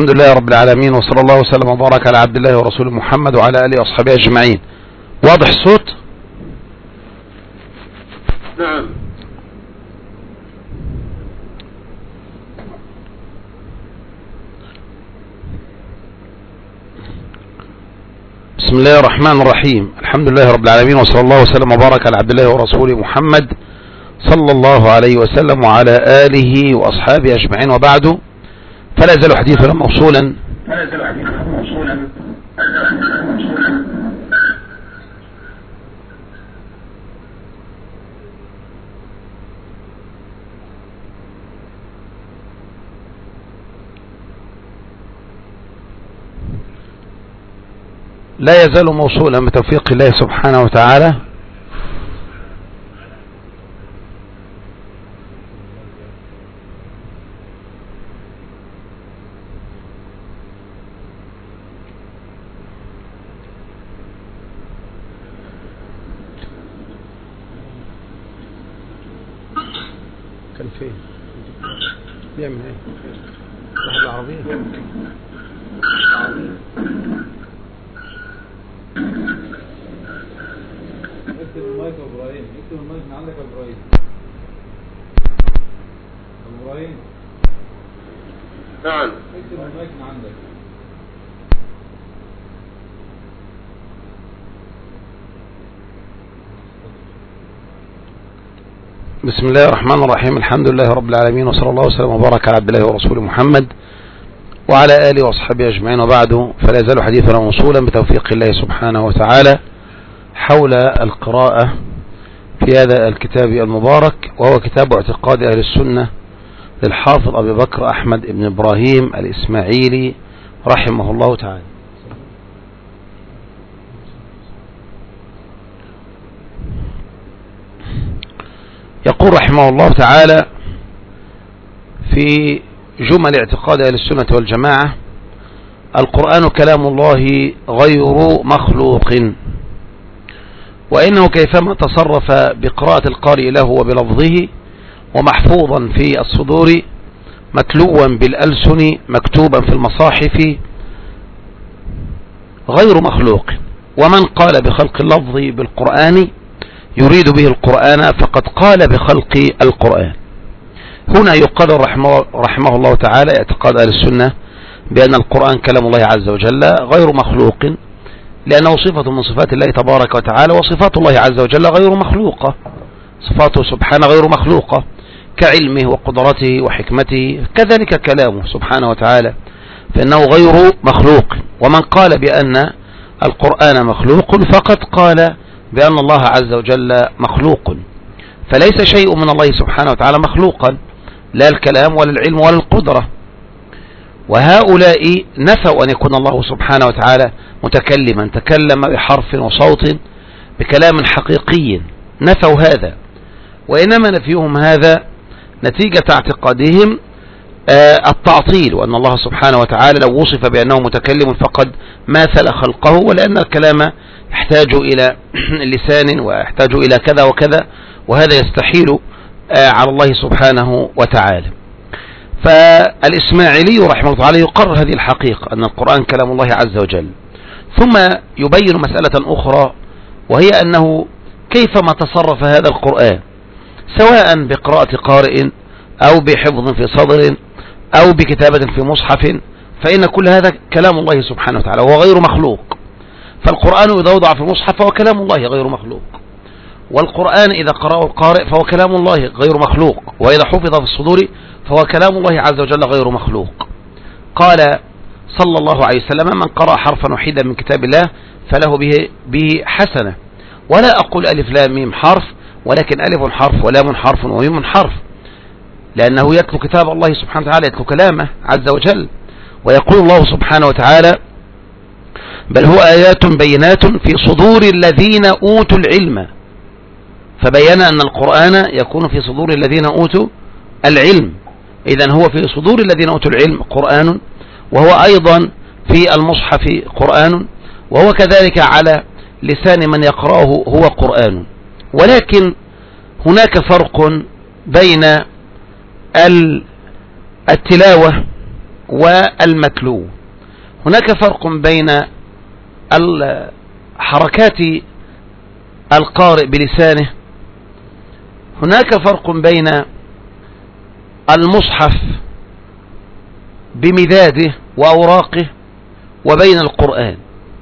الحمد لله رب العالمين، وصلى الله وسلم وبارك على عبد الله ورسوله محمد وعلى آله وأصحابه أجمعين. واضح الصوت؟ نعم. بسم الله الرحمن الرحيم. الحمد لله رب العالمين، وصلى الله وسلم وبارك على عبد الله ورسوله محمد صلى الله عليه وسلم وعلى آله وأصحابه أجمعين، وبعد، فلا يزال حديثنا موصولا لا يزال موصولا بتوفيق الله سبحانه وتعالى كان فين بيعمل ايه صاحب العربية اكتب المايك يا ابراهيم، اكتب المايك من عندك يا ابراهيم. ابراهيم نعم، اكتب المايك من عندك. بسم الله الرحمن الرحيم. الحمد لله رب العالمين، وصلى الله وسلم وبارك على عبد الله ورسوله محمد وعلى آله وأصحابه أجمعين، وبعد، فلا يزال حديثنا موصولا بتوفيق الله سبحانه وتعالى حول القراءة في هذا الكتاب المبارك، وهو كتاب اعتقاد أهل السنة للحافظ أبي بكر أحمد بن إبراهيم الإسماعيلي رحمه الله تعالى. يقول رحمه الله تعالى في جمل اعتقاد أهل السنة والجماعة: القرآن كلام الله غير مخلوق، وإنه كيفما تصرف بقراءة القارئ له وبلفظه ومحفوظا في الصدور متلوا بالألسن مكتوبا في المصاحف غير مخلوق. ومن قال بخلق اللفظ بالقرآن يريد به القرآن فقد قال بخلق القرآن. هنا يقرر رحمه الله تعالى اعتقاد أهل السنة بأن القرآن كلام الله عز وجل غير مخلوق، لأنه صفة من صفات الله تبارك وتعالى، وصفات الله عز وجل غير مخلوقة، صفاته سبحانه غير مخلوقة كعلمه وقدرته وحكمته، كذلك كلامه سبحانه وتعالى فإنه غير مخلوق. ومن قال بأن القرآن مخلوق فقد قال بأن الله عز وجل مخلوق، فليس شيء من الله سبحانه وتعالى مخلوقا، لا الكلام ولا العلم ولا القدرة. وهؤلاء نفوا أن يكون الله سبحانه وتعالى متكلما، تكلم بحرف وصوت بكلام حقيقي، نفوا هذا، وإنما نفيهم هذا نتيجة اعتقادهم التعطيل، وأن الله سبحانه وتعالى لو وصف بأنه متكلم فقد ماثل خلقه، ولأن الكلام يحتاج إلى لسان ويحتاج إلى كذا وكذا، وهذا يستحيل على الله سبحانه وتعالى. فالإسماعيلي رحمه الله تعالى يقرر هذه الحقيقة أن القرآن كلام الله عز وجل، ثم يبين مسألة أخرى، وهي أنه كيفما تصرف هذا القرآن سواء بقراءة قارئ أو بحفظ في صدر أو بكتابة في مصحف، فإن كل هذا كلام الله سبحانه وتعالى وهو غير مخلوق. فالقرآن إذا وضع في المصحف فهو كلام الله غير مخلوق، والقرآن إذا قرأه القارئ فهو كلام الله غير مخلوق، وإذا حفظ في الصدور فهو كلام الله عز وجل غير مخلوق. قال صلى الله عليه وسلم: من قرأ حرفا وحيدا من كتاب الله فله به حسنة. ولا أقول ألف لام ميم حرف، ولكن ألف حرف ولام حرف وميم حرف، لأنه يتلو كتاب الله سبحانه وتعالى، يتلو كلامه عز وجل. ويقول الله سبحانه وتعالى: بل هو آيات بينات في صدور الذين أوتوا العلم، فبين أن القرآن يكون في صدور الذين أوتوا العلم، إذن هو في صدور الذين أوتوا العلم قرآن، وهو أيضا في المصحف قرآن، وهو كذلك على لسان من يقرأه هو قرآن. ولكن هناك فرق بين التلاوة والمتلو. هناك فرق بين حركات القارئ بلسانه، هناك فرق بين المصحف بمداده وأوراقه وبين القرآن.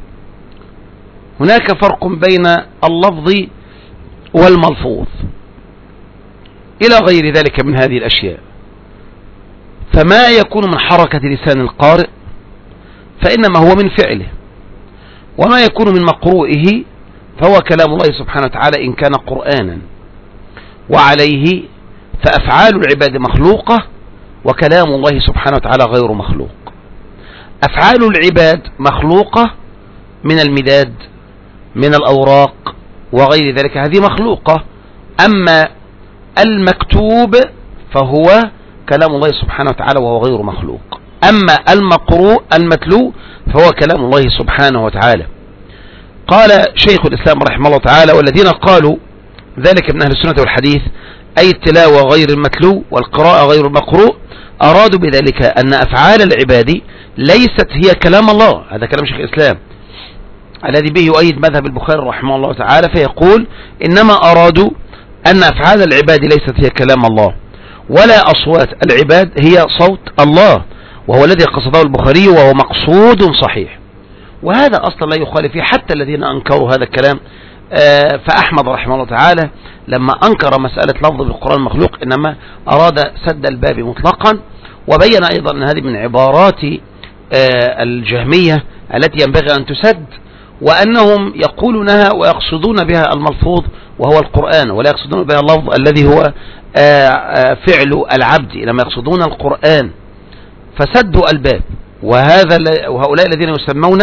هناك فرق بين اللفظ والملفوظ إلى غير ذلك من هذه الأشياء. فما يكون من حركة لسان القارئ فإنما هو من فعله، وما يكون من مقروئه فهو كلام الله سبحانه وتعالى إن كان قرآنا، وعليه فأفعال العباد مخلوقة وكلام الله سبحانه وتعالى غير مخلوق. أفعال العباد مخلوقة من المداد، من الأوراق وغير ذلك، هذه مخلوقة. أما المكتوب فهو كلام الله سبحانه وتعالى وهو غير مخلوق. أما المقروء المتلو فهو كلام الله سبحانه وتعالى. قال شيخ الإسلام رحمه الله تعالى: والذين قالوا ذلك من أهل السنة والحديث، أي التلاوة غير المتلو والقراءة غير المقروء، أرادوا بذلك أن أفعال العباد ليست هي كلام الله. هذا كلام شيخ الإسلام الذي به يؤيد مذهب البخاري رحمه الله تعالى، فيقول: إنما أرادوا أن أفعال العباد ليست هي كلام الله، ولا أصوات العباد هي صوت الله، وهو الذي قصده البخاري وهو مقصود صحيح. وهذا أصلا لا يخالف فيه حتى الذين أنكروا هذا الكلام. فأحمد رحمه الله تعالى لما أنكر مسألة لفظ بالقرآن مخلوق إنما أراد سد الباب مطلقا، وبين أيضا أن هذه من عبارات الجهمية التي ينبغي أن تسد، وأنهم يقولونها ويقصدون بها الملفوظ وهو القرآن، ولا يقصدون بها اللفظ الذي هو فعل العبد، إنما يقصدون القرآن، فسدوا الباب. وهؤلاء الذين يسمون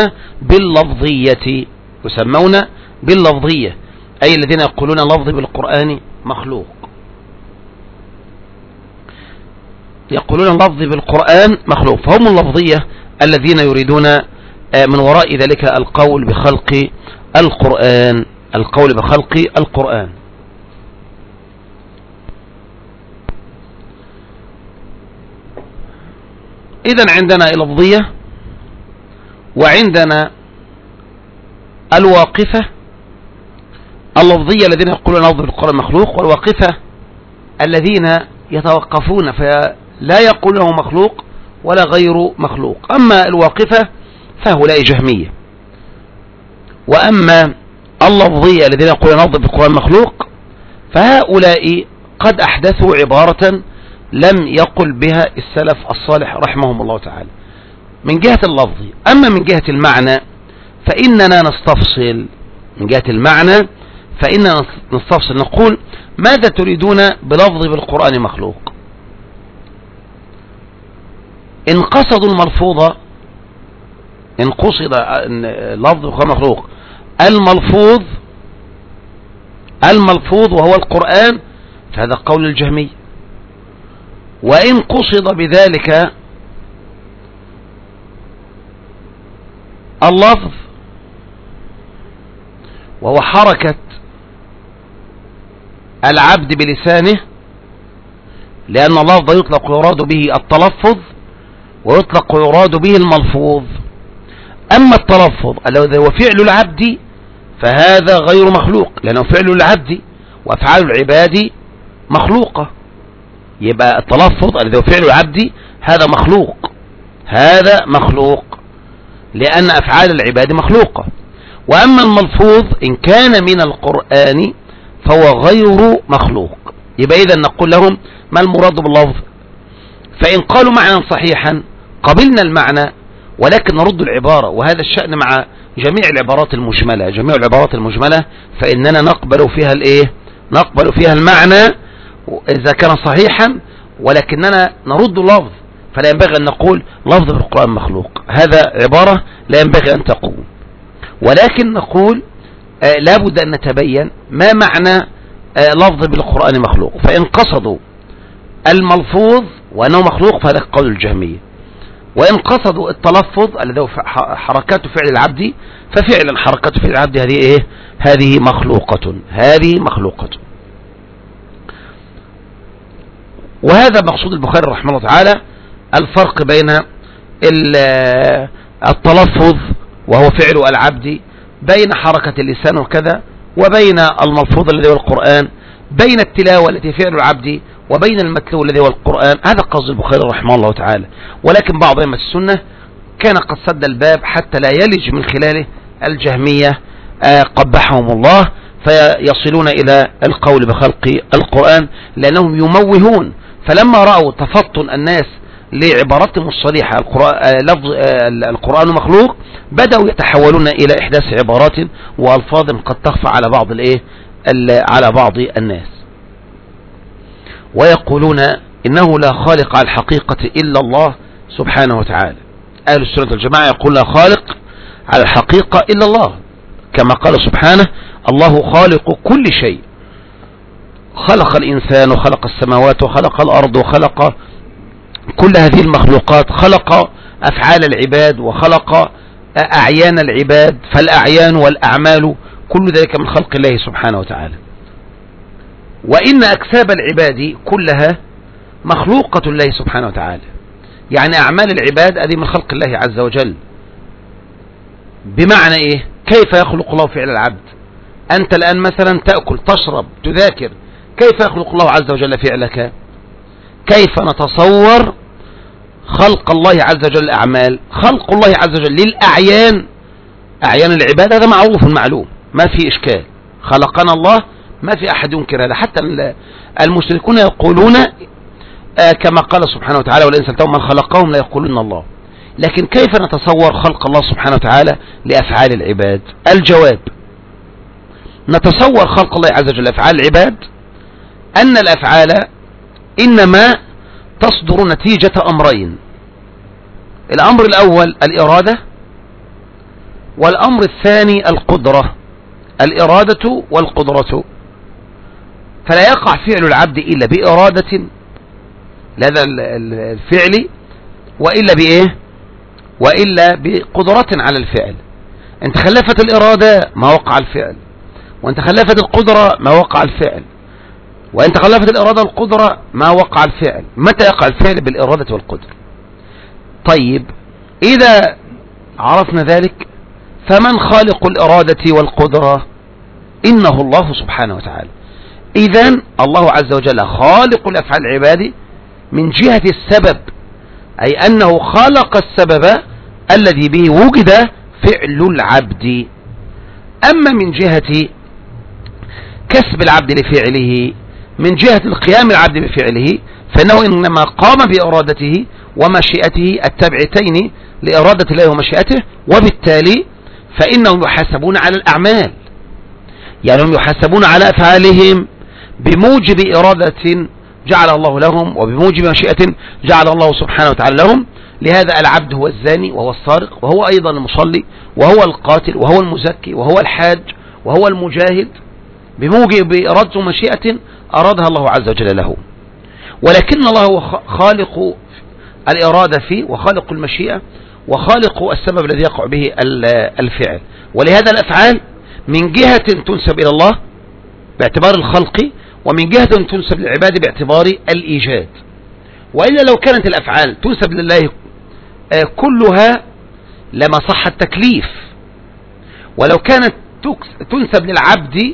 باللفظية أي الذين يقولون اللفظ بالقرآن مخلوق، يقولون اللفظ بالقرآن مخلوق، فهم اللفظية الذين يريدون من وراء ذلك القول بخلق القرآن. إذن عندنا اللفظية وعندنا الواقفة. اللفظية الذين يقولون اللفظ بالقرآن مخلوق، والواقفة الذين يتوقفون فلا يقولونه مخلوق ولا غير مخلوق. أما الواقفة فهؤلاء جهمية، وأما اللفظية الذين يقولون اللفظ بالقرآن مخلوق فهؤلاء قد أحدثوا عبارة لم يقل بها السلف الصالح رحمهم الله تعالى من جهة اللفظ. أما من جهة المعنى فإننا نستفصل، من جهة المعنى فإننا نستفصل، نقول: ماذا تريدون بلفظ بالقرآن مخلوق؟ إن قصدوا الملفوظ، إن قصد اللفظ بالقرآن مخلوق الملفوظ وهو القرآن فهذا قول الجهمي. وإن قصد بذلك اللفظ وهو حركة العبد بلسانه، لأن اللفظ يطلق ويراد به التلفظ ويطلق ويراد به الملفوظ. أما التلفظ الذي هو فعل العبد فهذا غير مخلوق، لأنه فعل العبد وأفعال العباد مخلوقة. يبقى التلفظ الذي هو فعل العبد هذا مخلوق لأن أفعال العباد مخلوقة. وأما الملفوظ إن كان من القرآن فهو غير مخلوق. يبقى إذا نقول لهم: ما المراد باللفظ؟ فإن قالوا معنى صحيحا قبلنا المعنى، ولكن نرد العبارة. وهذا الشأن مع جميع العبارات المجملة، فإننا نقبل فيها المعنى إذا كان صحيحا، ولكننا نرد اللفظ. فلا ينبغي أن نقول لفظ بالقرآن مخلوق، هذا عبارة لا ينبغي أن تقول. ولكن نقول لا بد أن نتبين ما معنى لفظ بالقرآن مخلوق. فإن قصدوا الملفوظ وأنه مخلوق فهذا قول الجهمية، وإن قصدوا التلفظ الذي هو حركات فعل العبد ففعلا حركات فعل العبد هذه مخلوقة. وهذا مقصود البخاري رحمه الله تعالى، الفرق بين التلفظ وهو فعل العبد، بين حركة اللسان وكذا، وبين الملفوظ الذي هو القرآن، بين التلاوة التي فعل العبد وبين المتلو الذي هو القرآن. هذا قصد البخاري رحمه الله تعالى. ولكن بعض أئمة السنة كان قد سد الباب حتى لا يلج من خلاله الجهمية قبحهم الله، فيصلون إلى القول بخلق القرآن لأنهم يموهون. فلما رأوا تفطن الناس لعبارتهم الصريحة لفظ القرآن مخلوق، بدأوا يتحولون إلى إحداث عبارات وألفاظ قد تخفى على بعض الناس، ويقولون إنه لا خالق على الحقيقة إلا الله سبحانه وتعالى. أهل السنة والجماعة يقول لا خالق على الحقيقة إلا الله، كما قال سبحانه: الله خالق كل شيء، خلق الإنسان وخلق السماوات وخلق الأرض وخلق كل هذه المخلوقات، خلق أفعال العباد وخلق أعيان العباد، فالأعيان والأعمال كل ذلك من خلق الله سبحانه وتعالى. وإن أكساب العباد كلها مخلوقة الله سبحانه وتعالى، يعني أعمال العباد هذه من خلق الله عز وجل. بمعنى إيه؟ كيف يخلق الله فعل العبد؟ أنت الآن مثلا تأكل، تشرب، تذاكر، كيف يخلق الله عز وجل فعلك؟ كيف نتصور خلق الله عز وجل الأعمال؟ خلق الله عز وجل للأعيان، أعيان العباد، هذا معروف معلوم، ما في إشكال. خلقنا الله، ما في أحد ينكر هذا. حتى المشركون يقولون كما قال سبحانه وتعالى: ولئن سألتهم من خلقهم لا يقولون الله. لكن كيف نتصور خلق الله سبحانه وتعالى لأفعال العباد؟ الجواب: نتصور خلق الله عز وجل لأفعال العباد أن الأفعال إنما تصدر نتيجة أمرين: الأمر الأول الإرادة، والأمر الثاني القدرة. الإرادة والقدرة، فلا يقع فعل العبد إلا بإرادة لهذا الفعل، وإلا بإيه؟ وإلا بقدرة على الفعل. إن تخلفت الإرادة ما وقع الفعل، وإن تخلفت القدرة ما وقع الفعل، وإن تخلفت الإرادة والقدرة ما وقع الفعل. متى يقع الفعل؟ بالإرادة والقدرة. طيب، إذا عرفنا ذلك، فمن خالق الإرادة والقدرة؟ إنه الله سبحانه وتعالى. إذن الله عز وجل خالق الأفعال العباد من جهة السبب، أي أنه خلق السبب الذي به وجد فعل العبد. أما من جهة كسب العبد لفعله، من جهة القيام العبد بفعله، فإنه إنما قام بإرادته ومشيئته التابعتين لإرادة الله ومشيئته، وبالتالي فإنهم يحاسبون على الأعمال، يعني هم يحاسبون على أفعالهم بموجب إرادة جعل الله لهم، وبموجب مشيئة جعل الله سبحانه وتعالى لهم. لهذا العبد هو الزاني، وهو السارق، وهو أيضا المصلي، وهو القاتل، وهو المزكي، وهو الحاج، وهو المجاهد، بموجب إرادة ومشيئة أرادها الله عز وجل له. ولكن الله هو خالق الإرادة فيه، وخالق المشيئة، وخالق السبب الذي يقع به الفعل. ولهذا الأفعال من جهة تنسب إلى الله باعتبار الخلق، ومن جهة تنسب للعباد باعتبار الإيجاد. وإلا لو كانت الأفعال تنسب لله كلها لما صح التكليف، ولو كانت تنسب للعبد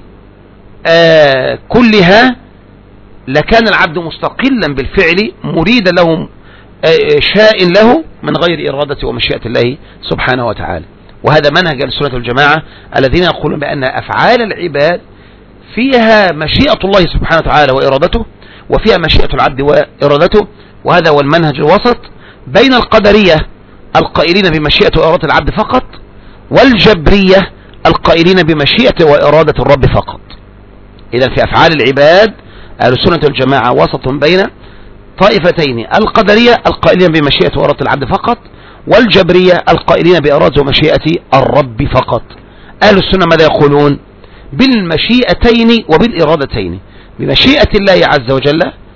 كلها لكان العبد مستقلا بالفعل مريدا لهم شاء له من غير إرادة ومشيئة الله سبحانه وتعالى. وهذا منهج السنة والجماعة الذين يقولون بأن أفعال العباد فيها مشيئة الله سبحانه وتعالى وإرادته، وفيها مشيئة العبد وإرادته. وهذا هو المنهج الوسط بين القدرية القائلين بمشيئة وإرادة العبد فقط، والجبرية القائلين بمشيئة وإرادة الرب فقط. إذن في أفعال العباد أهل السنة والجماعة وسط بين طائفتين: القدرية القائلين بمشيئة وإرادة العبد فقط، والجبرية القائلين بإرادة ومشيئة الرب فقط. أهل السنة ماذا يقولون؟ بالمشيئتين وبالإرادتين، بمشيئة الله عز وجل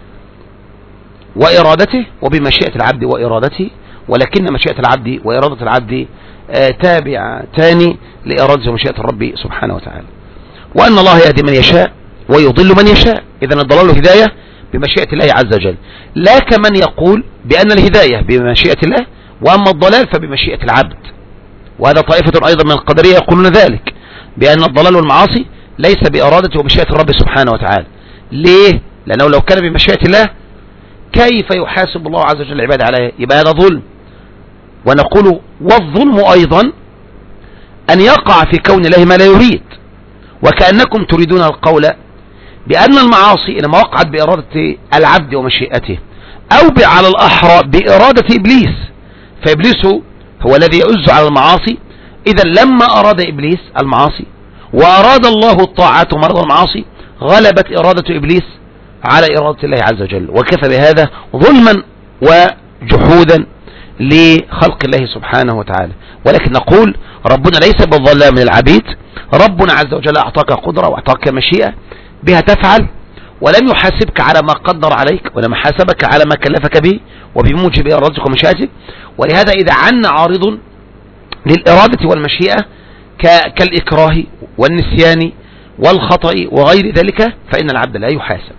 وإرادته، وبمشيئة العبد وإرادته. ولكن مشيئة العبد وإرادة العبد تابعتان لإرادة ومشيئة الرب سبحانه وتعالى. وأن الله يهدي من يشاء ويضل من يشاء. إذن الضلال هداية بمشيئة الله عز وجل، لا كمن يقول بأن الهداية بمشيئة الله وأما الضلال فبمشيئة العبد. وهذا طائفة أيضا من القدرية يقولون ذلك، بأن الضلال والمعاصي ليس بإرادة ومشيئة الرب سبحانه وتعالى. ليه؟ لأنه لو كان بمشيئة الله كيف يحاسب الله عز وجل العباد عليه؟ يبقى هذا ظلم. ونقول والظلم أيضا أن يقع في كون الله ما لا يريد، وكأنكم تريدون القول بأن المعاصي إنما وقعت بإرادة العبد ومشيئته، أو على الأحرى بإرادة إبليس، فإبليس هو الذي يؤز على المعاصي. إذا لما أراد إبليس المعاصي وأراد الله الطاعات ومرض المعاصي غلبت إرادة إبليس على إرادة الله عز وجل، وكفى بهذا ظلما وجحودا لخلق الله سبحانه وتعالى. ولكن نقول ربنا ليس بالظلام من العبيد، ربنا عز وجل أعطاك قدرة وأعطاك مشيئة بها تفعل، ولم يحاسبك على ما قدر عليك، ولم يحاسبك على ما كلفك به وبموجب إرادتك ومشيئتك. ولهذا إذا عن عارض للإرادة والمشيئة كالإكراه والنسيان والخطأ وغير ذلك فإن العبد لا يحاسب.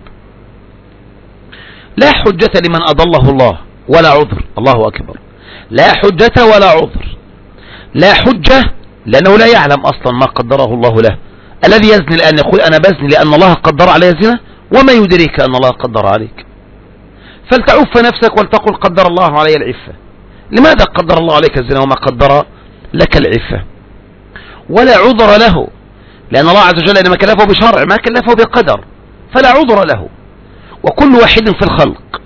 لا حجة لمن أضله الله ولا عذر. الله أكبر. لا حجة ولا عذر. لا حجة لأنه لا يعلم أصلا ما قدره الله له. الذي يزني الآن يقول أنا بزني لأن الله قدر علي الزنا، وما يدريك أن الله قدر عليك؟ فلتعف نفسك ولتقل قدر الله علي العفة. لماذا قدر الله عليك الزنا وما قدر لك العفة؟ ولا عذر له، لأن الله عز وجل إنما كلفه بشرع ما كلفه بقدر، فلا عذر له. وكل واحد في الخلق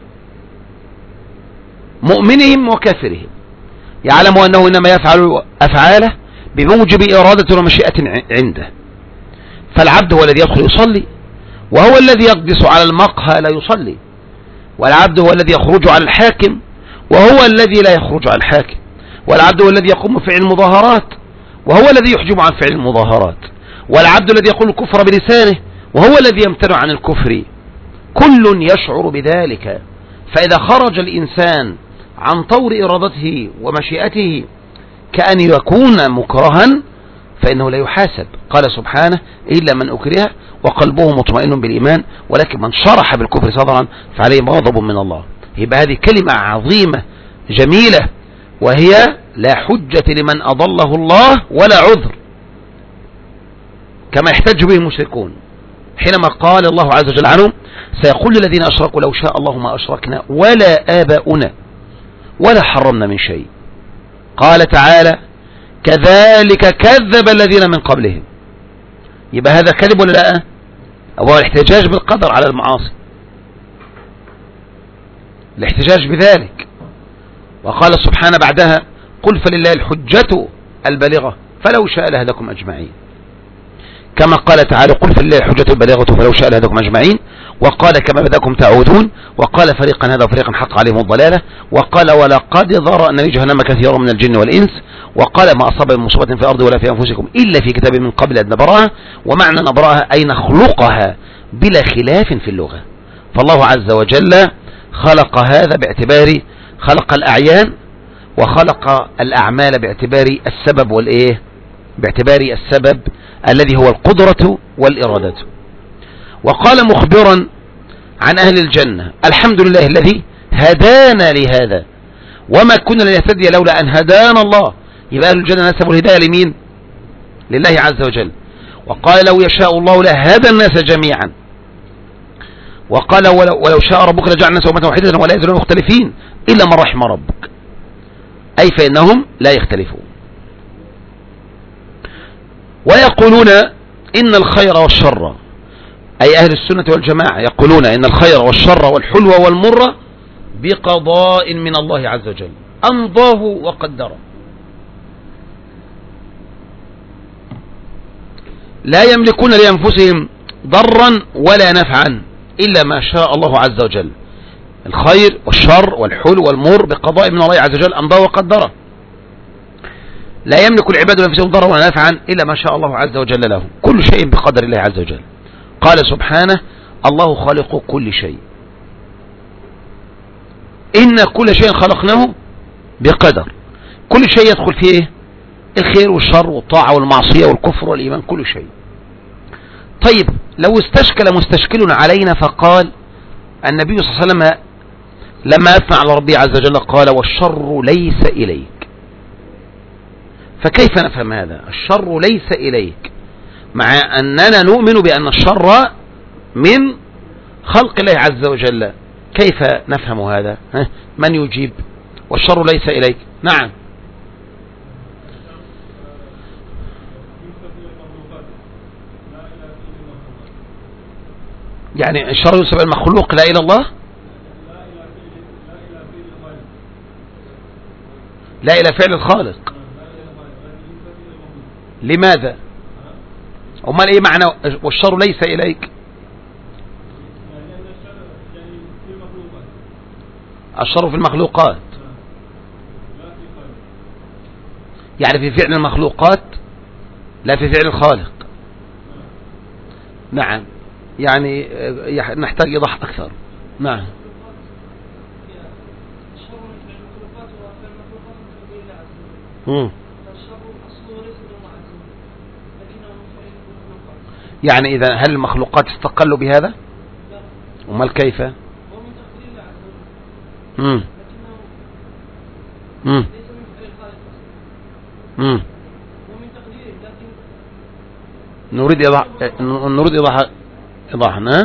مؤمنهم وكافرهم يعلم أنه إنما يفعل أفعاله بموجب إرادة ومشيئة عنده. فالعبد هو الذي يدخل يصلي، وهو الذي يقدس على المقهى لا يصلي، والعبد هو الذي يخرج على الحاكم وهو الذي لا يخرج على الحاكم، والعبد هو الذي يقوم بفعل المظاهرات وهو الذي يحجب عن فعل المظاهرات، والعبد الذي يقول الكفر بلسانه وهو الذي يمتنع عن الكفر. كل يشعر بذلك. فإذا خرج الإنسان عن طور إرادته ومشيئته كأن يكون مكرها فإنه لا يحاسب. قال سبحانه إلا من أكره وقلبه مطمئن بالإيمان ولكن من شرح بالكفر صدرا فعليه غضب من الله. يبقى هذه كلمة عظيمة جميلة، وهي لا حجة لمن أضله الله ولا عذر، كما يحتج به المشركون حينما قال الله عز وجل عنهم سيقول الذين أشركوا لو شاء الله ما أشركنا ولا آباؤنا ولا حرمنا من شيء. قال تعالى كذلك كذب الذين من قبلهم. يبقى هذا كذب ولا لا؟ هو الاحتجاج بالقدر على المعاصي، الاحتجاج بذلك. وقال سبحانه بعدها قل فلله الحجة البالغة فلو شاء لهداكم أجمعين، كما قال تعالى قل فلله الحجة البالغة فلو شاء لهداكم أجمعين. وقال كما بدأكم تعودون، وقال فريقا هذا وفريقا حق عليهم الضلالة، وقال ولقد ذرأنا لجهنم كثيرا من الجن والإنس، وقال ما أصاب من مصيبة في الأرض ولا في أنفسكم إلا في كتاب من قبل أن نبرأها. ومعنى نبرأها أي نخلقها بلا خلاف في اللغة. فالله عز وجل خلق هذا باعتبار خلق الأعيان وخلق الأعمال باعتبار السبب والإيه، باعتبار السبب الذي هو القدرة والإرادة. وقال مخبرا عن أهل الجنة الحمد لله الذي هدانا لهذا وما كنا لنهتدي لولا أن هدانا الله. يبقى أهل الجنة نسبوا الهداية لمين؟ لله عز وجل. وقال لو يشاء الله لهدى الناس جميعا. وقال ولو شاء ربك لجعل الناس أمة واحدة ولا يزالون مختلفين إلا من رحم ربك، أي فإنهم لا يختلفون. ويقولون إن الخير والشر، أي أهل السنة والجماعة يقولون إن الخير والشر والحلو والمر بقضاء من الله عز وجل أمضاه وقدره، لا يملكون لأنفسهم ضرا ولا نفعا إلا ما شاء الله عز وجل. الخير والشر والحلو والمر بقضاء من الله عز وجل أمضاه وقدره، لا يملك العباد لأنفسهم ضرا ولا نفعا إلا ما شاء الله عز وجل لهم، كل شيء بقدر الله عز وجل. قال سبحانه الله خالق كل شيء، إن كل شيء خلقناه بقدر. كل شيء يدخل فيه الخير والشر والطاعة والمعصية والكفر والإيمان، كل شيء. طيب لو استشكل مستشكل علينا فقال النبي صلى الله عليه وسلم لما أثنى على ربي عز وجل قال والشر ليس إليك. فكيف نفهم هذا؟ الشر ليس إليك، مع أننا نؤمن بأن الشر من خلق الله عز وجل. كيف نفهم هذا؟ من يجيب؟ والشر ليس إليك. نعم. يعني الشر ينسب المخلوق لا إلى الله، لا إلى فعل الخالق. لماذا؟ أمال إيه معنى والشر ليس إليك؟ الشر في المخلوقات، يعني في فعل المخلوقات لا في فعل الخالق. نعم، يعني نحتاج إيضاح أكثر. نعم. يعني إذا هل المخلوقات استقلوا بهذا؟ أمال كيف؟ نريد إيضاحنا.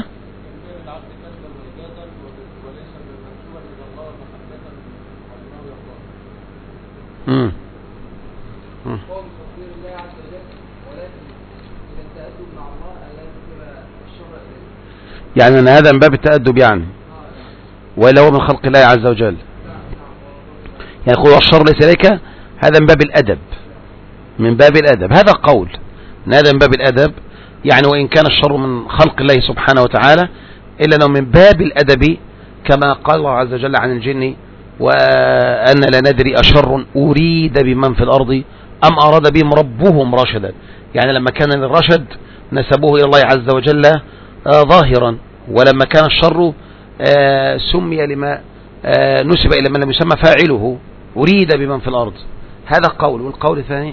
يعني أن هذا من باب التأدب، يعني ولا هو من خلق الله عز وجل. يعني يقول الشر ليس إليك، هذا من باب الأدب، من باب الأدب. هذا قول هذا من باب الأدب، يعني وإن كان الشر من خلق الله سبحانه وتعالى إلا أنه من باب الأدب، كما قال الله عز وجل عن الجن وأن لا ندري أشر أريد بمن في الأرض أم أراد بهم ربهم رشدا. يعني لما كان الرشد نسبوه إلى الله عز وجل ظاهرا، ولما كان الشر سمي لما نسب إلى من لم يسمى فاعله، أريد بمن في الأرض. هذا قول. والقول الثاني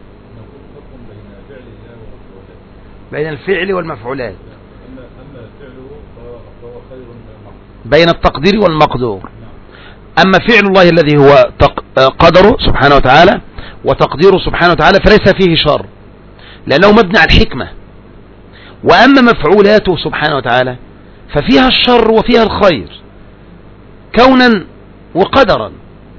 بين الفعل والمفعولات، بين التقدير والمقدور. أما فعل الله الذي هو قدره سبحانه وتعالى وتقديره سبحانه وتعالى فليس فيه شر، لأنه مبني على الحكمة. وأما مفعولاته سبحانه وتعالى ففيها الشر وفيها الخير كونا وقدرا.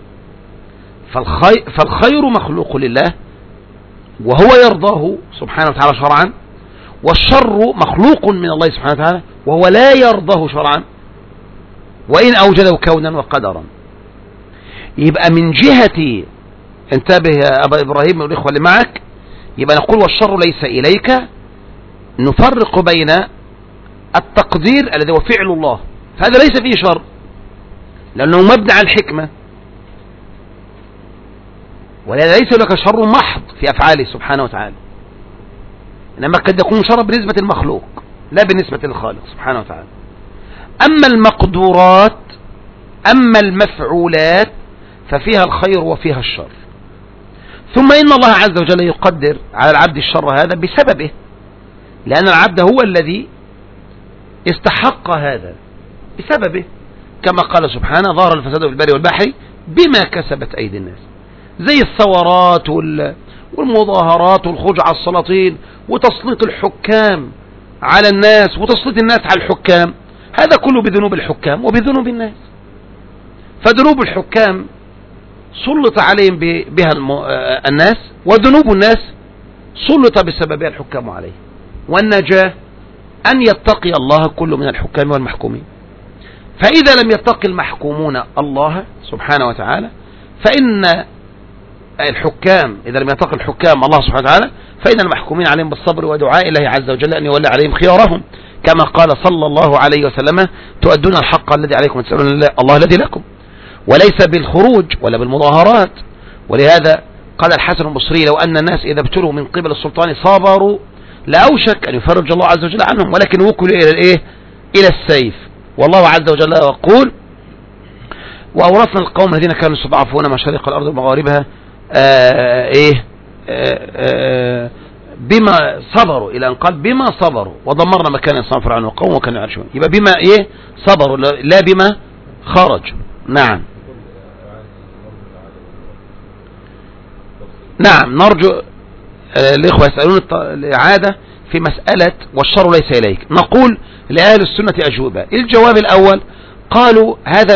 فالخير مخلوق لله وهو يرضاه سبحانه وتعالى شرعا، والشر مخلوق من الله سبحانه وتعالى وهو لا يرضاه شرعا وإن أوجده كونا وقدرا. يبقى من جهة، انتبه يا أبا إبراهيم والإخوة اللي معك، يبقى نقول والشر ليس إليك، نفرق بين التقدير الذي هو فعل الله، فهذا ليس فيه شر لأنه مبني على الحكمة، ولذا ليس لك شر محض في أفعاله سبحانه وتعالى، إنما قد يكون شر بنسبة المخلوق لا بالنسبة للخالق سبحانه وتعالى. أما المقدورات، أما المفعولات ففيها الخير وفيها الشر. ثم إن الله عز وجل يقدر على العبد الشر هذا بسببه، لأن العبد هو الذي استحق هذا بسببه، كما قال سبحانه ظهر الفساد في البر والبحر بما كسبت أيدي الناس، زي الثورات والمظاهرات والخروج على السلاطين وتسليط الحكام على الناس وتسليط الناس على الحكام، هذا كله بذنوب الحكام وبذنوب الناس. فذنوب الحكام سلط عليهم بها الناس، وذنوب الناس سلط بسببها الحكام عليه. والنجاة أن يتقي الله كل من الحكام والمحكومين. فإذا لم يتقي المحكومون الله سبحانه وتعالى، فإن الحكام إذا لم يتقي الحكام الله سبحانه وتعالى، فإن المحكومين عليهم بالصبر ودعاء الله عز وجل أن يولي عليهم خيارهم، كما قال صلى الله عليه وسلم تؤدون الحق الذي عليكم وتسألون الله الذي لكم، وليس بالخروج ولا بالمظاهرات. ولهذا قال الحسن البصري لو أن الناس إذا ابتلوا من قبل السلطان صابروا لأوشك أن يفرج الله عز وجل عنهم، ولكن وكلوا إلى السيف. والله عز وجل يقول وأورثنا القوم الذين كانوا يستضعفون مشارق الأرض ومغاربها بما صبروا، إلى أن قال بما صبروا ودمرنا مكان إنسان فرعون وقوم وكانوا يعرشون. يبقى بما صبروا لا بما خرج. نعم نعم، نرجو الإخوة يسألون الإعادة في مسألة والشر ليس إليك. نقول لأهل السنة أجوبة. الجواب الأول قالوا هذا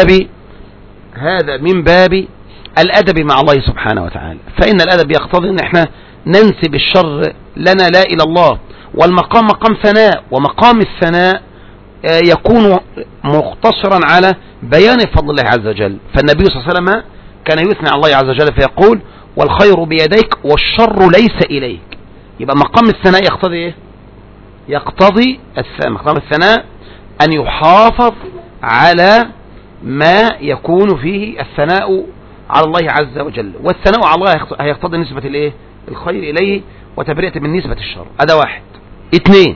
من باب الأدب مع الله سبحانه وتعالى، فإن الأدب يقتضي أن احنا ننسب الشر لنا لا إلى الله، والمقام مقام ثناء، ومقام الثناء يكون مقتصرا على بيان فضل الله عز وجل. فالنبي صلى الله عليه وسلم كان يثني على الله عز وجل فيقول والخير بيديك والشر ليس إليك. يبقى مقام الثناء يقتضي ايه؟ يقتضي مقام الثناء أن يحافظ على ما يكون فيه الثناء على الله عز وجل، والثناء على الله هيقتضي نسبة الايه؟ الخير إليه وتبرئة من نسبة الشر. هذا واحد. اثنين،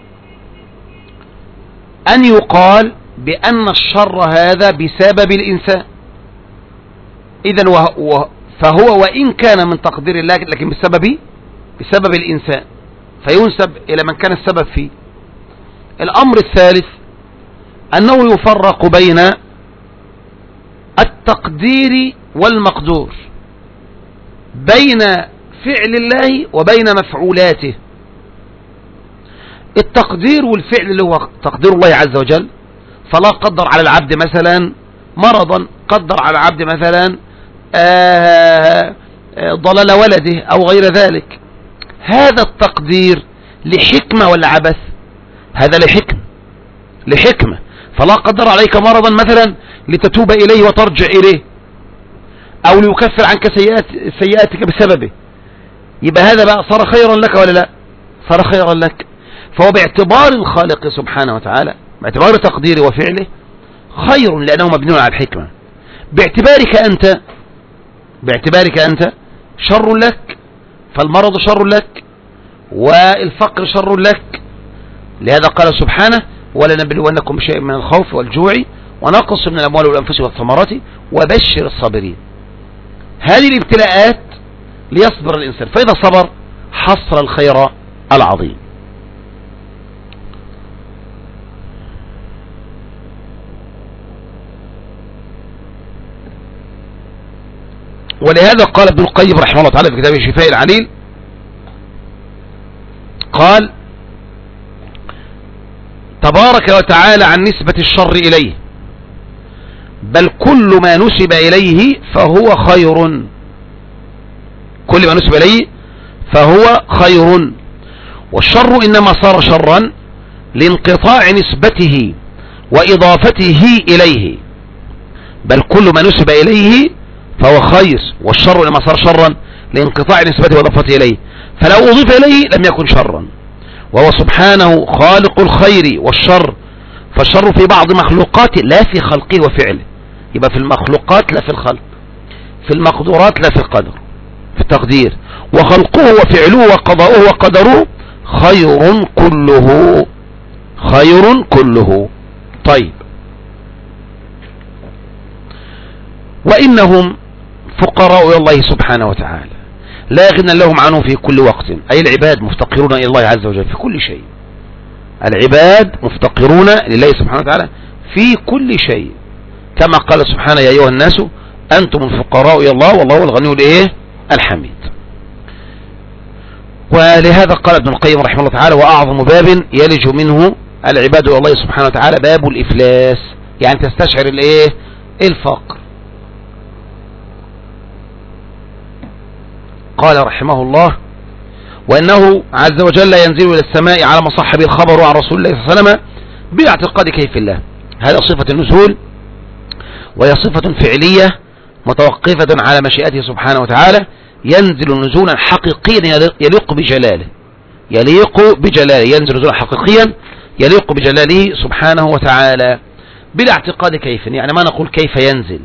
أن يقال بأن الشر هذا بسبب الإنسان، إذن فهو وإن كان من تقدير الله لكن بسبب الإنسان، فينسب إلى من كان السبب فيه. الأمر الثالث أنه يفرق بين التقدير والمقدور، بين فعل الله وبين مفعولاته. التقدير والفعل اللي هو تقدير الله عز وجل، فلا قدر على العبد مثلا مرضا، قدر على العبد مثلا ضلال ولده أو غير ذلك. هذا التقدير لحكمة ولا عبث؟ هذا لحكمة. فلا قدر عليك مرضا مثلا لتتوب إليه وترجع إليه، أو ليكفر عنك سيئاتك بسببه، يبقى هذا بقى صار خيرا لك ولا لا؟ صار خيرا لك. فهو باعتبار الخالق سبحانه وتعالى، باعتبار تقديره وفعله خير لأنه مبني على الحكمة. باعتبارك أنت شر لك، فالمرض شر لك والفقر شر لك. لهذا قال سبحانه ولنبلونكم بشيء من الخوف والجوع ونقص من الأموال والأنفس والثمرات وبشر الصابرين. هذه الابتلاءات ليصبر الإنسان، فإذا صبر حصل الخير العظيم. ولهذا قال ابن القيم رحمه الله تعالى في كتابه شفاء العليل، قال تبارك وتعالى عن نسبة الشر إليه، بل كل ما نسب إليه فهو خير. كل ما نسب إليه فهو خير، والشر إنما صار شرا لانقطاع نسبته وإضافته إليه. بل كل ما نسب إليه فهو خير، والشر إنما صار شرا لانقطاع نسبته وإضافته إليه، فلو أضيف إليه لم يكن شرا. وهو سبحانه خالق الخير والشر، فالشر في بعض مخلوقاته لا في خلقه وفعله. يبقى في المخلوقات لا في الخلق، في المقدورات لا في القدر، في التقدير. وخلقه وفعله وقضاؤه وقدره خير كله. طيب، وإنهم فقراء إلى الله سبحانه وتعالى لا غنى لهم عنه في كل وقت، أي العباد مفتقرون إلى الله عز وجل في كل شيء. العباد مفتقرون لله سبحانه وتعالى في كل شيء، كما قال سبحانه يا أيها الناس أنتم الفقراء إلى الله والله الغني الحميد. ولهذا قال ابن القيم رحمه الله تعالى وأعظم باب يلج منه العباد إلى الله سبحانه وتعالى باب الإفلاس، يعني تستشعر الفقر. قال رحمه الله وإنه عز وجل ينزل إلى السماء على ما صح به الخبر عن رسول الله صلى الله عليه وسلم باعتقاد كيف الله. هذا صفة النزول، وهي صفة فعلية متوقفة على مشيئته سبحانه وتعالى. ينزل نزولا حقيقيا يليق بجلاله، ينزل نزولا حقيقيا يليق بجلاله سبحانه وتعالى بلا اعتقاد كيف. يعني ما نقول كيف ينزل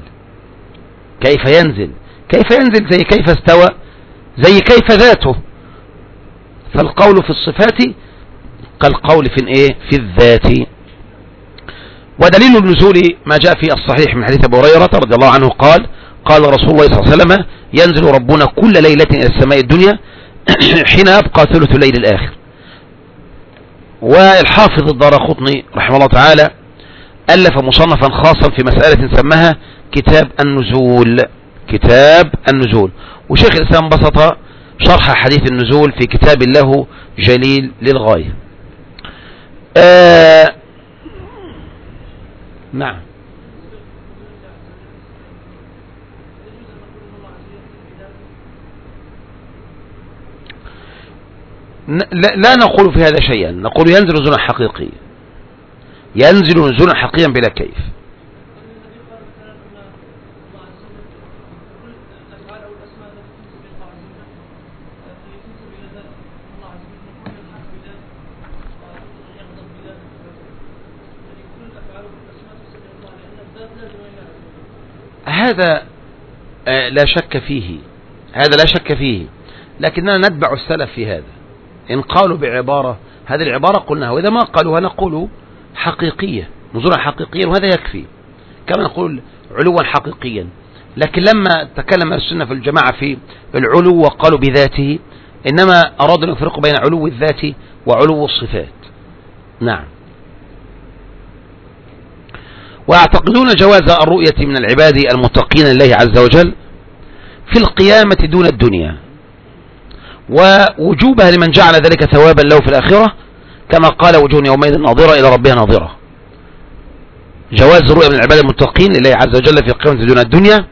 زي كيف استوى، زي كيف ذاته. فالقول في الصفات كالقول في الذات. ودليل النزول ما جاء في الصحيح من حديث أبي هريرة رضي الله عنه قال رسول الله صلى الله عليه وسلم ينزل ربنا كل ليلة إلى السماء الدنيا حين يبقى ثلث الليل الآخر. والحافظ الدارقطني رحمه الله تعالى ألف مصنفا خاصا في مسألة سماها كتاب النزول. كتاب النزول. وشيخ الإسلام بسط شرح حديث النزول في كتاب له جليل للغاية. نعم. لا نقول في هذا شيئا، نقول ينزل نزولا حقيقيا، ينزل نزولا حقيقيا بلا كيف. هذا لا شك فيه، هذا لا شك فيه، لكننا نتبع السلف في هذا. إن قالوا بعبارة، هذه العبارة قلناها، وإذا ما قالوها نقول حقيقية، نزولا حقيقيا، وهذا يكفي. كما نقول علوا حقيقيا. لكن لما تكلم السنة في الجماعة في العلو وقالوا بذاته، إنما أرادوا أن يفرقوا بين علو الذات وعلو الصفات. نعم. ويعتقدون جواز الرؤية من العباد المتقين لله عز وجل في القيامة دون الدنيا، ووجوبها لمن جعل ذلك ثوابا له في الآخرة، كما قال وجوه يومئذ ناظرة إلى ربها ناظرة. جواز الرؤية من العباد المتقين لله عز وجل في القيامة دون الدنيا،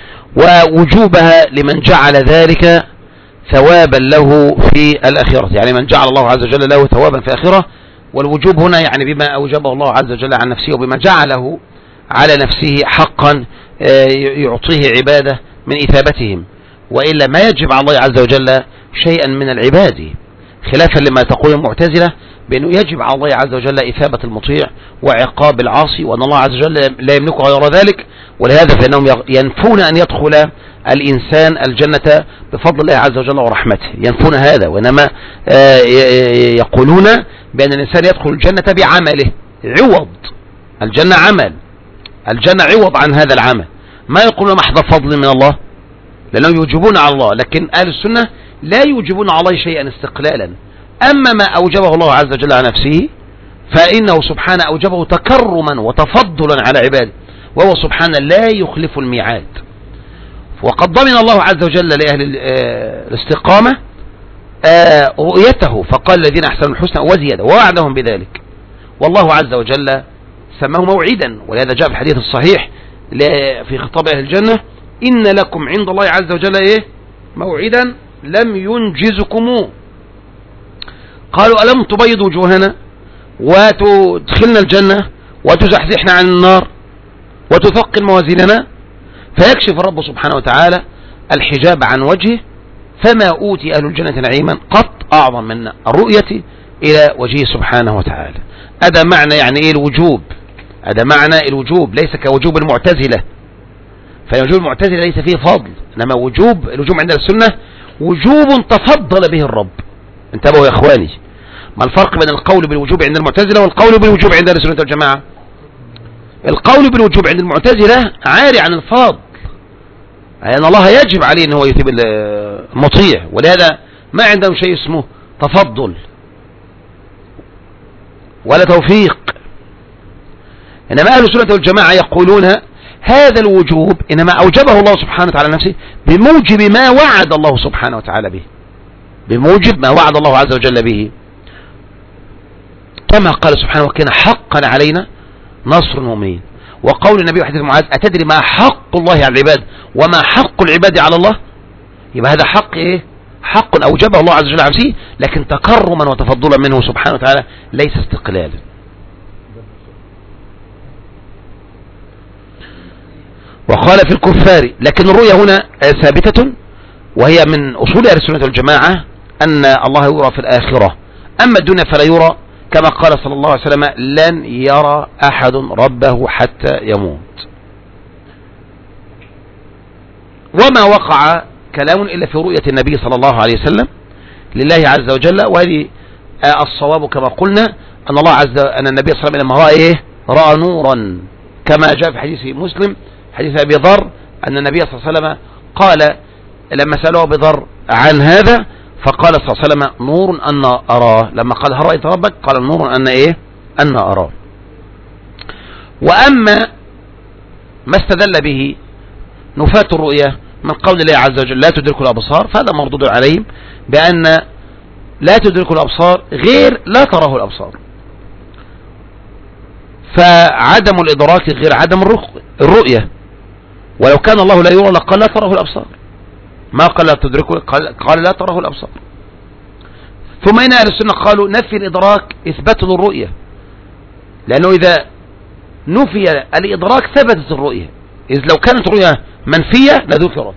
ووجوبها لمن جعل ذلك ثوابا له في الآخرة، يعني من جعل الله عز وجل له ثوابا في الآخرة. والوجوب هنا يعني بما أوجبه الله عز وجل عن نفسه، وبما جعله على نفسه حقا يعطيه عباده من إثابتهم، وإلا ما يجب على الله عز وجل شيئا من العباد، خلافا لما تقول المعتزلة بأنه يجب على الله عز وجل إثابة المطيع وعقاب العاصي، وأن الله عز وجل لا يملك غير ذلك. ولهذا فإنهم ينفون أن يدخل الإنسان الجنة بفضل الله عز وجل ورحمته، ينفون هذا، وإنما يقولون بأن الإنسان يدخل الجنة بعمله عوض. الجنة عمل، الجنة عوض عن هذا العمل، ما يقولون محض فضل من الله، لأنهم يوجبون على الله. لكن أهل السنة لا يوجبون على الله شيئا استقلالا. أما ما أوجبه الله عز وجل على نفسه فإنه سبحانه أوجبه تكرما وتفضلا على عباده، وهو سبحانه لا يخلف الميعاد. وقد ضمن الله عز وجل لأهل الاستقامة رؤيته، فقال الذين أحسنوا الحسنى وزيادة، ووعدهم بذلك. والله عز وجل سماه موعدا، ولهذا جاء في الحديث الصحيح في خطاب أهل الجنة: إن لكم عند الله عز وجل موعدا لم ينجزكموه. قالوا: ألم تبيض وجوهنا وتدخلنا الجنة وتزحزحنا عن النار وتثقل موازيننا؟ فيكشف الرب سبحانه وتعالى الحجاب عن وجهه، فما أوتي أهل الجنة نعيما قط أعظم من الرؤية إلى وجهه سبحانه وتعالى. هذا معنى يعني إيه الوجوب، هذا معنى الوجوب، ليس كوجوب المعتزلة. فوجوب المعتزلة ليس فيه فضل، إنما الوجوب عند السنة وجوب تفضل به الرب. انتبهوا يا إخواني، ما الفرق بين القول بالوجوب عند المعتزلة والقول بالوجوب عند السنة والجماعة؟ القول بالوجوب عند المعتزلة عاري عن الفضل، يعني الله يجب عليه أنه يثيب المطيع، ولهذا ما عندهم شيء اسمه تفضل ولا توفيق. إنما أهل السنة والجماعة يقولون هذا الوجوب إنما أوجبه الله سبحانه وتعالى نفسه بموجب ما وعد الله سبحانه وتعالى به، بموجب ما وعد الله عز وجل به، كما قال سبحانه: وكان حقا علينا نصر المؤمنين. وقول النبي حديث معاذ: أتدري ما حق الله على العباد وما حق العباد على الله؟ يبقى هذا حق إيه؟ حق أوجبه الله عز وجل على نفسه، لكن تكرما وتفضلا منه سبحانه وتعالى، ليس استقلالا. وقال في الكفار، لكن الرؤيا هنا ثابتة، وهي من أصول أهل السنة والجماعة أن الله يرى في الآخرة، أما الدنيا فلا يرى، كما قال صلى الله عليه وسلم: لن يرى أحد ربه حتى يموت. وما وقع كلام إلا في رؤية النبي صلى الله عليه وسلم لله عز وجل، وهذه الصواب كما قلنا أن النبي صلى الله عليه وسلم لما رأى رأى نورا، كما جاء في حديث مسلم حديث أبي ذر أن النبي صلى الله عليه وسلم قال لما سأله أبي ذر عن هذا، فقال صلى الله عليه وسلم: نور أن أراه. لما قال: هل رأيت ربك؟ قال: نور أن أن أراه. وأما ما استدل به نفاة الرؤية من قول الله عز وجل لا تدرك الأبصار، فهذا مردود عليهم بأن لا تدرك الأبصار غير لا تراه الأبصار، فعدم الإدراك غير عدم الرؤية، ولو كان الله لا يرى لقال لا تراه الأبصار، ما قال لا تدركه، قال لا تراه الأبصار. ثم هنا أهل السنة قالوا نفي الإدراك إثبات للرؤية، لأنه إذا نفي الإدراك ثبتت الرؤية، إذ لو كانت الرؤية منفية لذكرت،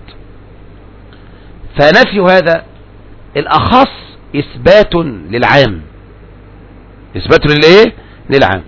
فنفي هذا الأخص إثبات للعام، إثبات للعام.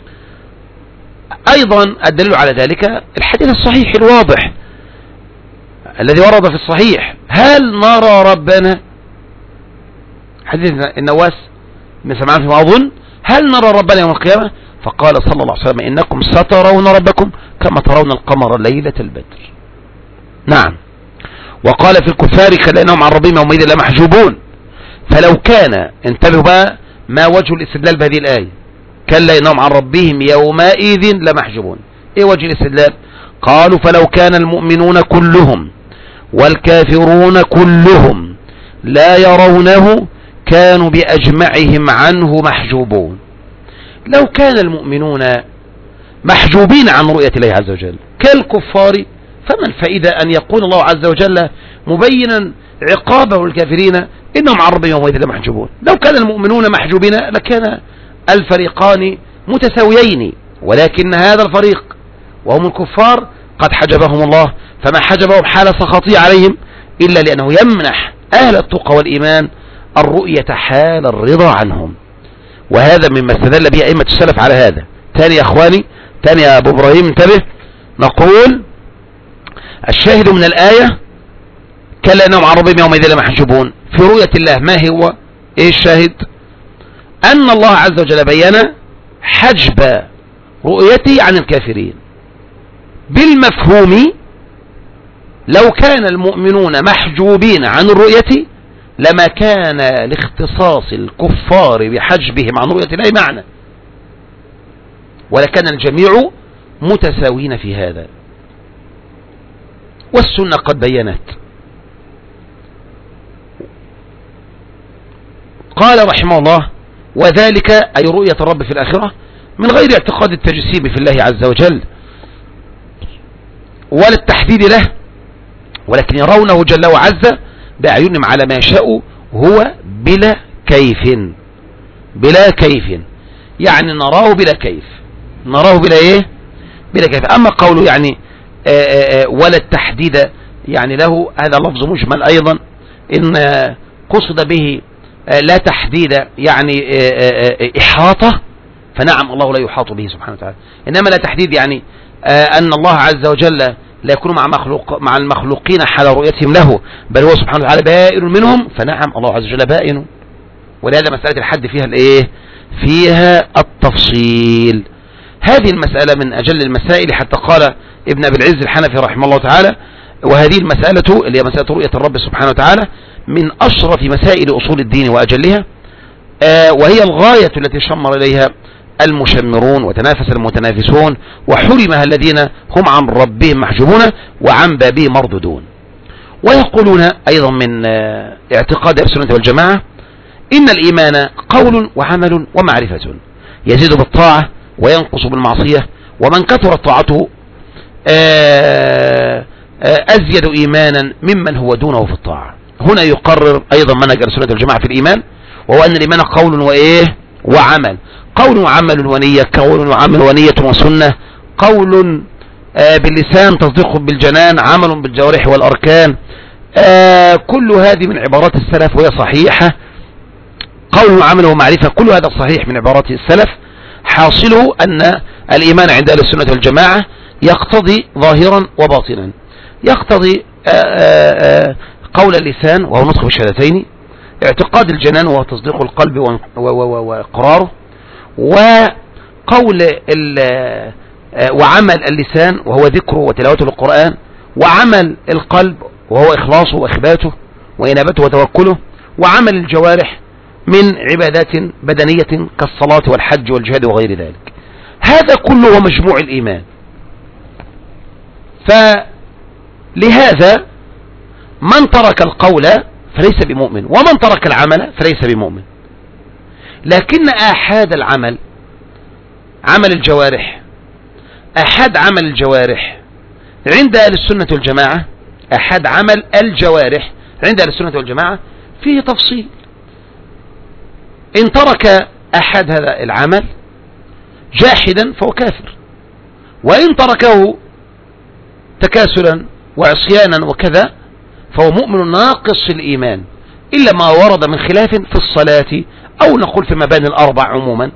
أيضا الدليل على ذلك الحديث الصحيح الواضح الذي ورد في الصحيح، هل نرى ربنا، حديث النواس من سمعان فيما أظن، هل نرى ربنا يوم القيامة؟ فقال صلى الله عليه وسلم إنكم سترون ربكم كما ترون القمر ليلة البدر. نعم. وقال في الكفار كلأنهم عن ربهم يومئذ لمحجوبون. فلو كان، انتبهوا بقى ما وجه الاستدلال بهذه الآية، كلا إنهم عن ربهم يومئذ لمحجوبون. ايه وجه الاستدلال؟ قالوا فلو كان المؤمنون كلهم والكافرون كلهم لا يرونه كانوا بأجمعهم عنه محجوبون. لو كان المؤمنون محجوبين عن رؤية الله عز وجل كالكفار، فما الفائدة أن يقول الله عز وجل مبينا عقابه الكافرين إنهم عن ربهم يومئذ لمحجوبون؟ لو كان المؤمنون محجوبين لكان الفريقان متساويين، ولكن هذا الفريق وهم الكفار قد حجبهم الله، فما حجبهم حال سخطه عليهم إلا لأنه يمنح أهل التقى والإيمان الرؤية حال الرضا عنهم. وهذا مما استدل به أئمة السلف على هذا. تاني يا أخواني، تاني يا أبو إبراهيم انتبه، نقول الشاهد من الآية كلا إنهم عن ربهم يومئذ لمحجوبون. في رؤية الله ما هو؟ إيه الشاهد؟ أن الله عز وجل بيّن حجب رؤيته عن الكافرين. بالمفهوم لو كان المؤمنون محجوبين عن الرؤية لما كان لاختصاص الكفار بحجبهم عن رؤية الله معنى، ولكن الجميع متساوين في هذا، والسنة قد بيّنت. قال رحمه الله وذلك أي رؤية الرب في الآخرة من غير اعتقاد التجسيم في الله عز وجل ولا التحديد له، ولكن يرونه جل وعز بأعينهم على ما يشاء هو بلا كيف. بلا كيف يعني نراه بلا كيف، نراه بلا ايه؟ بلا كيف. اما قوله يعني ولا التحديد يعني له، هذا لفظ مجمل ايضا، ان قصد به لا تحديد يعني احاطة، فنعم الله لا يحاط به سبحانه وتعالى، انما لا تحديد يعني ان الله عز وجل لا يكون مع المخلوقين حال رؤيتهم له، بل هو سبحانه وتعالى بائن منهم، فنعم الله عز وجل بائن. ولهذا مسألة الحد فيها الايه؟ فيها التفصيل. هذه المسألة من أجل المسائل، حتى قال ابن أبي العز الحنفي رحمه الله تعالى وهذه المسألة اللي هي مسألة رؤية الرب سبحانه وتعالى من أشرف مسائل أصول الدين وأجلها، وهي الغاية التي شمر إليها المشمرون وتنافس المتنافسون وحرمها الذين هم عن ربهم محجوبون وعن بابهم مردودون. ويقولون أيضا من اعتقاد أهل السنة والجماعة إن الإيمان قول وعمل ومعرفة، يزيد بالطاعة وينقص بالمعصية، ومن كثرت طاعته أزيد إيمانا ممن هو دونه في الطاعة. هنا يقرر أيضا منهج أهل السنة والجماعة في الإيمان، وهو أن الإيمان قول وإيه؟ وعمل. قول وعمل ونية، قول وعمل ونية وسنة، قول باللسان، تصديق بالجنان، عمل بالجوارح والأركان، كل هذه من عبارات السلف وهي صحيحة. قول وعمل ومعرفة كل هذا صحيح من عبارات السلف. حاصله أن الإيمان عند أهل السنة والجماعة يقتضي ظاهرا وباطنا، يقتضي قول اللسان وهو نطق بالشهادتين، اعتقاد الجنان وهو تصديق القلب وإقراره، وقول وعمل اللسان وهو ذكره وتلاوته للقرآن، وعمل القلب وهو إخلاصه وإخباته وإنابته وتوكله، وعمل الجوارح من عبادات بدنية كالصلاة والحج والجهاد وغير ذلك. هذا كله هو مجموع الإيمان. فلهذا من ترك القول فليس بمؤمن، ومن ترك العمل فليس بمؤمن. لكن آحاد العمل، عمل الجوارح، آحاد عمل الجوارح عند أهل السنة والجماعة، آحاد عمل الجوارح عند أهل السنة والجماعة فيه تفصيل. إن ترك آحاد هذا العمل جاحدا فهو كافر، وإن تركه تكاسلا وعصيانا وكذا فهو مؤمن ناقص الإيمان، إلا ما ورد من خلاف في الصلاة أو نقول في مباني الأربع عموما.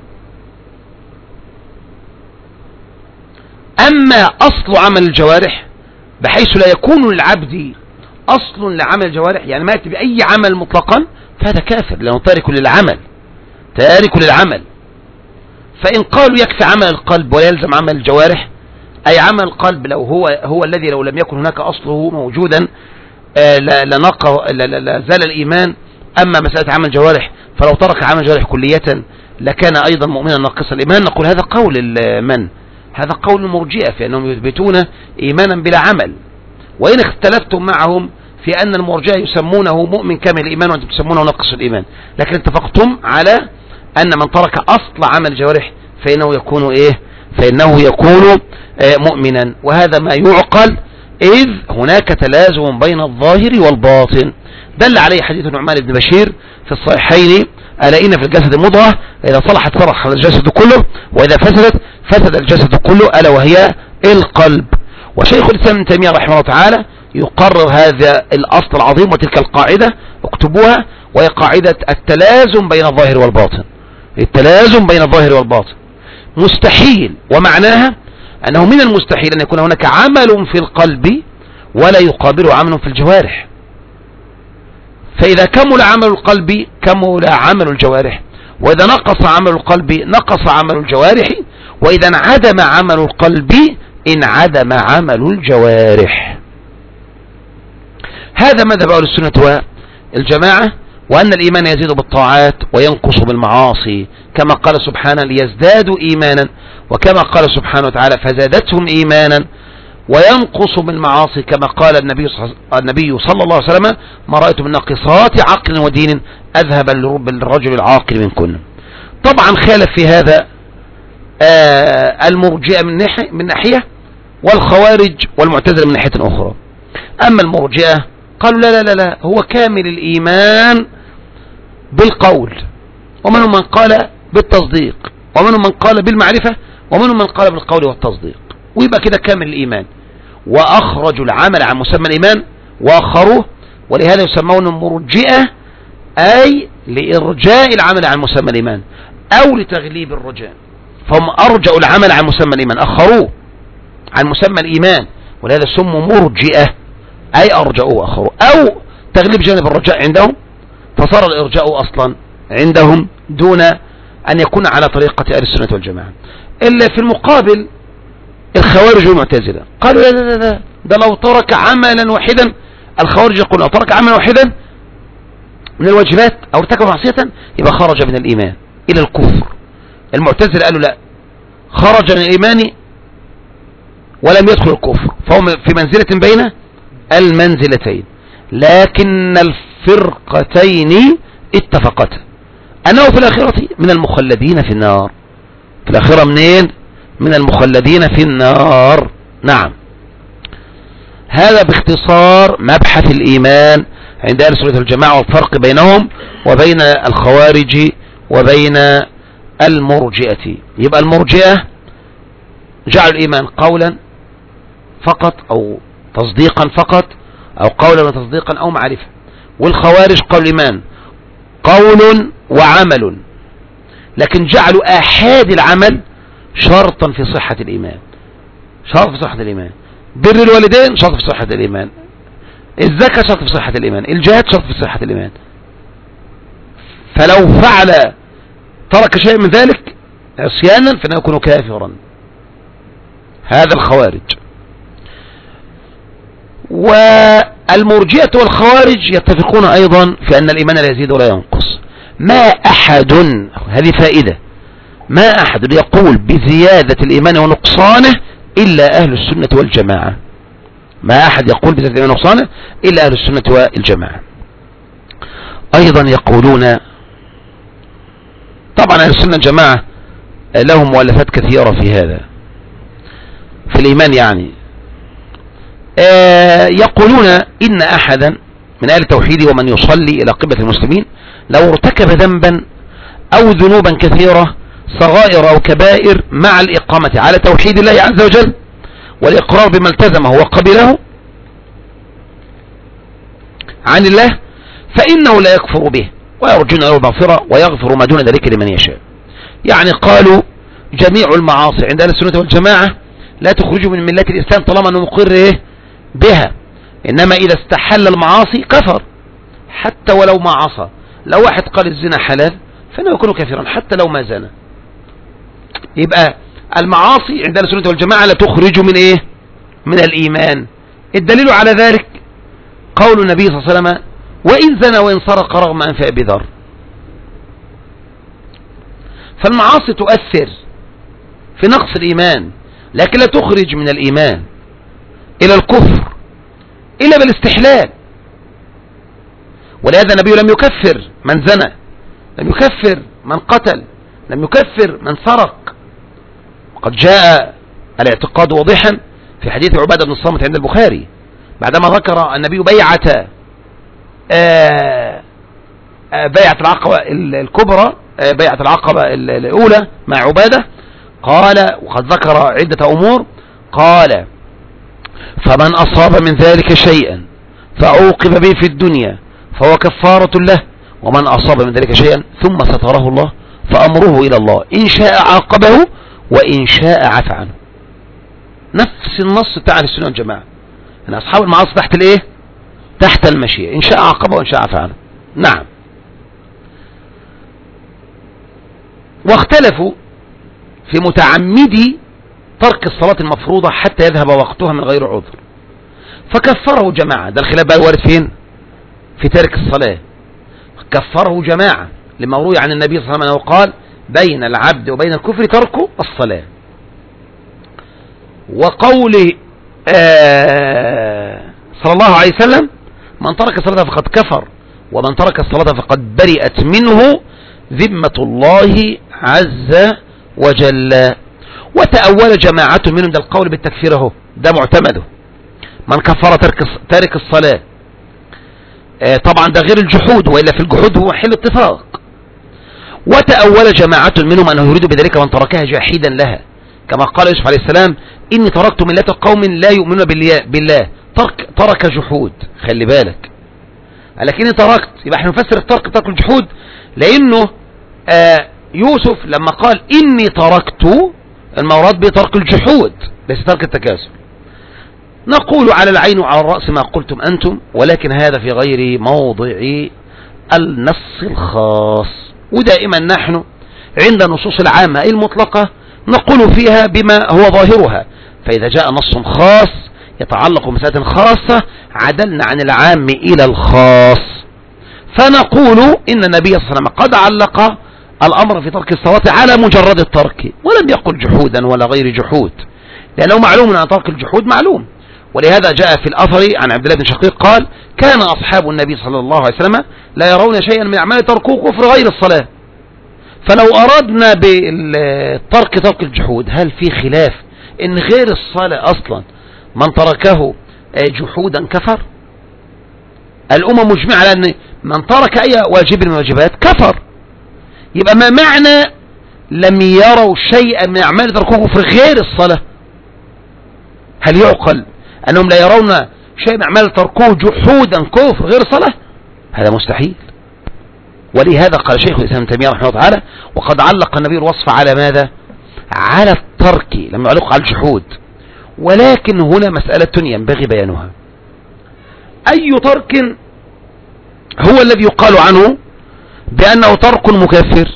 أما أصل عمل الجوارح بحيث لا يكون للعبد أصل لعمل الجوارح، يعني ما يأتي بأي عمل مطلقا، فهذا كافر لأنه تارك للعمل، تارك للعمل. فإن قالوا يكفي عمل القلب ولا يلزم عمل الجوارح، أي عمل القلب لو هو الذي لو لم يكن هناك أصله موجودا لا زال الإيمان. أما مسألة عمل الجوارح فلو ترك عمل الجوارح كلية لكان أيضا مؤمنا ناقص الإيمان. نقول هذا قول هذا قول المرجئة في أنهم يثبتون إيمانا بلا عمل، وإن اختلفتم معهم في أن المرجئة يسمونه مؤمن كامل الإيمان وأنتم تسمونه ناقص الإيمان، لكن اتفقتم على أن من ترك أصل عمل الجوارح فإنه يكون مؤمنا. وهذا ما يعقل، إذ هناك تلازم بين الظاهر والباطن، دل عليه حديث النعمان بن بشير في الصحيحين: ألا إن في الجسد مضغة إذا صلحت صلح الجسد كله وإذا فسدت فسد الجسد كله، ألا وهي القلب. وشيخ الإسلام ابن تيمية رحمه الله تعالى يقرر هذا الأصل العظيم وتلك القاعدة، اكتبوها، وهي قاعدة التلازم بين الظاهر والباطن. التلازم بين الظاهر والباطن مستحيل، ومعناها أنه من المستحيل أن يكون هناك عمل في القلب ولا يقابله عمل في الجوارح. فإذا كمل عمل القلب كمل عمل الجوارح، وإذا نقص عمل القلب نقص عمل الجوارح، وإذا انعدم عمل القلب انعدم عمل الجوارح. هذا مذهب أهل السنة والجماعة، وأن الإيمان يزيد بالطاعات وينقص بالمعاصي، كما قال سبحانه: ليزدادوا إيمانا، وكما قال سبحانه وتعالى: فزادتهم إيمانا، وينقص بالمعاصي كما قال النبي صلى الله عليه وسلم: ما رأيت من ناقصات عقل ودين أذهب للرجل العاقل منكن. طبعا خالف في هذا المرجئة من ناحية، والخوارج والمعتزلة من ناحية أخرى. أما المرجئة قالوا لا لا لا، هو كامل الإيمان بالقول، ومنهم من قال بالتصديق، ومنهم من قال بالمعرفة، ومنهم من قال بالقول والتصديق، ويبقى كده كامل الإيمان. وأخرجوا العمل عن مسمى الإيمان وأخروه، ولهذا يسمون المرجئة، أي لإرجاء العمل عن مسمى الإيمان أو لتغليب الرجاء، فهم أرجعوا العمل عن مسمى الإيمان، أخروه عن مسمى الإيمان، ولهذا سموا مرجئة، أي أرجعوه وأخروه، أو تغليب جانب الرجاء عندهم، فصار الإرجاء أصلا عندهم دون أن يكون على طريقة أهل السنة والجماعة. إلا في المقابل الخوارج والمعتزلة قالوا لا لا لا، ده لو ترك عملا واحدا، الخوارج يقول لو ترك عملا واحدا من الواجبات أو ارتكب معصية يبقى خرج من الإيمان إلى الكفر. المعتزلة قالوا لا، خرج من الإيمان ولم يدخل الكفر، فهم في منزلة بين المنزلتين. لكن الفرقتين اتفقتا أنه في الآخرة من المخلدين في النار. في الآخرة منين؟ من المخلدين في النار. نعم، هذا باختصار مبحث الإيمان عند أهل السنة والجماعة، والفرق بينهم وبين الخوارج وبين المرجئة. يبقى المرجئة جعلوا الإيمان قولا فقط أو تصديقا فقط، أو قولا وتصديقا أو معرفة، والخوارج قالوا الإيمان قول وعمل، لكن جعلوا آحاد العمل شرطا في صحة الإيمان، شرط في صحة الإيمان. بر الوالدين شرط في صحة الإيمان، الزكاة شرط في صحة الإيمان، الجهاد شرط في صحة الإيمان. فلو فعل ترك شيء من ذلك عصيانا فإنه يكون كافرا. هذا الخوارج. والمرجئة والخوارج يتفقون أيضا في أن الإيمان لا يزيد ولا ينقص. ما أحد، هذه فائدة، ما أحد يقول بزيادة الإيمان ونقصانه إلا أهل السنة والجماعة. ما أحد يقول بزيادة الإيمان ونقصانه إلا أهل السنة والجماعة. أيضا يقولون، طبعا أهل السنة والجماعة لهم مؤلفات كثيرة في هذا، في الإيمان يعني. يقولون إن أحدا من أهل التوحيد ومن يصلي إلى قبلة المسلمين لو ارتكب ذنبا أو ذنوبا كثيرة صغائر أو كبائر مع الإقامة على توحيد الله عز وجل والإقرار بما التزمه وقبله عن الله فإنه لا يكفر به ويرجون له المغفرة ويغفر ما دون ذلك لمن يشاء. يعني قالوا جميع المعاصي عند أهل السنة والجماعة لا تخرجوا من ملة الإسلام طالما أنه مقر بها، إنما إذا استحل المعاصي كفر حتى ولو ما عصى. لو واحد قال الزنا حلال فإنه يكون كافرا حتى لو ما زنى. يبقى المعاصي عند أهل السنة والجماعة لا تخرج من إيه؟ من الإيمان. الدليل على ذلك قول النبي صلى الله عليه وسلم وإن زنى وإن سرق رغم أنف أبي ذر. فالمعاصي تؤثر في نقص الإيمان لكن لا تخرج من الإيمان إلى الكفر إلا بالاستحلال. ولهذا النبي لم يكفر من زنى، لم يكفر من قتل، لم يكفر من سرق. وقد جاء الاعتقاد واضحا في حديث عبادة بن الصامت عند البخاري بعدما ذكر النبي بيعة العقبة الكبرى، بيعة العقبة الأولى مع عبادة، قال وقد ذكر عدة أمور، قال فمن أصاب من ذلك شيئا فعوقب به في الدنيا فهو كفارة له، ومن أصاب من ذلك شيئا ثم ستره الله فأمره إلى الله إن شاء عاقبه وإن شاء عفى عنه. نفس النص بتاع السنة والجماعة أن أصحاب المعاصي تحت الإيه؟ تحت المشيئة، إن شاء عاقبه وإن شاء عفى عنه. نعم. واختلفوا في متعمدي ترك الصلاة المفروضة حتى يذهب وقتها من غير عذر، فكفره جماعة. ده الخلاف بقى وارد فين؟ في تارك الصلاة. كفره جماعة لما روي عن النبي صلى الله عليه وسلم أنه قال بين العبد وبين الكفر ترك الصلاة. وقوله صلى الله عليه وسلم من ترك الصلاة فقد كفر ومن ترك الصلاة فقد برئت منه ذمة الله عز وجل. وتأول جماعة منهم ده القول بالتكفير اهو، ده معتمده من كفر تارك الصلاة. طبعا ده غير الجحود، وإلا في الجحود هو حل اتفاق. وتأول جماعة منهم أنه يريد بذلك من تركها جاحدا لها، كما قال يوسف عليه السلام إني تركت ملة قوم لا يؤمنون بالله. ترك جحود، خلي بالك. لكن تركت يبقى احنا نفسر الترك ترك الجحود، لأنه يوسف لما قال إني تركت المراد بترك الجحود ليس ترك التكاسل. نقول على العين وعلى الرأس ما قلتم أنتم، ولكن هذا في غير موضع النص الخاص. ودائما نحن عند النصوص العامة المطلقة نقول فيها بما هو ظاهرها، فإذا جاء نص خاص يتعلق بمسألة خاصة عدلنا عن العام إلى الخاص. فنقول إن النبي صلى الله عليه وسلم قد علق الأمر في ترك الصلاة على مجرد الترك، ولم يقل جحودا ولا غير جحود، لأنه معلوم أن ترك الجحود معلوم. ولهذا جاء في الأثر عن عبد الله بن شقيق قال كان أصحاب النبي صلى الله عليه وسلم لا يرون شيئا من أعمال تركوه كفر غير الصلاة. فلو أردنا بالترك ترك الجحود، هل في خلاف إن غير الصلاة أصلا من تركه جحودا كفر؟ الأمة مجمعة على أن من ترك أي واجب من الواجبات كفر. يبقى ما معنى لم يروا شيئا من أعمال تركوه كفر غير الصلاة؟ هل يعقل أنهم لا يرون شيئا من أعمال تركوه جحودا كفر غير الصلاة؟ هذا مستحيل. ولهذا قال شيخ الإسلام ابن تيمية رحمه الله تعالى وقد علق النبي الوصف على ماذا؟ على الترك، لم يعلق على الجحود. ولكن هنا مسألة ينبغي بيانها. أي ترك هو الذي يقال عنه بأنه ترك مكفر؟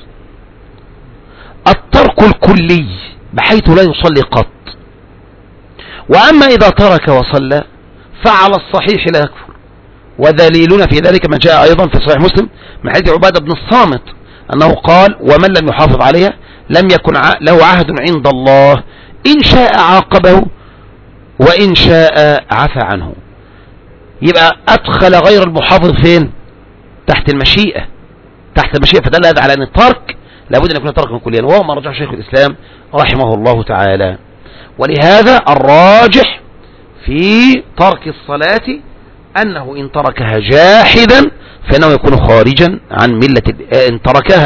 الترك الكلي بحيث لا يصلي قط. وأما إذا ترك وصلى فعلى الصحيح لا يكفر. ودليلنا في ذلك ما جاء أيضا في صحيح مسلم من حديث عبادة بن الصامت أنه قال ومن لم يحافظ عليها لم يكن له عهد عند الله، إن شاء عاقبه وإن شاء عفى عنه. يبقى أدخل غير المحافظ فين؟ تحت المشيئة، تحت المشيئة. فدل هذا على أن الترك لابد أن يكون تركا كليا، وهو ما رجح شيخ الإسلام رحمه الله تعالى. ولهذا الراجح في ترك الصلاة أنه إن تركها جاحدا فإنه يكون خارجا عن ملة، إن تركها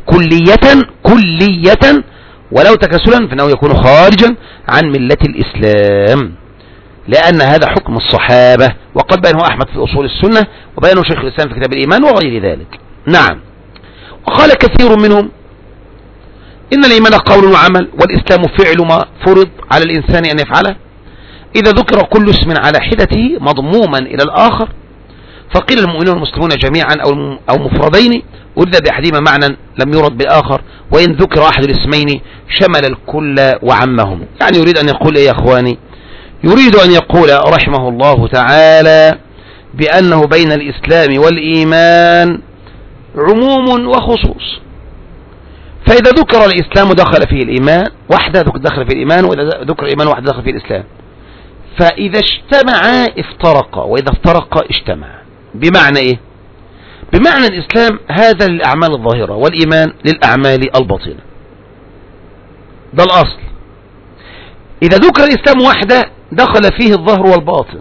كلية ولو تكاسلا فإنه يكون خارجا عن ملة الإسلام، لأن هذا حكم الصحابة، وقد بينه أحمد في أصول السنة وبينه شيخ الإسلام في كتاب الإيمان وغير ذلك. نعم. وقال كثير منهم إن الإيمان قول وعمل، والإسلام فعل ما فرض على الإنسان أن يفعله، إذا ذكر كل اسم على حدته مضموما إلى الآخر فقيل المؤمنون والمسلمون جميعا أو مفردين أريد بأحدهما معنى لم يرد بالآخر، وإن ذكر أحد الاسمين شمل الكل وعمهم. يعني يريد أن يقول إيه يا أخواني؟ يريد أن يقول رحمه الله تعالى بأنه بين الإسلام والإيمان عموم وخصوص، فإذا ذكر الإسلام دخل فيه الإيمان وحده دخل فيه الإيمان، وإذا ذكر الإيمان وحده دخل فيه الإسلام. فإذا اجتمعا افترقا، وإذا افترقا اجتمعا. بمعنى إيه؟ بمعنى الإسلام هذا للأعمال الظاهرة، والإيمان للأعمال الباطنة، ده الأصل. إذا ذكر الإسلام وحده دخل فيه الظاهر والباطن.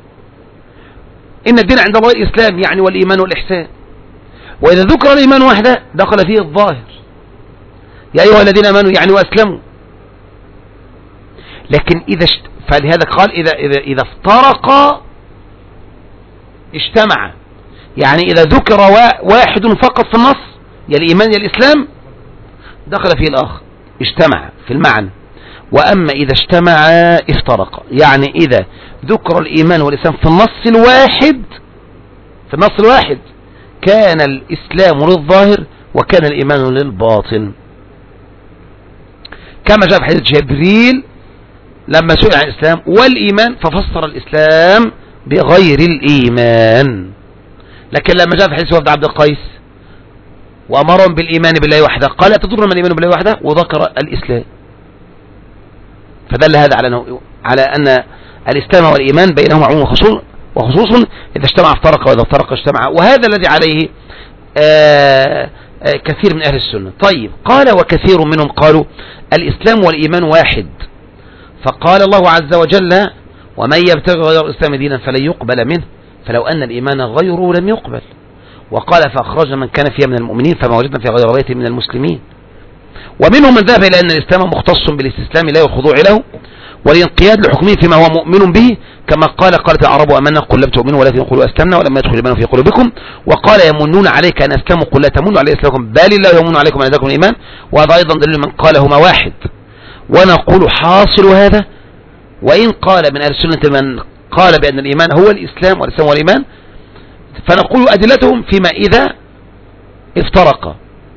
إن الدين عند الله الإسلام يعني والإيمان والإحسان. وإذا ذكر الإيمان وحده دخل فيه الظاهر، يا أيها الذين آمنوا يعني وأسلموا. لكن فلهذا قال إذا افترقا اجتمع، يعني إذا ذكر واحد فقط في النص يا الإيمان يا الإسلام دخل فيه الآخر، اجتمع في المعنى. وأما إذا اجتمع افترق، يعني إذا ذكر الإيمان والإسلام في النص الواحد كان الإسلام للظاهر وكان الإيمان للباطن، كما جاء في حديث جبريل لما سئل عن الإسلام والإيمان ففسر الإسلام بغير الإيمان. لكن لما جاء في حديث وفد عبد القيس وأمرهم بالإيمان بالله وحده قال تدرون من الإيمان بالله وحده وذكر الإسلام، فدل هذا على أن الإسلام والإيمان بينهما عموم وخصوص، إذا اجتمع افترق وإذا افترق اجتمع، وهذا الذي عليه كثير من أهل السنة. طيب، قال وكثير منهم قالوا الإسلام والإيمان واحد، فقال الله عز وجل ومن يبتغي غير الإسلام دينا فلن يقبل منه فلو أن الإيمان غيره لم يقبل. وقال فأخرجنا من كان فيها من المؤمنين فما وجدنا في غير بيت من المسلمين. ومنهم من ذهب إلى أن الإسلام مختص بالاستسلام له والخضوع له والانقياد لحكمه فيما هو مؤمن به، كما قالت الأعراب آمنا قل لم تؤمنوا ولكن قولوا أسلمنا ولما يدخل الإيمان في قلوبكم. وقال يمنون عليك أن أسلموا قل لا تمنوا علي إسلامكم بل الله يمن عليكم أن هداكم الإيمان. وهذا أيضا دليل من قال هما واحد. ونقول حاصل هذا، وإن قال من أهل السنة من قال بأن الإيمان هو الإسلام والإسلام والإيمان، فنقول أدلتهم فيما إذا افترق،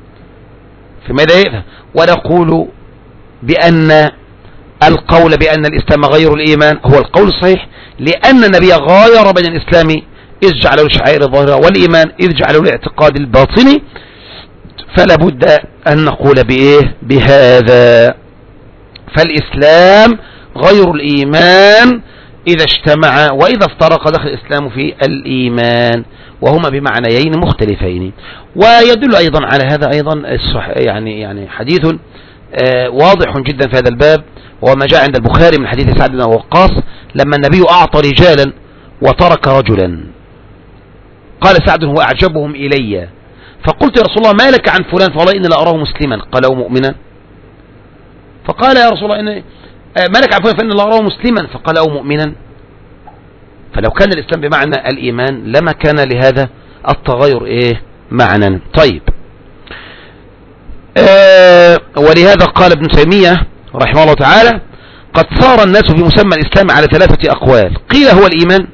ونقول بأن القول بأن الإسلام غير الإيمان هو القول الصحيح، لأن النبي غاير بين الإسلام إذ جعله الشعائر الظاهرة والإيمان إذ جعله الاعتقاد الباطني، فلا بد أن نقول بهذا. فالإسلام غير الإيمان إذا اجتمع، وإذا افترق دخل الإسلام في الإيمان، وهما بمعنيين مختلفين. ويدل أيضا على هذا أيضا يعني حديث واضح جدا في هذا الباب، وما جاء عند البخاري من حديث سعد بن وقاص لما النبي أعطى رجالا وترك رجلا، قال سعد هو أعجبهم إلي، فقلت يا رسول الله ما لك عن فلان؟ فوالله إني لا أراه مسلما. قال أو مؤمنا؟ فقال يا رسول الله ما لك عن فلان؟ فإني لا أراه مسلما. فقال أو مؤمنا؟ فلو كان الإسلام بمعنى الإيمان لما كان لهذا التغير معنى. طيب، ولهذا قال ابن تيمية رحمه الله تعالى قد صار الناس في مسمى الإسلام على 3 أقوال، قيل هو الإيمان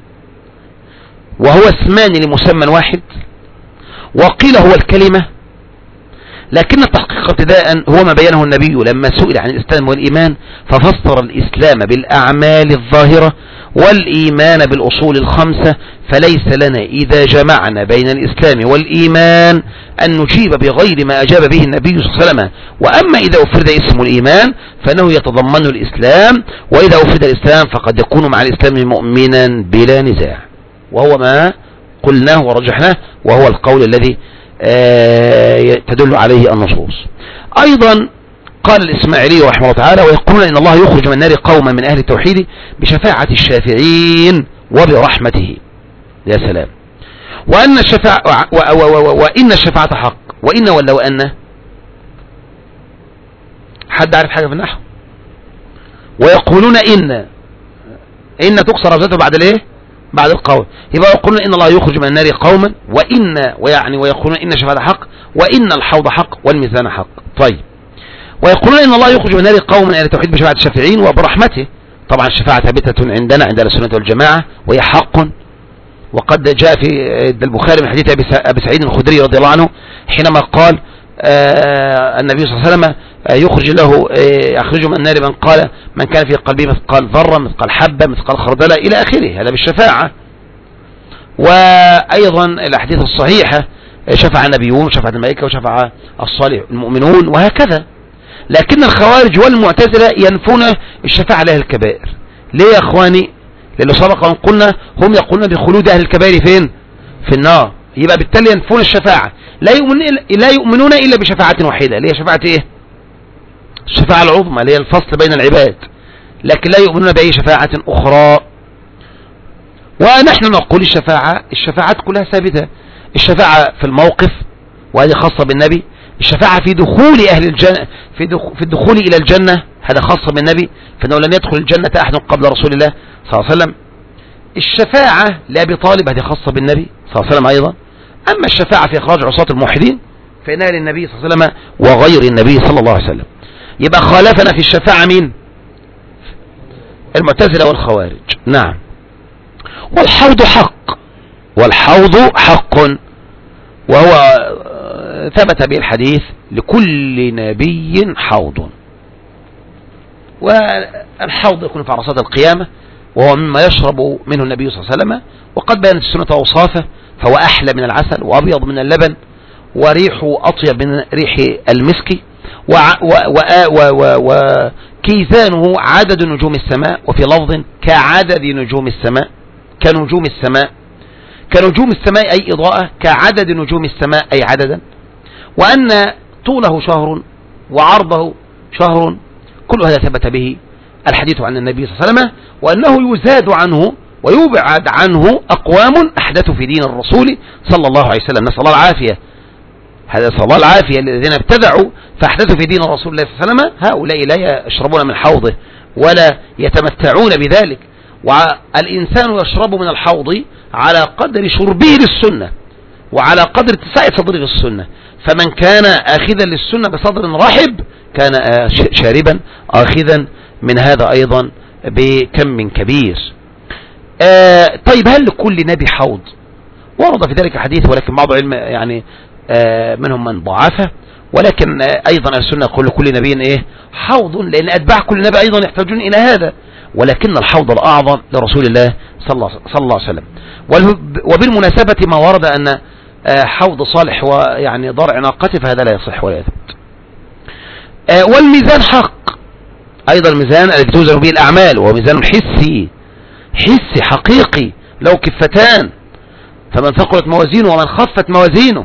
وهو اسمان لمسمى واحد، وقيل هو الكلمة، لكن التحقيق ابتداء هو ما بينه النبي لما سئل عن الإسلام والإيمان، ففسر الإسلام بالأعمال الظاهرة والإيمان بالأصول الخمسة. فليس لنا إذا جمعنا بين الإسلام والإيمان أن نجيب بغير ما أجاب به النبي صلى الله عليه وسلم. وأما إذا أفرد اسم الإيمان فإنه يتضمن الإسلام، وإذا أفرد الإسلام فقد يكون مع الإسلام مؤمنا بلا نزاع، وهو ما قلناه ورجحناه، وهو القول الذي تدل عليه النصوص. أيضا قال الإسماعيلي رحمه الله تعالى: ويقولون إن الله يخرج من النار قوما من أهل التوحيد بشفاعة الشافعين وبرحمته. يا سلام. وأن الشفاعة حق، وإن ولا وأن، حد عارف حاجة في النحو؟ ويقولون إن تكسر رجلته بعد الايه؟ بعد القول. يبقى يقولون إن الله يخرج من النار قوما، ويقولون إن الشفاعة حق، وإن الحوض حق، والميزان حق. طيب، ويقولون إن الله يخرج من النار قوما إلى التوحيد بشفاعة الشافعين وبرحمته. طبعا الشفاعة ثابتة عندنا عند السنة والجماعة، وهي حق. وقد جاء في البخاري من حديث أبي سعيد الخدري رضي الله عنه حينما قال النبي صلى الله عليه وسلم يخرج من النار من كان في قلبه مثقال ذرة، مثقال حبة، مثقال خردلة، إلى آخره. هذا بالشفاعة. وأيضا الأحاديث الصحيحة: شفع النبيون وشفع الملائكة وشفع الصالح المؤمنون، وهكذا. لكن الخوارج والمعتزلة ينفون الشفاعة لأهل الكبائر. ليه يا أخواني؟ لأنه سبق أن قلنا هم يقولون بخلود أهل الكبائر فين؟ في النار. يبقى بالتالي ينفون الشفاعة، لا يؤمنون إلا بشفاعة واحدة، اللي هي شفاعة إيه؟ الشفاعة العظمى، اللي هي الفصل بين العباد، لكن لا يؤمنون بأي شفاعة أخرى. ونحن نقول الشفاعات كلها ثابتة. الشفاعة في الموقف، وهذه خاصة بالنبي. الشفاعة في دخول أهل الجنة، في الدخول إلى الجنة، هذا خاصة بالنبي، فإنه لن يدخل الجنة أحد قبل رسول الله صلى الله عليه وسلم. الشفاعة لأبي طالب، هذه خاصة بالنبي صلى الله عليه وسلم أيضا. أما الشفاعة في إخراج عصاة الموحدين فإنها للنبي صلى الله عليه وسلم وغير النبي صلى الله عليه وسلم. يبقى خالفنا في الشفاعة مين؟ المعتزلة والخوارج. نعم. والحوض حق، وهو ثبت به الحديث: لكل نبي حوض. والحوض يكون في عرصات القيامة، وهو مما يشرب منه النبي صلى الله عليه وسلم. وقد بينت السنة أوصافه، فهو أحلى من العسل، وأبيض من اللبن، وريحه أطيب من ريح المسك، وكيزانه عدد نجوم السماء، وفي لفظ كعدد نجوم السماء، كنجوم السماء أي إضاءة، كعدد نجوم السماء أي عددا. وأن طوله شهر وعرضه شهر، كل هذا ثبت به الحديث عن النبي صلى الله عليه وسلم. وأنه يزاد عنه ويبعد عنه أقوام أحدثوا في دين الرسول صلى الله عليه وسلم. نسأل الله العافية. هذا صلى الله العافية. الذين ابتدعوا فأحدثوا في دين الرسول الله صلى الله عليه وسلم، هؤلاء لا يشربون من حوضه ولا يتمتعون بذلك. والإنسان يشرب من الحوض على قدر شربه للسنة، وعلى قدر اتساع صدره للسنة. فمن كان آخذا للسنة بصدر رحب كان شاربا آخذا من هذا أيضا بكم كبير. طيب، هل لكل نبي حوض؟ ورد في ذلك حديث، ولكن بعض العلم يعني منهم من ضعفه. ولكن أيضا السنة يقول لكل نبي حوض، لأن أتباع كل نبي أيضا يحتاجون إلى هذا. ولكن الحوض الأعظم لرسول الله صلى الله عليه وسلم. وبالمناسبة ما ورد أن حوض صالح ويعني ضرع ناقته، فهذا لا يصح ولا يثبت. والميزان حق أيضا، الميزان الذي توزن به الأعمال، وهو ميزان حسي حقيقي له كفتان، فمن ثقلت موازينه ومن خفت موازينه.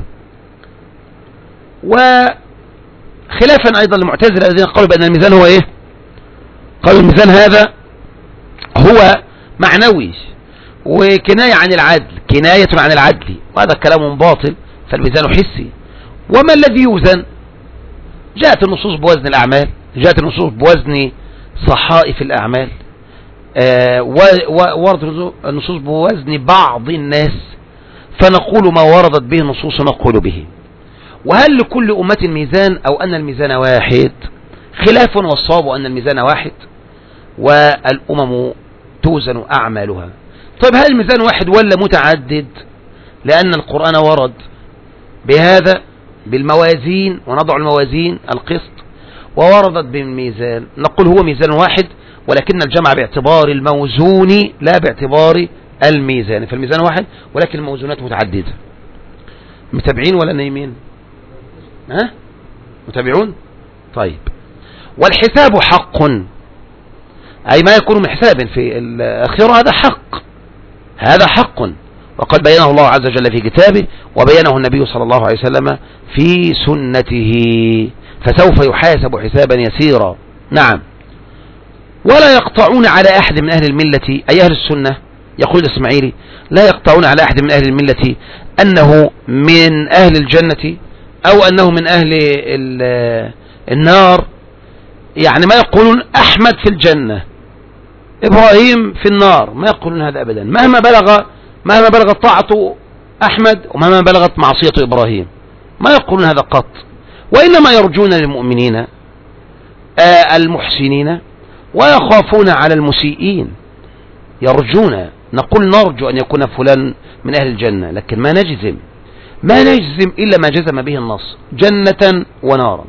وخلافا أيضا للمعتزلة الذين قالوا بأن الميزان هو قالوا الميزان هذا هو معنوي وكناية عن العدل، وهذا كلام باطل. فالميزان حسي. وما الذي يوزن؟ جاءت النصوص بوزن الأعمال، جاءت النصوص بوزن صحائف الأعمال، ووردت النصوص بوزن بعض الناس، فنقول ما وردت به النصوص نقول به. وهل لكل أمة ميزان أو أن الميزان واحد؟ خلاف، والصواب أن الميزان واحد، والأمم توزن أعمالها. طيب، هل الميزان واحد ولا متعدد؟ لأن القرآن ورد بهذا بالموازين ونضع الموازين القسط، ووردت بالميزان، نقول هو ميزان واحد، ولكن الجمع باعتبار الموزون لا باعتبار الميزان، فالميزان واحد ولكن الموزونات متعددة. متابعين ولا نايمين؟ ها؟ متابعون؟ طيب. والحساب حق، أي ما يكون من حساب في الآخرة هذا حق، هذا حق، وقد بينه الله عز وجل في كتابه، وبينه النبي صلى الله عليه وسلم في سنته، فسوف يحاسب حسابا يسيرا. نعم. ولا يقطعون على أحد من أهل الملة، أي أهل السنة، يقول الإسماعيلي لا يقطعون على أحد من أهل الملة أنه من أهل الجنة أو أنه من أهل النار، يعني ما يقولون أحمد في الجنة إبراهيم في النار، ما يقولون هذا أبدا، مهما بلغت طاعة أحمد ومهما بلغت معصية إبراهيم، ما يقولون هذا قط، وإنما يرجون للمؤمنين المحسنين ويخافون على المسيئين، يرجون، نقول نرجو أن يكون فلان من أهل الجنة، لكن ما نجزم إلا ما جزم به النص، جنة ونارا،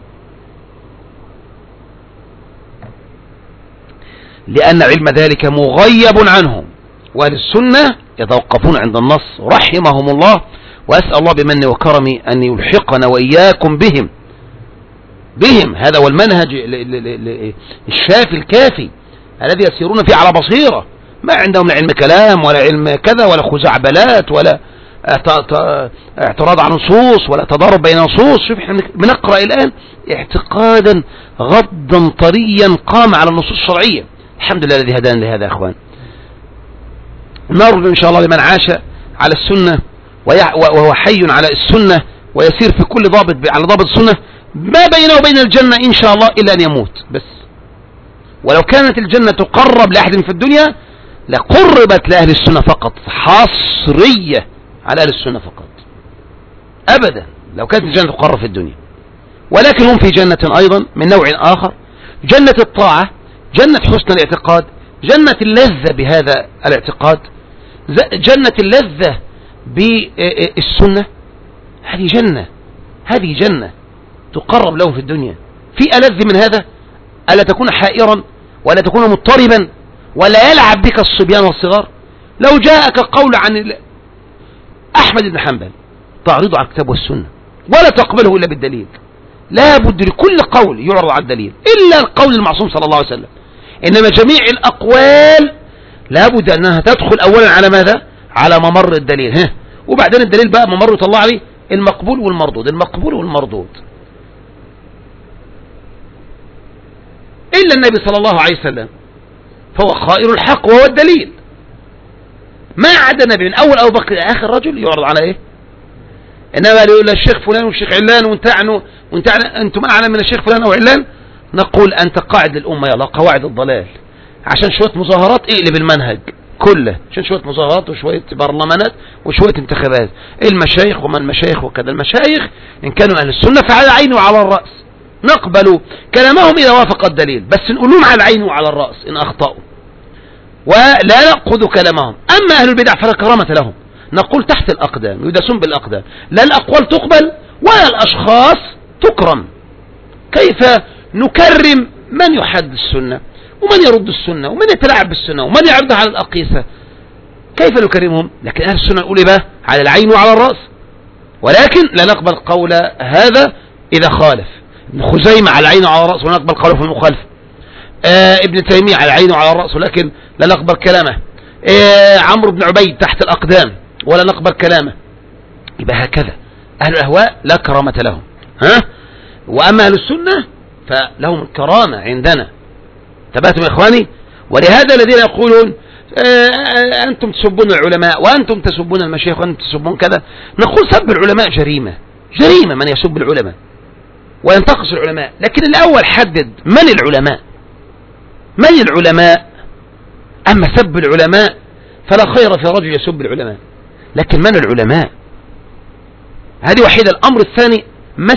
لأن علم ذلك مغيب عنهم، وأهل السنة يتوقفون عند النص رحمهم الله، وأسأل الله بمن وكرمي أن يلحقنا وإياكم بهم، هذا هو المنهج الشافي الكافي الذي يسيرون فيه على بصيرة، ما عندهم علم كلام ولا علم كذا ولا خزعبلات ولا اعتراض على نصوص ولا تضارب بين نصوص. شوف احنا بنقرأ الآن اعتقادا غضا طريا قام على النصوص الشرعية، الحمد لله الذي هدانا لهذا يا اخوان. نرجو ان شاء الله لمن عاش على السنة وهو حي على السنة ويسير في كل ضابط على ضابط السنة، ما بينه وبين الجنة ان شاء الله الا ان يموت بس. ولو كانت الجنة تقرب لأحد في الدنيا لقربت لأهل السنة فقط، حصرية على أهل السنة فقط أبدا، لو كانت الجنة تقرب في الدنيا، ولكن هم في جنة أيضا من نوع آخر، جنة الطاعة، جنة حسن الاعتقاد، جنة اللذة بهذا الاعتقاد، جنة اللذة بالسنة، هذه جنة تقرب لهم في الدنيا. في ألذ من هذا؟ ألا تكون حائرا ولا تكون مضطربا ولا يلعب بك الصبيان والصغار؟ لو جاءك قول عن أحمد بن حنبل تعرضه على الكتاب والسنة ولا تقبله إلا بالدليل، لا بد لكل قول يعرض على الدليل إلا القول المعصوم صلى الله عليه وسلم، إنما جميع الأقوال لا بد أنها تدخل أولا على ماذا؟ على ممر الدليل، وبعدين الدليل بقى ممر يطلع عليه المقبول والمردود، إلا النبي صلى الله عليه وسلم فهو خائر الحق وهو الدليل، ما عدا النبي من أول أبو بكر آخر رجل يعرض على إيه؟ إنما يقول الشيخ فلان والشيخ علان وانت أنتم أعلم من الشيخ فلان أو علان، نقول أنت قاعد للأمة، يلا قواعد الضلال، عشان شوية مظاهرات اقلب المنهج كله، عشان شوية مظاهرات وشوية برلمانات وشوية انتخابات، المشايخ وما المشايخ وكذا المشايخ إن كانوا أهل السنة فعلى العين وعلى الرأس، نقبل كلامهم إذا وافق الدليل، بس نقول لهم على العين وعلى الرأس إن أخطأوا، ولا نأخذ كلامهم. أما أهل البدع فلا كرامة لهم، نقول تحت الأقدام، يدسون بالأقدام، لا الأقوال تقبل ولا الأشخاص تكرم. كيف نكرم من يحد السنة ومن يرد السنة ومن يتلاعب بالسنة ومن يعرضها على الأقيسة؟ كيف نكرمهم؟ لكن أهل السنة نقول بقى على العين وعلى الرأس، ولكن لا نقبل قول هذا إذا خالف. ابن خزيمة على العين وعلى الرأس ولا نقبل قوله في المخالف، ابن تيمية على العين وعلى الرأس ولكن لا نقبل كلامه، عمرو بن عبيد تحت الأقدام ولا نقبل كلامه. يبقى هكذا أهل الأهواء لا كرامة لهم، وأما أهل السنة فلهم الكرامة عندنا. تبعتم يا إخواني؟ ولهذا الذين يقولون أنتم تسبون العلماء وأنتم تسبون المشايخ وأنتم تسبون كذا، نقول سب العلماء جريمة من يسب العلماء وينتقص العلماء، لكن الأول حدد من العلماء، أما سب العلماء فلا خير في رجل يسب العلماء، لكن من العلماء؟ هذه وحيدة. الأمر الثاني ما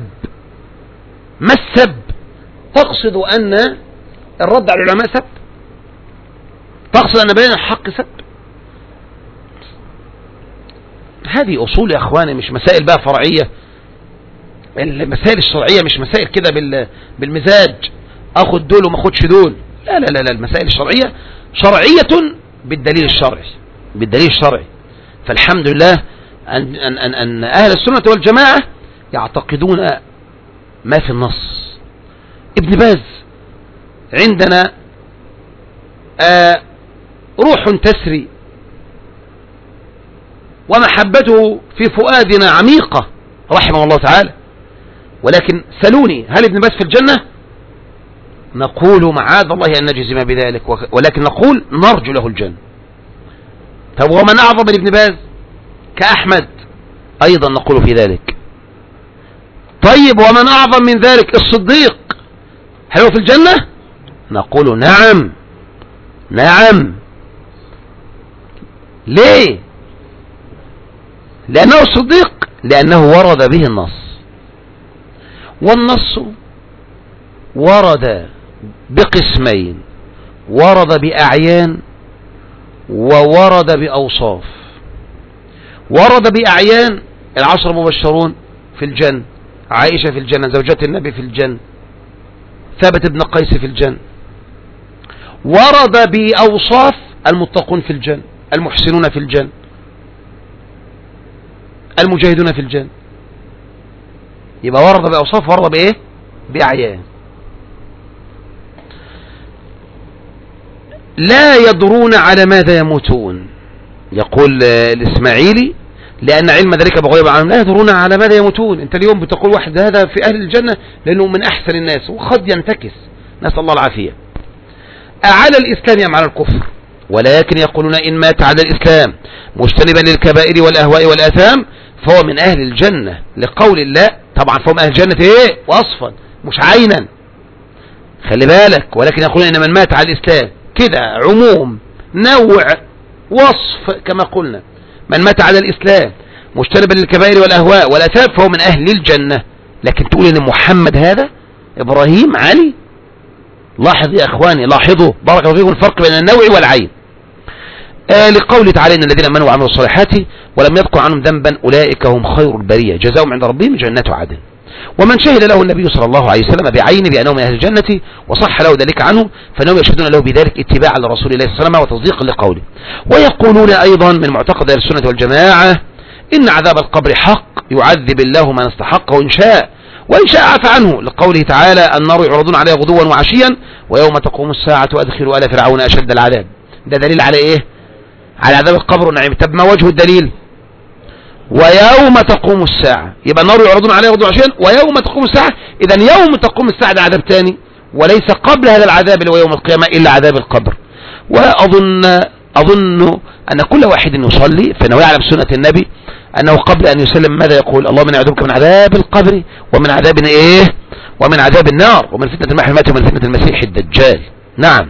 السب؟ تقصد أن الرد على العلماء سب؟ تقصد أن بين الحق سب؟ هذه أصول يا أخواني، مش مسائل بقى فرعية المسائل الشرعية مش مسائل كده بالمزاج، اخد دول وما اخدش دول، لا لا لا، المسائل الشرعية شرعية بالدليل الشرعي. فالحمد لله أن أهل السنة والجماعة يعتقدون ما في النص. ابن باز عندنا روح تسري ومحبته في فؤادنا عميقة رحمه الله تعالى، ولكن سلوني هل ابن باز في الجنة؟ نقول معاذ الله أن نجزم بذلك، ولكن نقول نرجو له الجنة. طب ومن أعظم من ابن باز كأحمد؟ أيضا نقول في ذلك. طيب ومن أعظم من ذلك الصديق، هل هو في الجنة؟ نقول نعم. ليه؟ لأنه الصديق، لأنه ورد به النص، والنص ورد بقسمين، ورد بأعيان وورد بأوصاف. ورد بأعيان 10 مبشرون في الجنة، عائشة في الجنة زوجة النبي في الجنة، ثابت بن قيس في الجنة. ورد بأوصاف المتقون في الجنة، المحسنون في الجنة، المجاهدون في الجنة. يبقى ورد بأوصاف، ورد بإيه؟ بأعيان. لا يدرون على ماذا يموتون، يقول الإسماعيلي، لأن علم ذلك بغيب عنهم. لا يدرون على ماذا يموتون. انت اليوم بتقول واحد هذا في أهل الجنة لأنه من أحسن الناس، وقد ينتكس، نسأل الله العافية، على الإسلام أم على الكفر، ولكن يقولون إن مات على الإسلام مجتنبا للكبائر والأهواء والآثام فهو من أهل الجنة، لقول الله. طبعا فهو من أهل الجنة إيه؟ وصفا مش عينا، خلي بالك. ولكن يقولون إن من مات على الإسلام، كده عموم، نوع، وصف، كما قلنا من مات على الإسلام مجتنبا للكبائر والأهواء والآثام فهو من أهل الجنة. لكن تقول إن محمد هذا، إبراهيم، علي، لاحظ يا أخواني، لاحظوا بارك الله فيكم الفرق بين النوع والعين. لقوله تعالى إن الذين آمنوا وعملوا الصالحات ولم يذكر عنهم ذنبا أولئك هم خير البرية جزاؤهم عند ربهم جنات عدن. ومن شهد له النبي صلى الله عليه وسلم بعينه بأنه من أهل الجنة وصح له ذلك عنه فإنهم يشهدون له بذلك اتباعا لرسول الله صلى الله عليه وسلم وتصديقا لقوله. ويقولون أيضا من معتقد أهل السنة والجماعة إن عذاب القبر حق، يعذب الله من استحقه إن شاء، وإن شاء عفى عنه، لقوله تعالى النار يعرضون عليها غدوا وعشيا ويوم تقوم الساعة وأدخلوا آل فرعون أشد العذاب. ده دليل على إيه؟ على عذاب القبر والنعيم. طب ما وجه الدليل؟ ويوم تقوم الساعة، يبقى النار يعرضون عليها غدوا وعشيا ويوم تقوم الساعة. إذن يوم تقوم الساعة ده عذاب تاني، وليس قبل هذا العذاب اللي هو يوم القيامة إلا عذاب القبر. وأظن أن كل واحد يصلي فإنه يعلم سنة النبي أنه قبل أن يسلم ماذا يقول؟ اللهم إني أعوذ بك من عذاب القبر ومن عذاب إيه؟ ومن عذاب النار ومن فتنة المحيا والممات ومن فتنة المسيح الدجال. نعم.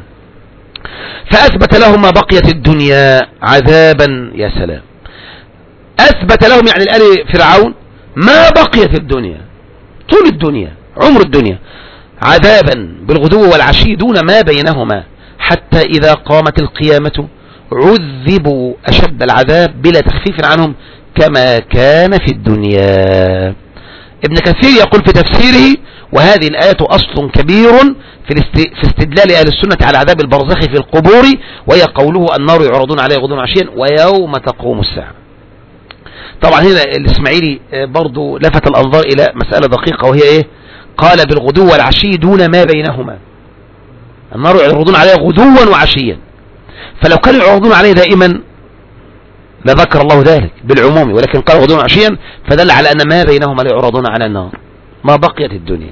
فأثبت لهم ما بقيت الدنيا عذابا. يا سلام، أثبت لهم يعني الآل فرعون ما بقيت الدنيا، طول الدنيا، عمر الدنيا، عذابا بالغدو والعشي دون ما بينهما، حتى إذا قامت القيامة عذبوا أشد العذاب بلا تخفيف عنهم كما كان في الدنيا. ابن كثير يقول في تفسيره وهذه الآية أصل كبير في استدلال أهل السنة على عذاب البرزخ في القبور، وهي قوله النار يعرضون عليها غدوا وعشيا ويوم تقوم الساعة. طبعا هنا الإسماعيلي برضو لفت الأنظار إلى مسألة دقيقة، وهي إيه؟ قال بالغدو والعشي دون ما بينهما. النار يعرضون عليها غدوا وعشيا، فلو كانوا يعرضون عليه دائما لذكر الله ذلك بالعموم، ولكن قال غدوا وعشيا فدل على أن ما بينهما لا يعرضون على النار ما بقيت الدنيا.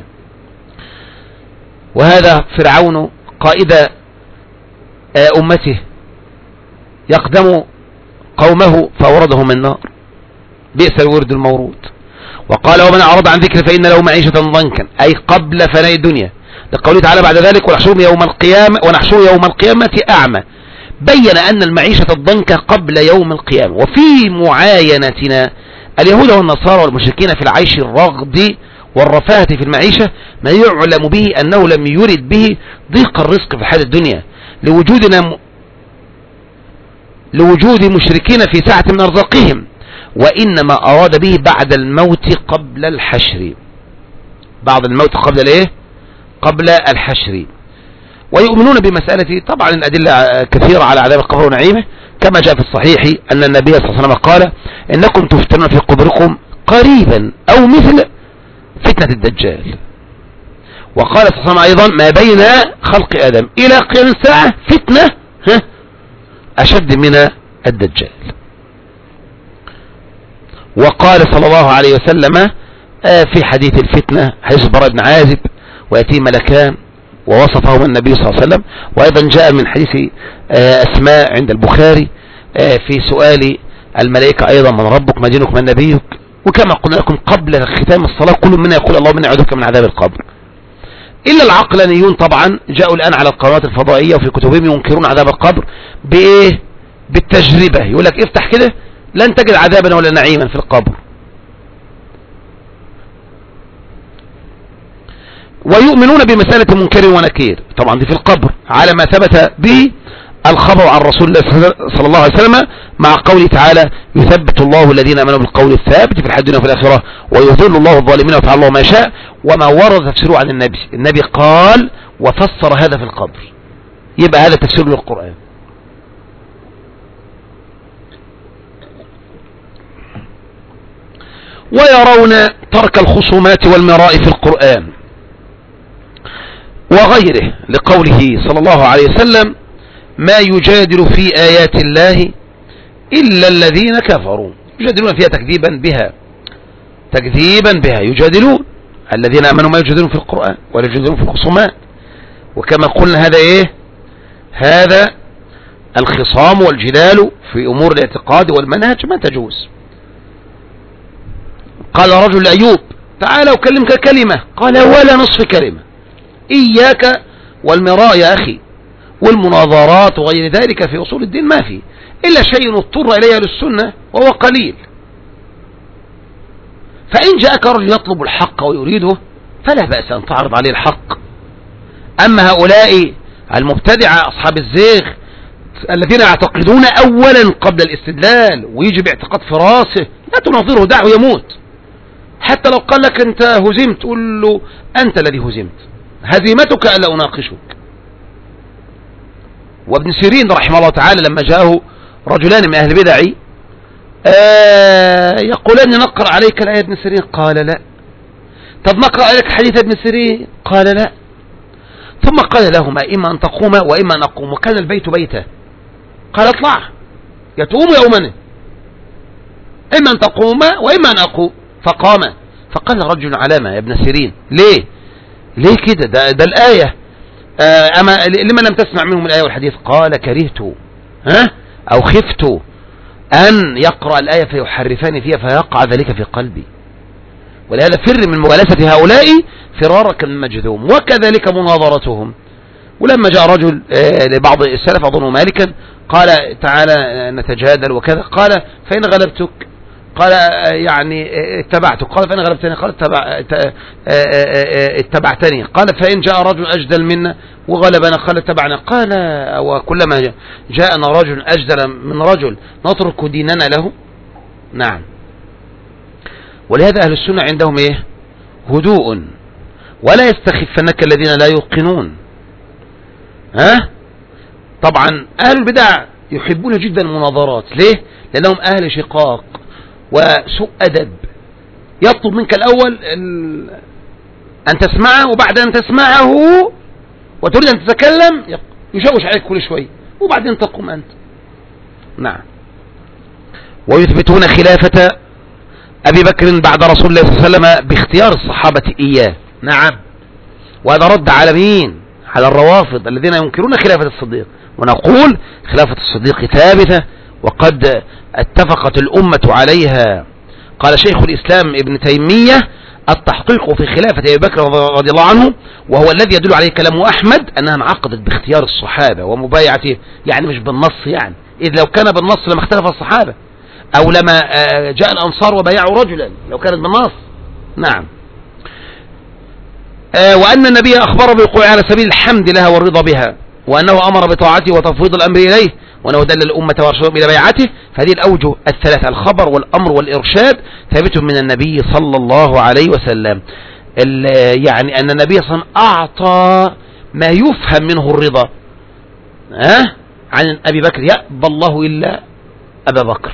وهذا فرعون قائد أمته يقدم قومه فأوردهم النار، بئس الورد المورود. وقال ومن أعرض عن ذكر فإن له معيشة ضنكا، أي قبل فناء الدنيا، لقوله تعالى بعد ذلك ونحشره يوم القيامة أعمى، بين أن المعيشة الضنكة قبل يوم القيامة. وفي معاينتنا اليهود والنصارى والمشركين في العيش الرغد والرفاهة في المعيشة ما يعلم به أنه لم يرد به ضيق الرزق في الحياة الدنيا لوجود مشركين في سعة من أرزاقهم، وإنما أراد به بعد الموت قبل الحشر. بعد الموت قبل الايه؟ قبل الحشر. ويؤمنون بمسألة، طبعا الأدلة كثيرة على عذاب القبر ونعيمه، كما جاء في الصحيح أن النبي صلى الله عليه وسلم قال إنكم تفتنون في قبركم قريبا أو مثل فتنة الدجال. وقال صلى الله عليه وسلم أيضا ما بين خلق آدم إلى قيام الساعة فتنة أشد من الدجال. وقال صلى الله عليه وسلم في حديث الفتنة، حديث البراء بن عازب، ويأتي ملكان ووصفهما النبي صلى الله عليه وسلم. وأيضا جاء من حديث أسماء عند البخاري في سؤال الملائكة أيضا من ربك ما دينك من نبيك. وكما قلنا لكم قبل ختام الصلاة كل منا يقول اللهم إني أعوذ بك من عذاب القبر، إلا العقلانيون طبعا جاءوا الآن على القنوات الفضائية وفي كتبهم ينكرون عذاب القبر بإيه؟ بالتجربة. يقول لك افتح كده لن تجد عذابا ولا نعيما في القبر. ويؤمنون بمسألة منكر ونكير، طبعا دي في القبر على ما ثبت به الخبر عن رسول الله صلى الله عليه وسلم، مع قوله تعالى يثبت الله الذين امنوا بالقول الثابت في الحياة الدنيا وفي الآخرة ويضل الله الظالمين ويفعل الله ما يشاء. وما ورد تفسيره عن النبي قال وفسر هذا في القبر، يبقى هذا تفسير للقرآن. ويرون ترك الخصومات والمراء في القرآن وغيره، لقوله صلى الله عليه وسلم ما يجادل في آيات الله إلا الذين كفروا، يجادلون فيها تكذيبا بها يجادلون. الذين آمنوا ما يجادلون في القرآن ولا يجادلون في الخصومات. وكما قلنا هذا ايه؟ هذا الخصام والجدال في أمور الاعتقاد والمنهج ما تجوز. قال رجل لأيوب تعالى أكلمك كلمة، قال ولا نصف كلمة، إياك والمراء يا أخي والمناظرات وغير ذلك في أصول الدين ما في إلا شيء اضطر إليه للسنة وهو قليل. فإن جاءك رجل يطلب الحق ويريده فلا بأس أن تعرض عليه الحق. أما هؤلاء المبتدعة أصحاب الزيغ الذين يعتقدون أولا قبل الاستدلال ويجي باعتقاد في راسه، لا تناظره، دعه يموت. حتى لو قال لك أنت هزمت قل له أنت الذي هزمت، هزيمتك ألا أناقشك. وابن سيرين رحمه الله تعالى لما جاءه رجلان من أهل البدع يقولان نقرأ عليك الآية ابن سيرين، قال لا. طب نقرأ عليك حديث ابن سيرين، قال لا. ثم قال لهما إما أن تقوم وإما أن أقوم، وكان البيت بيته، قال اطلع يا تقوم يا أمنه، إما أن تقوم وإما أن أقوم. فقام. فقال رجل علامة يا ابن سيرين ليه كده؟ ده الآية أما لما لم تسمع منهم الآية والحديث؟ قال كرهت أو خفت أن يقرأ الآية فيحرفان فيها فيقع ذلك في قلبي. ولهذا فر من مجالسة هؤلاء فرارك من مجذوم، وكذلك مناظرتهم. ولما جاء رجل لبعض السلف أظن مالكا قال تعالى نتجادل وكذا، قال فإن غلبتك؟ قال يعني اتبعتك. قال فإن غلبتني؟ قال اتبعتني. قال فإن جاء رجل أجدل منا وغلبنا؟ قال اتبعنا. قال وكلما جاءنا رجل أجدل من رجل نترك ديننا له؟ نعم. ولهذا أهل السنة عندهم ايه؟ هدوء، ولا يستخفنك الذين لا يوقنون. طبعا أهل البدع يحبون جدا المناظرات. ليه؟ لأنهم أهل شقاق وسوء أدب. يطلب منك الأول أن تسمعه، وبعد أن تسمعه وتريد أن تتكلم يشوش عليك كل شوي، وبعدين تقوم أنت. نعم. ويثبتون خلافة أبي بكر بعد رسول الله صلى الله عليه وسلم باختيار الصحابة إياه. نعم. وهذا رد على مين؟ على الروافض الذين ينكرون خلافة الصديق. ونقول خلافة الصديق ثابتة وقد اتفقت الأمة عليها. قال شيخ الإسلام ابن تيمية التحقيق في خلافة أبي بكر رضي الله عنه، وهو الذي يدل عليه كلام أحمد، أنها انعقدت باختيار الصحابة ومبايعته، يعني مش بالنص. يعني إذ لو كان بالنص لما اختلف الصحابة، أو لما جاء الأنصار وبايعوا رجلا لو كانت بالنص. نعم. وأن النبي أخبر بالوقوع على سبيل الحمد لها والرضا بها، وأنه أمر بطاعته وتفويض الأمر إليه، وأنه دل الأمة وارشدهم إلى بيعته. فهذه الأوجه الثلاثة، الخبر والأمر والإرشاد، ثابت من النبي صلى الله عليه وسلم. يعني أن النبي صلى الله عليه وسلم أعطى ما يفهم منه الرضا عن أبي بكر، يأبى الله إلا أبا بكر.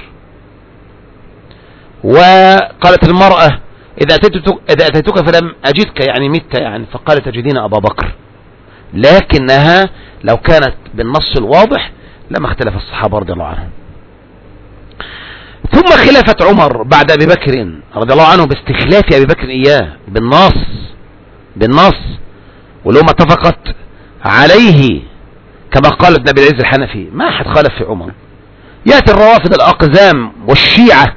وقالت المرأة إذا أتيتك فلم أجدك، يعني مت، يعني فقالت تجدين أبا بكر، لكنها لو كانت بالنص الواضح لما اختلف الصحابة رضي الله عنهم. ثم خلافة عمر بعد أبي بكر رضي الله عنه باستخلاف أبي بكر إياه بالنص ولو ما اتفقت عليه كما قال ابن أبي العز الحنفي، ما أحد خالف في عمر. يأتي الروافض الأقزام والشيعة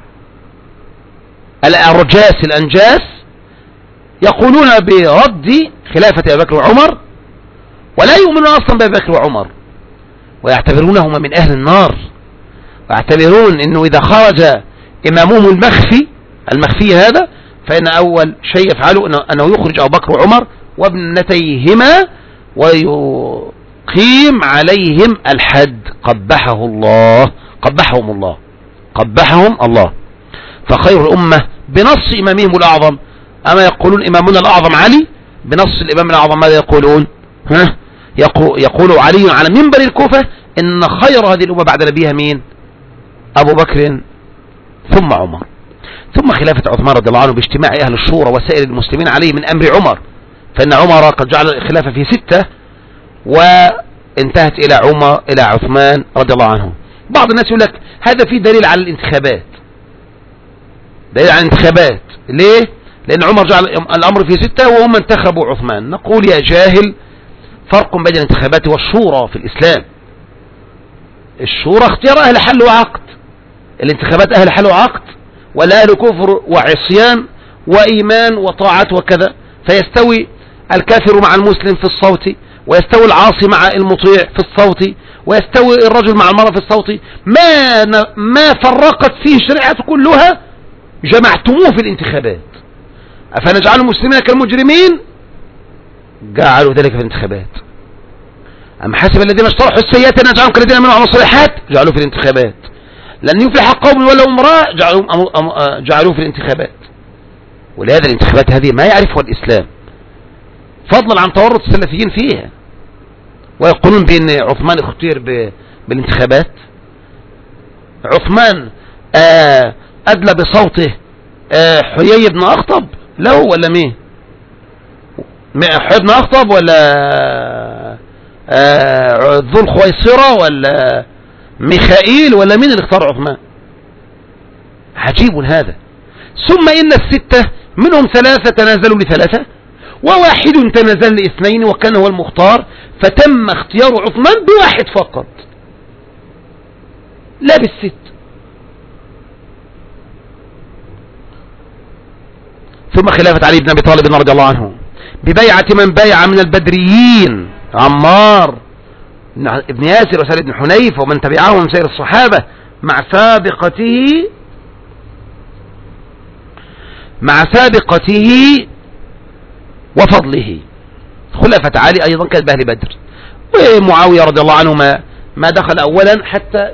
الأرجاس الأنجاس يقولون برد خلافة أبي بكر وعمر، ولا يؤمنون أصلا بأبي بكر وعمر، ويعتبرونهما من أهل النار، ويعتبرون أنه إذا خرج إمامهم المخفي هذا فإن أول شيء يفعله أنه يخرج أبو بكر وعمر وابنتيهما ويقيم عليهم الحد، قبحهم الله. فخير الأمة بنص إمامهم الأعظم، أما يقولون إمامنا الأعظم علي، بنص الإمام الأعظم ماذا يقولون؟ يقول علي على منبر الكوفة إن خير هذه الأمة بعد نبيها مين؟ أبو بكر ثم عمر. ثم خلافة عثمان رضي الله عنه باجتماع أهل الشورى وسائر المسلمين عليه من أمر عمر، فإن عمر قد جعل الخلافة في 6 وانتهت إلى عثمان رضي الله عنه. بعض الناس يقول لك هذا فيه دليل على الانتخابات، ليه؟ لأن عمر جعل الأمر في 6 وهم انتخبوا عثمان. نقول يا جاهل فرق بين الانتخابات والشورى في الإسلام. الشورى اختيار أهل حل وعقد، الانتخابات أهل حل وعقد، ولا أهل كفر وعصيان وإيمان وطاعات وكذا، فيستوي الكافر مع المسلم في الصوت، ويستوي العاصي مع المطيع في الصوت، ويستوي الرجل مع المرأة في الصوت. ما فرقت فيه الشريعة كلها جمعتموه في الانتخابات. أفنجعل المسلمين كالمجرمين؟ جعلوا ذلك في الانتخابات. أم حسب الذين اشترحوا السيئات نجعلهم كالذين آمنوا وعملوا الصالحات؟ جعلوا في الانتخابات. لن يفلح قوم ولا امرأة جعلوه في الانتخابات. ولهذا الانتخابات هذه ما يعرفها الإسلام، فضلا عن تورط السلفيين فيها، ويقولون بأن عثمان اختير بالانتخابات. عثمان أدلى بصوته حيي بن أخطب له ولا مين؟ حيي بن أخطب ولا ذو الخويصرة ولا ميخائيل ولا مين اللي اختار عثمان؟ عجيب هذا. ثم إن 6 منهم 3 تنازلوا ل3 وواحد تنازل ل2 وكان هو المختار، فتم اختيار عثمان بواحد فقط لا بال6. ثم خلافة علي بن أبي طالب رضي الله عنه ببيعة من بايع من البدريين، عمار ابن ياسر وسعيد بن حنيف ومن تبعهم من سائر الصحابة مع سابقته وفضله. خلافة علي أيضا كانت بأهل بدر. ومعاوية رضي الله عنه ما دخل أولا حتى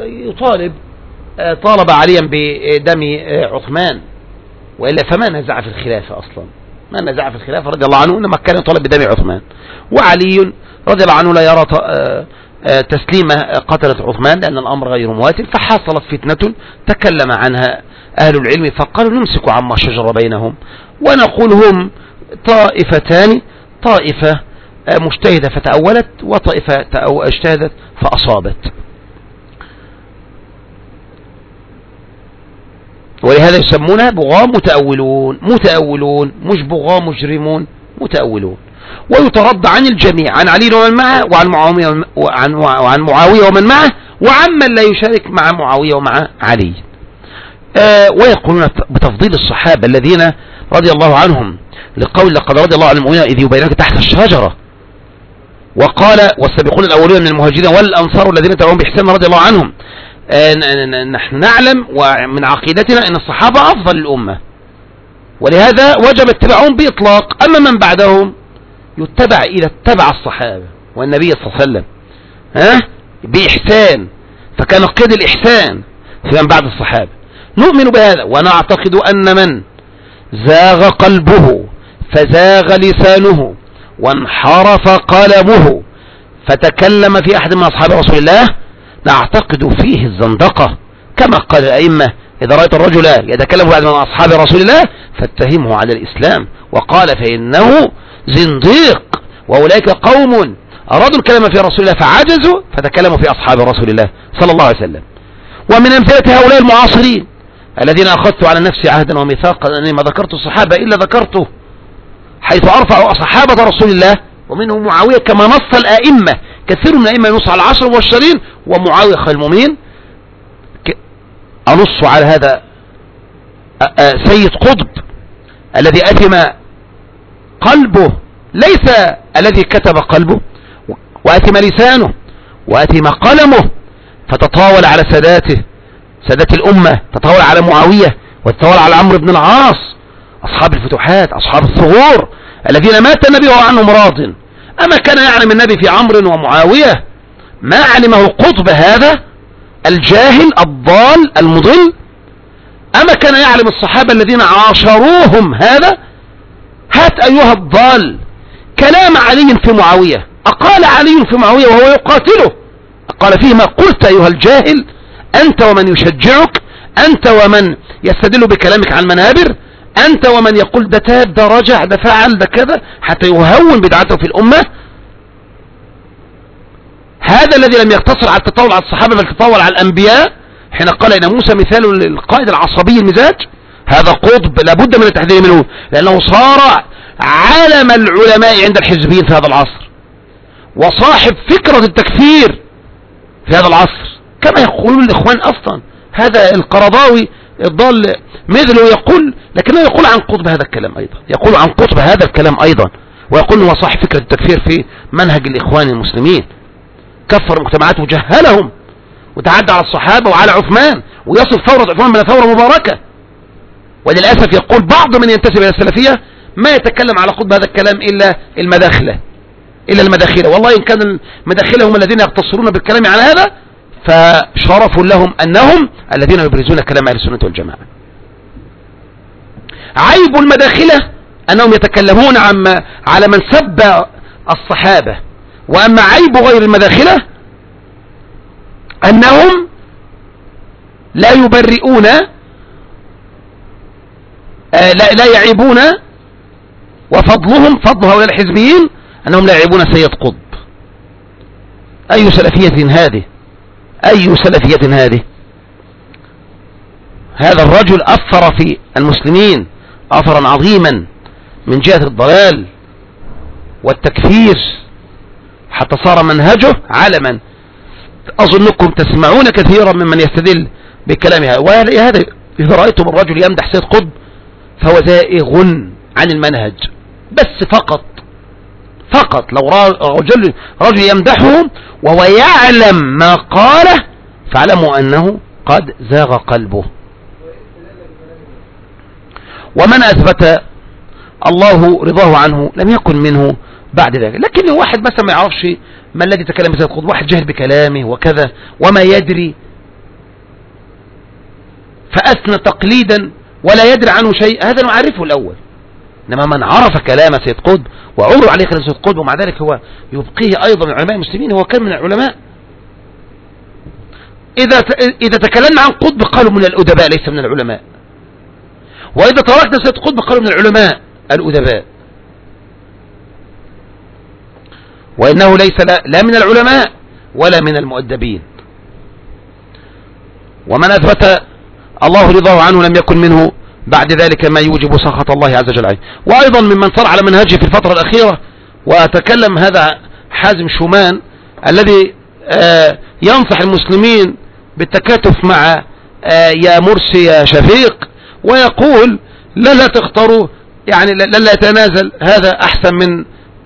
طالب عليا بدم عثمان، وإلا فما نزع في الخلافة أصلا، ما نزع في الخلافة رضي الله عنه، إنما كان يطالب بدم عثمان. وعلي رضي الله عنه لا يرى تسليم قتلة عثمان لأن الأمر غير مواتر، فحصلت فتنة تكلم عنها أهل العلم فقالوا نمسك عما شجر بينهم ونقول هم طائفتان، طائفة مجتهدة فتأولت وطائفة اجتهدت فأصابت. ولهذا يسمونها بغاة متأولون مش بغاة مجرمون، متأولون. ويترد عن الجميع، عن علي ومن معه وعن معاوية ومن معه وعن من لا يشارك مع معاوية ومع علي. ويقولون بتفضيل الصحابة الذين رضي الله عنهم، لقول لقد رضي الله عن المؤمنين إذ يبايعونك تحت الشجرة، وقال والسابقون الأولون من المهاجرين والأنصار الذين تبعهم بإحسان رضي الله عنهم. نحن نعلم ومن عقيدتنا أن الصحابة أفضل الأمة، ولهذا وجب اتباعهم بإطلاق. أما من بعدهم يتبع إذا اتبع الصحابة والنبي صلى الله عليه وسلم بإحسان، فكان قيد الإحسان في من بعد الصحابة. نؤمن بهذا ونعتقد أن من زاغ قلبه فزاغ لسانه وانحرف قلمه فتكلم في أحد من أصحاب رسول الله نعتقد فيه الزندقة، كما قال الأئمة: إذا رأيت الرجل يتكلم في أحد من أصحاب رسول الله فاتهمه على الإسلام، وقال: فإنه زنديق. وأولئك قوم أرادوا الكلام في رسول الله فعجزوا فتكلموا في أصحاب رسول الله صلى الله عليه وسلم. ومن أمثلة هؤلاء المعاصرين الذين أخذت على نفسي عهدا وميثاقا أني ما ذكرت الصحابة إلا ذكرته حيث أرفع صحابة رسول الله، ومنهم معاوية كما نص الأئمة، كثير من الأئمة ينص على العشر المبشرين ومعاوية خير المؤمنين. أنص على هذا سيد قطب الذي أثم قلبه، ليس الذي كتب قلبه، وأثم لسانه وأثم قلمه، فتطاول على ساداته، سادات الأمة، تطاول على معاوية وتطاول على عمرو بن العاص، أصحاب الفتوحات، أصحاب الثغور الذين مات النبي عنهم راض. أما كان يعلم النبي في عمرو ومعاوية ما علمه قطب هذا الجاهل الضال المضل؟ أما كان يعلم الصحابة الذين عاشروهم هذا؟ هات أيها الضال كلام علي في معاوية، أقال علي في معاوية وهو يقاتله، قال فيه: ما قلت أيها الجاهل أنت ومن يشجعك، أنت ومن يستدل بكلامك عن المنابر، أنت ومن يقول ده تاب ده رجع ده فعل ده كذا حتى يهون بدعته في الأمة. هذا الذي لم يقتصر على التطاول على الصحابة بل تطاول على الأنبياء حين قال إن موسى مثال للقائد العصبي المزاج. هذا قطب لابد من التحذير منه، لأنه صار عالم العلماء عند الحزبيين في هذا العصر، وصاحب فكرة التكفير في هذا العصر، كما يقولون الإخوان أصلا. هذا القرضاوي الضال مثله يقول، لكنه يقول عن قطب هذا الكلام أيضا، يقول عن قطب هذا الكلام أيضا، ويقول أنه صاحب فكرة التكفير في منهج الإخوان المسلمين، كفر المجتمعات وجهلهم وتعدى على الصحابة وعلى عثمان، ويصف ثورة عثمان من ثورة مباركة. وللأسف يقول بعض من ينتسب إلى السلفية ما يتكلم على قطب هذا الكلام إلا المداخلة. والله إن كان المداخلة هم الذين يقتصرون بالكلام على هذا فشرف لهم أنهم الذين يبرزون كلام أهل السنة والجماعة. عيب المداخلة أنهم يتكلمون على من سب الصحابة، وأما عيب غير المداخلة أنهم لا يبرئون لا يعيبون، وفضل هؤلاء الحزبيين أنهم لا يعيبون سيد قطب. أي سلفية هذه؟ أي سلفية هذه؟ هذا الرجل أثر في المسلمين أثرا عظيما من جهة الضلال والتكفير حتى صار منهجه علما. أظنكم تسمعون كثيرا ممن يستدل بكلامها، وهذا إذا رأيتم الرجل يمدح سيد قطب فهو زائغ عن المنهج بس فقط. لو رجل يمدحه وهو يعلم ما قاله فاعلموا أنه قد زاغ قلبه. ومن أثبت الله رضاه عنه لم يكن منه بعد ذلك. لكن واحد مثلا ما يعرفش ما الذي تكلم بسيد قطب، واحد جهل بكلامه وكذا وما يدري فأثنى تقليدا ولا يدري عنه شيء، هذا نعرفه الأول. إنما من عرف كلام سيد قطب وعمر عليه كلام سيد قطب ومع ذلك هو يبقيه أيضا من علماء المسلمين، هو كان من العلماء. إذا تكلمنا عن قطب قالوا من الأدباء ليس من العلماء، وإذا تركنا سيد قطب قالوا من العلماء الأدباء، وإنه ليس لا من العلماء ولا من المؤدبين. ومن أثبت الله رضاه عنه لم يكن منه بعد ذلك ما يوجب سخط الله عز وجل عليه. وأيضا ممن صار على منهجه في الفترة الأخيرة، وأتكلم هذا حازم شومان الذي ينصح المسلمين بالتكاتف مع يا مرسي يا شفيق، ويقول لا تختاروا، يعني لا يتنازل، هذا أحسن من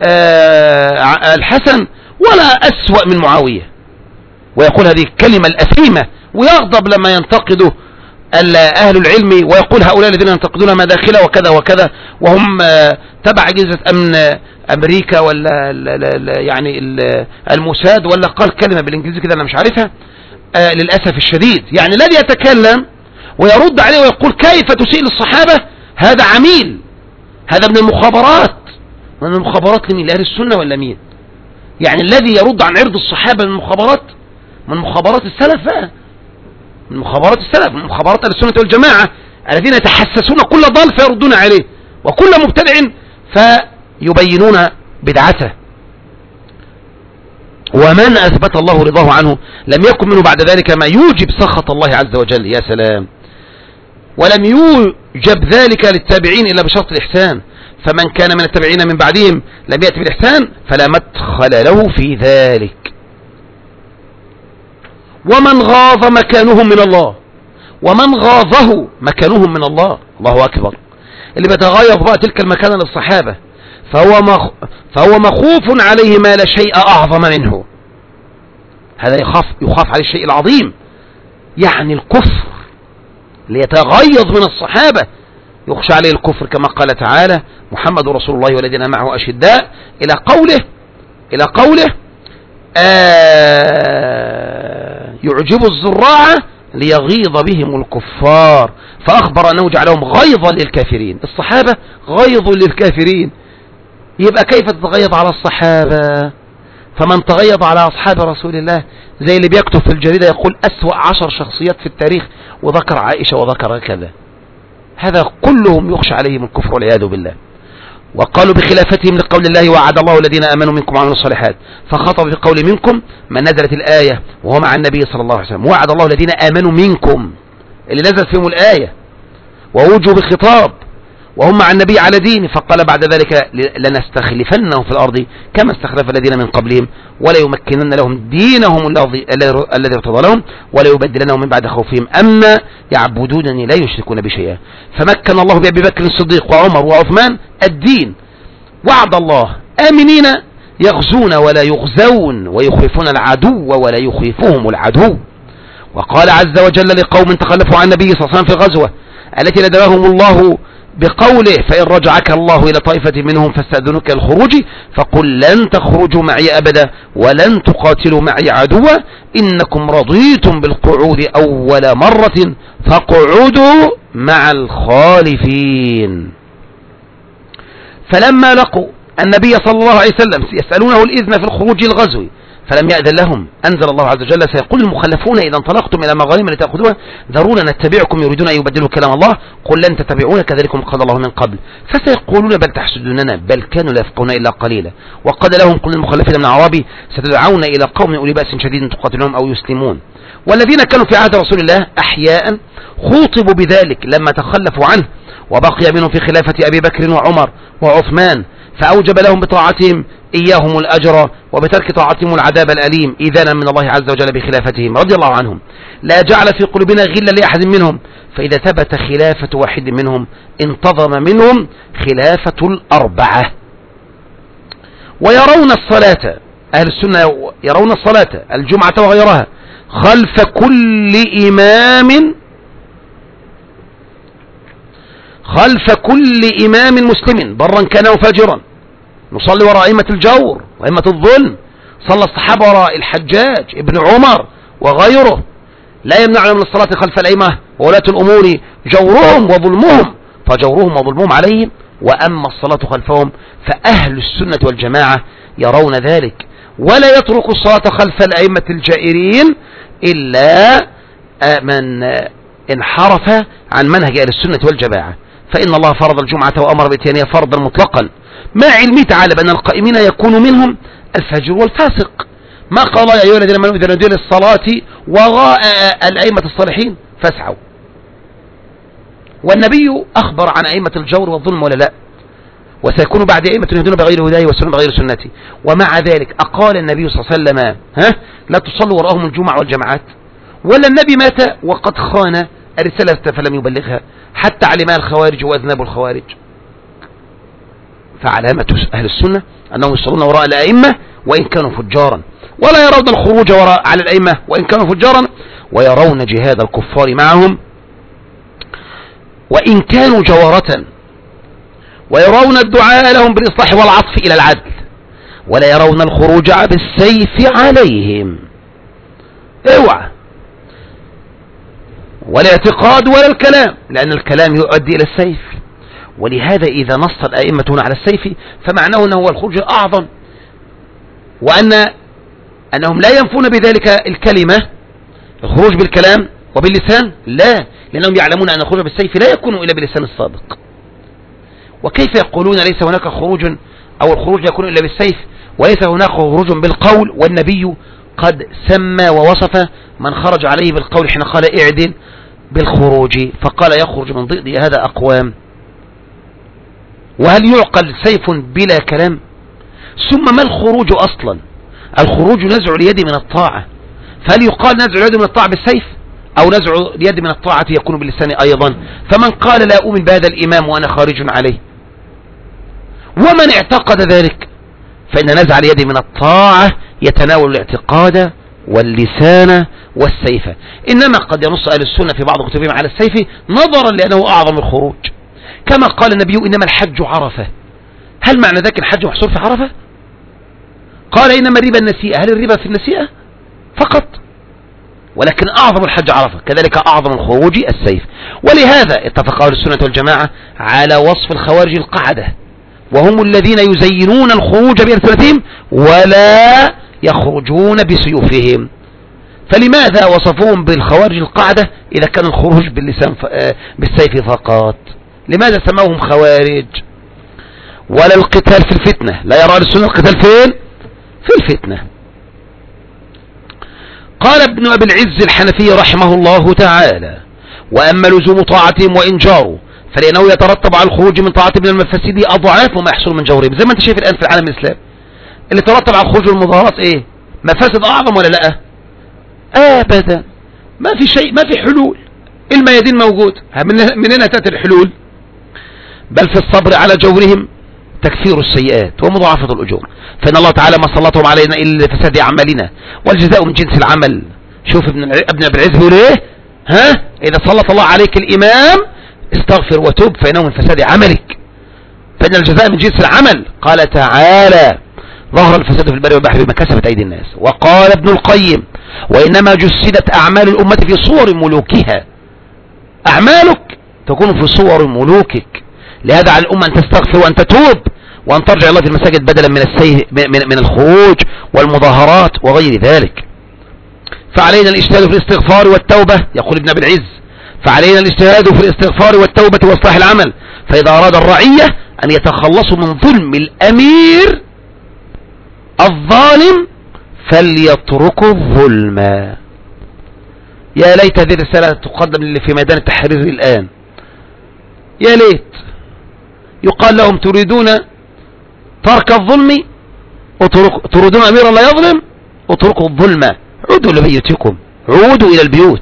الحسن ولا أسوأ من معاوية، ويقول هذه الكلمة الأثيمة، ويغضب لما ينتقده أهل العلم، ويقول هؤلاء الذين ينتقدون مداخله وكذا وكذا وهم تبع أجهزة أمن أمريكا ولا يعني الموساد، ولا قال كلمة بالإنجليزي كده أنا مش عارفها للأسف الشديد. يعني الذي يتكلم ويرد عليه ويقول كيف تسيء للصحابة هذا عميل، هذا من المخابرات. من المخابرات لمين؟ لأهل السنة ولا مين؟ يعني الذي يرد عن عرض الصحابة من المخابرات، من مخابرات السلف بقى، من مخابرات السلف، من مخابرات أهل السنة والجماعة الذين يتحسسون كل ضال فيردون عليه، وكل مبتدع فيبينون بدعته. ومن أثبت الله رضاه عنه لم يكن منه بعد ذلك ما يوجب سخط الله عز وجل. يا سلام. ولم يوجب ذلك للتابعين إلا بشرط الإحسان، فمن كان من التابعين من بعدهم لم يأتي بالإحسان فلا مدخل له في ذلك. ومن غاض مكانهم من الله، ومن غاضه مكانهم من الله. الله أكبر. اللي بتغيظ بقى تلك المكانة للصحابة فهو مخوف عليه ما لا شيء أعظم منه. هذا يخاف عليه الشيء العظيم، يعني الكفر. ليتغيظ من الصحابة يخشى عليه الكفر، كما قال تعالى: محمد رسول الله والذين معه أشداء، إلى قوله يعجب الزراع ليغيظ بهم الكفار، فأخبر أنه جعلهم غيظا للكافرين. الصحابة غيظ للكافرين، يبقى كيف تتغيظ على الصحابة؟ فمن تغيظ على أصحاب رسول الله زي اللي بيكتب في الجريدة يقول أسوأ 10 شخصيات في التاريخ وذكر عائشة وذكر كذا، هذا كلهم يخشى عليهم الكفر والعياذ بالله. وقالوا بخلافتهم لقول الله: وعد الله الذين آمنوا منكم وعملوا الصالحات، فخطب بقول منكم من نزلت الآية وهو مع النبي صلى الله عليه وسلم. وعد الله الذين آمنوا منكم اللي نزل فيهم الآية، ووجوا بخطاب وهم مع النبي على دين، فقال بعد ذلك: لنستخلفنهم في الأرض كما استخلف الذين من قبلهم ولا يمكنن لهم دينهم الذي ارتضى لهم ولا يبدلنهم من بعد خوفهم أمنا يعبدونني لا يشركون بشيئا. فمكن الله بأبي بكر الصديق وعمر وعثمان الدين. وعد الله آمنين يغزون ولا يغزون ويخيفون العدو ولا يخيفهم العدو. وقال عز وجل لقوم تخلفوا عن النبي صلى الله عليه وسلم في الغزوة التي ندبهم الله بقوله: فإن رجعك الله إلى طائفة منهم فاستأذنوك الخروج فقل لن تخرجوا معي أبدا ولن تقاتلوا معي عدوا إنكم رضيتم بالقعود أول مرة فاقعدوا مع الخالفين. فلما لقوا النبي صلى الله عليه وسلم يسألونه الإذن في الخروج الغزوي فلم يأذن لهم أنزل الله عز وجل: سيقول المخلفون إذا انطلقتم إلى مغانم لتأخذوها ذرونا نتبعكم يريدون أن يبدلوا كلام الله قل لن تتبعون كذلكم قال الله من قبل فسيقولون بل تحسدوننا بل كانوا لا يفقهون إلا قليلا. وقال لهم كل المخلفين من أعرابي: ستدعون إلى قوم أولي بأس شديد تقاتلهم أو يسلمون. والذين كانوا في عهد رسول الله أحياء خوطبوا بذلك لما تخلفوا عنه وبقي منهم في خلافة أبي بكر وعمر وعثمان، فأوجب لهم بطاعتهم إياهم الأجر وبترك طاعتهم العذاب الأليم إذانا من الله عز وجل بخلافتهم رضي الله عنهم. لا جعل في قلوبنا غلا لأحد منهم، فإذا ثبت خلافة واحد منهم انتظم منهم خلافة الأربعة. ويرون الصلاة، أهل السنة يرون الصلاة الجمعة وغيرها خلف كل إمام مسلم برا كان وفاجرا. نصلي وراء أئمة الجور وأئمة الظلم. صلى الصحابة وراء الحجاج ابن عمر وغيره. لا يمنعنا من الصلاة خلف الأئمة وولاة الأمور جورهم وظلمهم، فجورهم وظلمهم عليهم. وأما الصلاة خلفهم فأهل السنة والجماعة يرون ذلك، ولا يترك الصلاة خلف الأئمة الجائرين إلا من انحرف عن منهج أهل السنة والجماعة. فإن الله فرض الجمعة وأمر بإتيانها فرضا مطلقا مع علمه تعالى بأن القائمين يكون منهم الفاجر والفاسق. ما قال يا أيها الذين آمنوا إذا نودي للصلاة وراء الأئمة الصالحين فاسعوا. والنبي أخبر عن أئمة الجور والظلم ولا لا؟ وسيكون بعد أئمة يهدون بغير هداي والسنة بغير سنتي. ومع ذلك أقال النبي صلى الله عليه وسلم لا تصلوا وراءهم الجمعة والجماعات؟ ولا النبي مات وقد خان الرسالة فلم يبلغها حتى علمها الخوارج وأذناب الخوارج؟ فعلامة أهل السنة أنهم يصلون وراء الأئمة وإن كانوا فجارا، ولا يرون الخروج وراء على الأئمة وإن كانوا فجارا، ويرون جهاد الكفار معهم وإن كانوا جوارة، ويرون الدعاء لهم بالإصلاح والعطف إلى العدل، ولا يرون الخروج بالسيف عليهم. اوعى. ولا اعتقاد ولا الكلام، لأن الكلام يؤدي إلى السيف، ولهذا إذا نص الأئمة هنا على السيف فمعناه أنه هو الخروج الأعظم، أنهم لا ينفون بذلك الكلمة، الخروج بالكلام وباللسان، لا، لأنهم يعلمون أن الخروج بالسيف لا يكون إلا باللسان الصادق. وكيف يقولون ليس هناك خروج أو الخروج لا يكون إلا بالسيف وليس هناك خروج بالقول، والنبي قد سمى ووصف من خرج عليه بالقول حين قال اعدل بالخروج، فقال يخرج من ضئض هذا أقوام. وهل يعقل سيف بلا كلام؟ ثم ما الخروج أصلا؟ الخروج نزع اليد من الطاعة، فهل يقال نزع اليد من الطاعة بالسيف أو نزع اليد من الطاعة يكون باللسان أيضا؟ فمن قال لا أؤمن بهذا الإمام وأنا خارج عليه، ومن اعتقد ذلك، فإن نزع اليد من الطاعة يتناول الاعتقاد واللسان والسيف. إنما قد ينص أهل السنة في بعض كتبهم على السيف نظرا لأنه أعظم الخروج، كما قال النبي إنما الحج عرفة. هل معنى ذلك الحج محصور في عرفة؟ قال إنما الربا النسيئة، هل الربا في النسيئة فقط؟ ولكن أعظم الحج عرفة، كذلك أعظم الخروج السيف. ولهذا اتفق أهل السنة والجماعة على وصف الخوارج القعدة، وهم الذين يزينون الخروج بألسنتهم ولا يخرجون بسيوفهم. فلماذا وصفوهم بالخوارج القعدة إذا كان الخروج بالسيف فقط؟ لماذا سموهم خوارج؟ ولا القتال في الفتنة، لا يرى السنة القتال فين؟ في الفتنة. قال ابن أبي العز الحنفي رحمه الله تعالى: وأما لزوم طاعتهم وإن جاروا فلأنه يترتب على الخروج من طاعتهم من المفاسد أضعاف وما يحصل من جورهم. زي ما انت شايف الآن في العالم الإسلامي اللي ترتب على الخروج والمظاهرات ايه؟ مفاسد أعظم ولا لا؟ أبدا، ما في شيء، ما في حلول. الميادين موجود، من هنا تأتي الحلول؟ بل في الصبر على جورهم تكفير السيئات ومضاعفة الأجور، فإن الله تعالى ما سلطهم علينا إلا لفساد أعمالنا والجزاء من جنس العمل. شوف ابن أبي العز بيقول ايه؟ إذا سلط الله عليك الإمام استغفر وتوب فإنه من فساد عملك، فإن الجزاء من جنس العمل. قال تعالى: ظهر الفساد في البر والبحر بما كسبت أيدي الناس. وقال ابن القيم: وإنما جسدت أعمال الأمة في صور ملوكها. أعمالك تكون في صور ملوكك، لهذا على الأمة أن تستغفر وأن تتوب وأن ترجع الله في المساجد بدلا من الخروج والمظاهرات وغير ذلك. فعلينا الاجتهاد في الاستغفار والتوبة، يقول ابن أبي العز: فعلينا الاجتهاد في الاستغفار والتوبة وإصلاح العمل، فإذا أراد الرعية أن يتخلصوا من ظلم الأمير الظالم فليتركوا الظلم. يا ليت هذه الرسالة تقدم للي في ميدان التحرير الآن، يا ليت يقال لهم: تريدون ترك الظلم تريدون أميرا لا يظلم، اتركوا الظلم، عودوا لبيوتكم، عودوا إلى البيوت.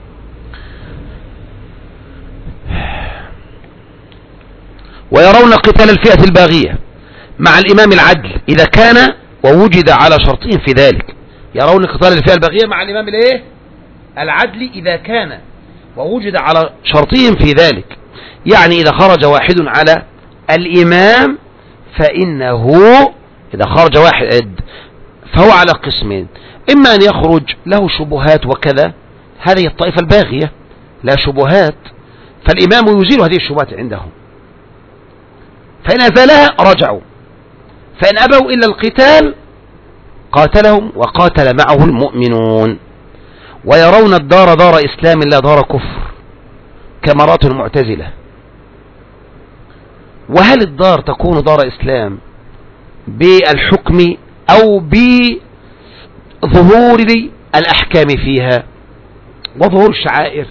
ويرون قتال الفئة الباغية مع الإمام العدل إذا كان ووجد على شرطين في ذلك. يرون قتال الفئة الباغية مع الإمام الايه؟ العدل إذا كان ووجد على شرطين في ذلك، يعني إذا خرج واحد على الإمام فإنه إذا خرج واحد فهو على قسمين: إما أن يخرج له شبهات وكذا، هذه الطائفة الباغية لا شبهات، فالإمام يزيل هذه الشبهات عندهم، فإن أزالها رجعوا، فإن أبوا إلا القتال قاتلهم وقاتل معه المؤمنون. ويرون الدار دار إسلام لا دار كفر كمرات المعتزلة. وهل الدار تكون دار إسلام بالحكم أو بظهور الأحكام فيها وظهور الشعائر؟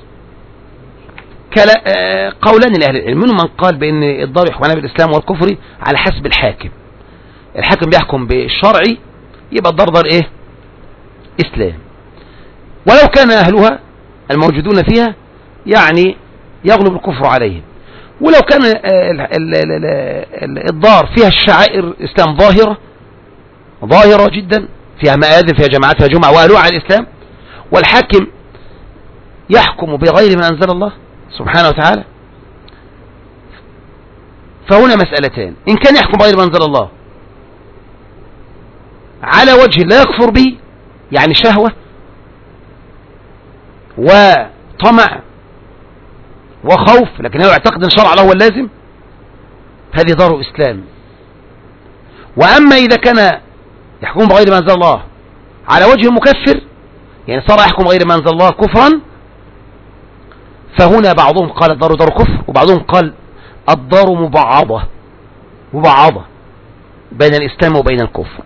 قولان لأهل العلم، منهم من قال بأن الدار يحكم بالإسلام والكفر على حسب الحاكم. الحاكم بيحكم بالشرعي يبقى الدار دار إيه؟ إسلام، ولو كان أهلها الموجودون فيها يعني يغلب الكفر عليهم. ولو كان الدار فيها الشعائر الإسلام ظاهرة جدا، فيها مآذن، فيها جماعات، فيها جمعة، وأهلها على الإسلام، والحاكم يحكم بغير ما أنزل الله سبحانه وتعالى، فهنا مسألتان: إن كان يحكم بغير ما أنزل الله على وجه لا يكفر به، يعني شهوة وطمع وخوف، لكن هو يعتقد ان شرع له هو اللازم، هذه دار إسلام. وأما إذا كان يحكم بغير ما أنزل الله على وجه مكفر، يعني صار يحكم غير ما أنزل الله كفرا، فهنا بعضهم قال الدار دار كفر، وبعضهم قال الدار مبعضة بين الإسلام وبين الكفر.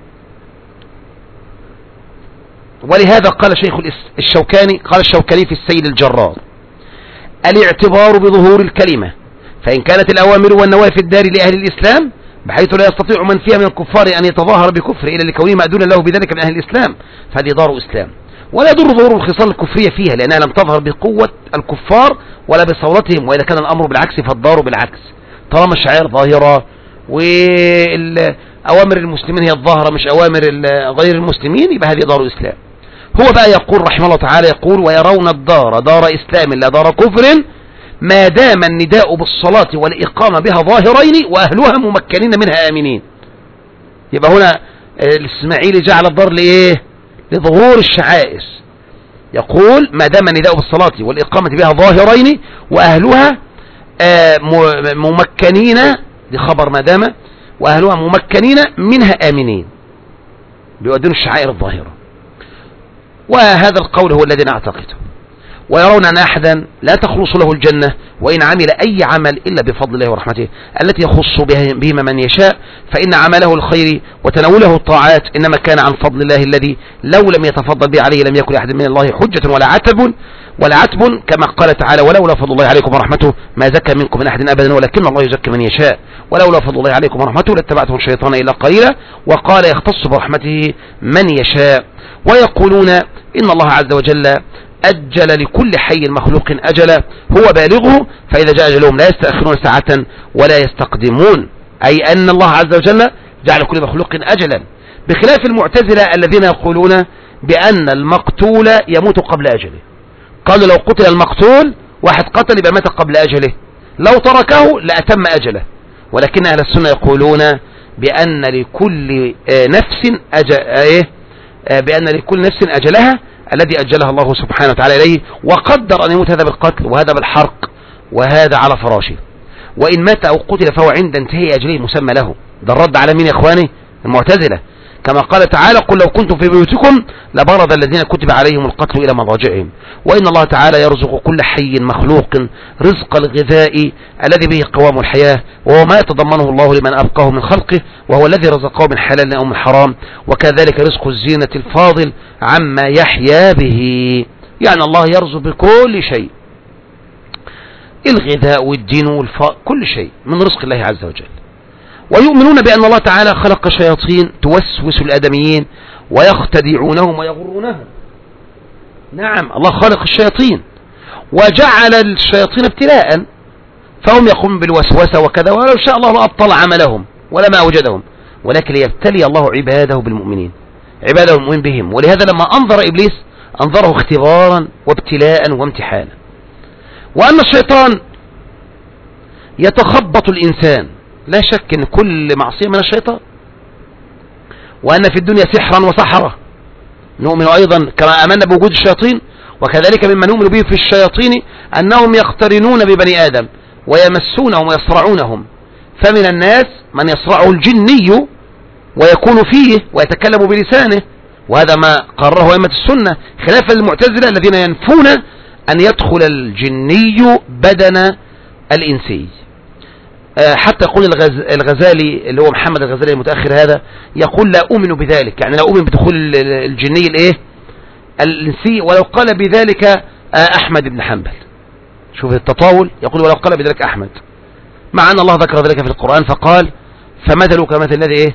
ولهذا قال شيخ الشوكاني، قال الشوكاني في السيل الجرار: الاعتبار بظهور الكلمة، فإن كانت الأوامر والنواهي في الدار لأهل الإسلام بحيث لا يستطيع من فيها من الكفار أن يتظاهر بكفر إلا لكونه مأذونا له بذلك من أهل الإسلام، فهذه دار إسلام. ولا يضر ظهور الخصال الكفرية فيها لأنها لم تظهر بقوة الكفار ولا بصورتهم، وإذا كان الأمر بالعكس فالدار بالعكس، طالما الشعائر ظاهرة وأوامر المسلمين هي الظاهرة مش أوامر غير المسلمين، يبقى هذه دار إسلام. هو بقى يقول رحمه الله تعالى، يقول: ويرون الدار دار إسلام لا دار كفر ما دام النداء بالصلاة والإقامة بها ظاهرين وأهلها ممكنين منها آمنين. يبقى هنا الإسماعيلي جعل الدار لإيه؟ لظهور الشعائر. يقول: ما دام النداء بالصلاة والإقامة بها ظاهرين وأهلها ممكنين، دي خبر ما دام، وأهلها ممكنين منها آمنين، بيؤدون الشعائر الظاهرة. وهذا القول هو الذي نعتقده. ويرون أن أحدا لا تخلص له الجنة وإن عمل أي عمل إلا بفضل الله ورحمته التي يخص بهما من يشاء، فإن عمله الخير وتناوله الطاعات إنما كان عن فضل الله الذي لو لم يتفضل به عليه لم يكن أحد من الله حجة ولا عتب كما قال تعالى: ولولا فضل الله عليكم ورحمته ما زكى منكم من أحد أبدا ولكن الله يزكي من يشاء ولولا فضل الله عليكم ورحمته لاتبعتم الشيطان إلا قليلا وقال يختص برحمته من يشاء. ويقولون إن الله عز وجل أجل لكل حي مخلوق أجلا هو بالغه فإذا جاء أجلهم لا يستأخرون ساعة ولا يستقدمون، أي أن الله عز وجل جعل كل مخلوق أجلا، بخلاف المعتزلة الذين يقولون بأن المقتول يموت قبل أجله. قالوا لو قتل المقتول، واحد قتل يبقى مات قبل أجله، لو تركه لأتم أجله. ولكن أهل السنة يقولون بأن لكل نفس أجلها الذي أجلها الله سبحانه وتعالى إليه، وقدر أن يموت هذا بالقتل وهذا بالحرق وهذا على فراشه، وإن مات أو قتل فهو عند انتهاء أجله مسمى له. ده الرد على مين يا إخواني؟ المعتزلة. كما قال تعالى: قل لو كنتم في بيوتكم لبرز الذين كتب عليهم القتل إلى مضاجعهم، وإن الله تعالى يرزق كل حي مخلوق رزق الغذاء الذي به قوام الحياة، وهو ما يتضمنه الله لمن أبقاه من خلقه، وهو الذي رزقه من حلال أو من حرام، وكذلك رزق الزينة الفاضل عما يحيا به. يعني الله يرزق بكل شيء، الغذاء والدين كل شيء من رزق الله عز وجل. ويؤمنون بأن الله تعالى خلق شياطين توسوس الآدميين ويختدعونهم ويغرونهم. نعم، الله خلق الشياطين وجعل الشياطين ابتلاء، فهم يقومون بالوسوسة وكذا، ولو شاء الله لأبطل عملهم ولما أوجدهم، ولكن يبتلي الله عباده بالمؤمنين، عباده المؤمن بهم. ولهذا لما أنظر إبليس أنظره اختبارا وابتلاء وامتحانا. وأن الشيطان يتخبط الإنسان، لا شك ان كل معصية من الشيطان، وأن في الدنيا سحرا وسحرة. نؤمن أيضا كما أمنا بوجود الشياطين، وكذلك مما نؤمن به في الشياطين أنهم يقترنون ببني آدم ويمسونهم ويصرعونهم، فمن الناس من يصرعه الجني ويكون فيه ويتكلم بلسانه، وهذا ما قرره أئمة السنة، خلافا للمعتزلة الذين ينفون أن يدخل الجني بدن الإنسي. حتى يقول الغزالي اللي هو محمد الغزالي المتأخر هذا، يقول لا أؤمن بذلك، يعني لا أؤمن بدخول الجني الإنسي، ولو قال بذلك أحمد بن حنبل. شوف التطاول، يقول ولو قال بذلك أحمد، مع أن الله ذكر ذلك في القرآن فقال فمثله كمثل الذي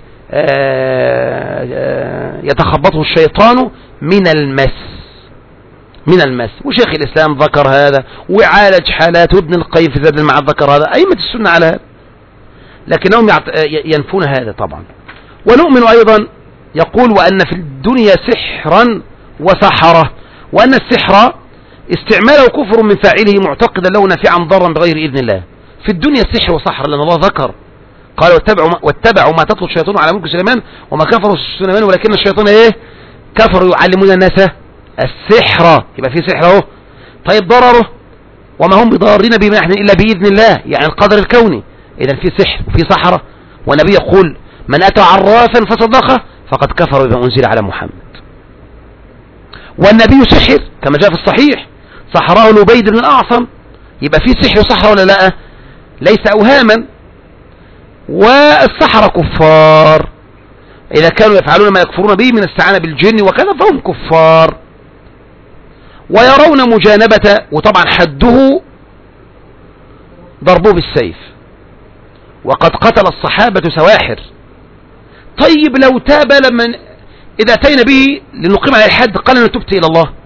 يتخبطه الشيطان من المس. وشيخ الإسلام ذكر هذا وعالج حالات، وابن القيم في زاد المعاد ذكر هذا، أئمة السنة على هذا، لكنهم ينفون هذا طبعا. ونؤمن أيضا، يقول وأن في الدنيا سحرا وسحرة، وأن السحر استعماله كفر من فاعله معتقدا له نافعا ضرا بغير إذن الله. في الدنيا سحر وسحر، لأن الله ذكر قال واتبعوا ما تتلو الشيطان على ملك سليمان وما كفروا سليمان ولكن الشيطان كفروا يعلمون الناس السحر، يبقى في سحر اهو. طيب ضرره وما هم بضارين به من احد الا باذن الله، يعني القدر الكوني، إذا في سحر وفي سحرة، والنبي يقول من أتى عرافا فصدقه فقد كفر بما أنزل على محمد. والنبي سحر كما جاء في الصحيح، سحره لبيد بن الأعصم، يبقى في سحر وسحر ولا لا؟ ليس أوهاما. والسحرة كفار إذا كانوا يفعلون ما يكفرون به من استعانة بالجن وكذا فهم كفار. ويرون مجانبة، وطبعا حده ضربوه بالسيف، وقد قتل الصحابة سواحر. طيب لو تاب لما إذا أتينا به لنقيم عليه الحد قال أنا تبت إلى الله،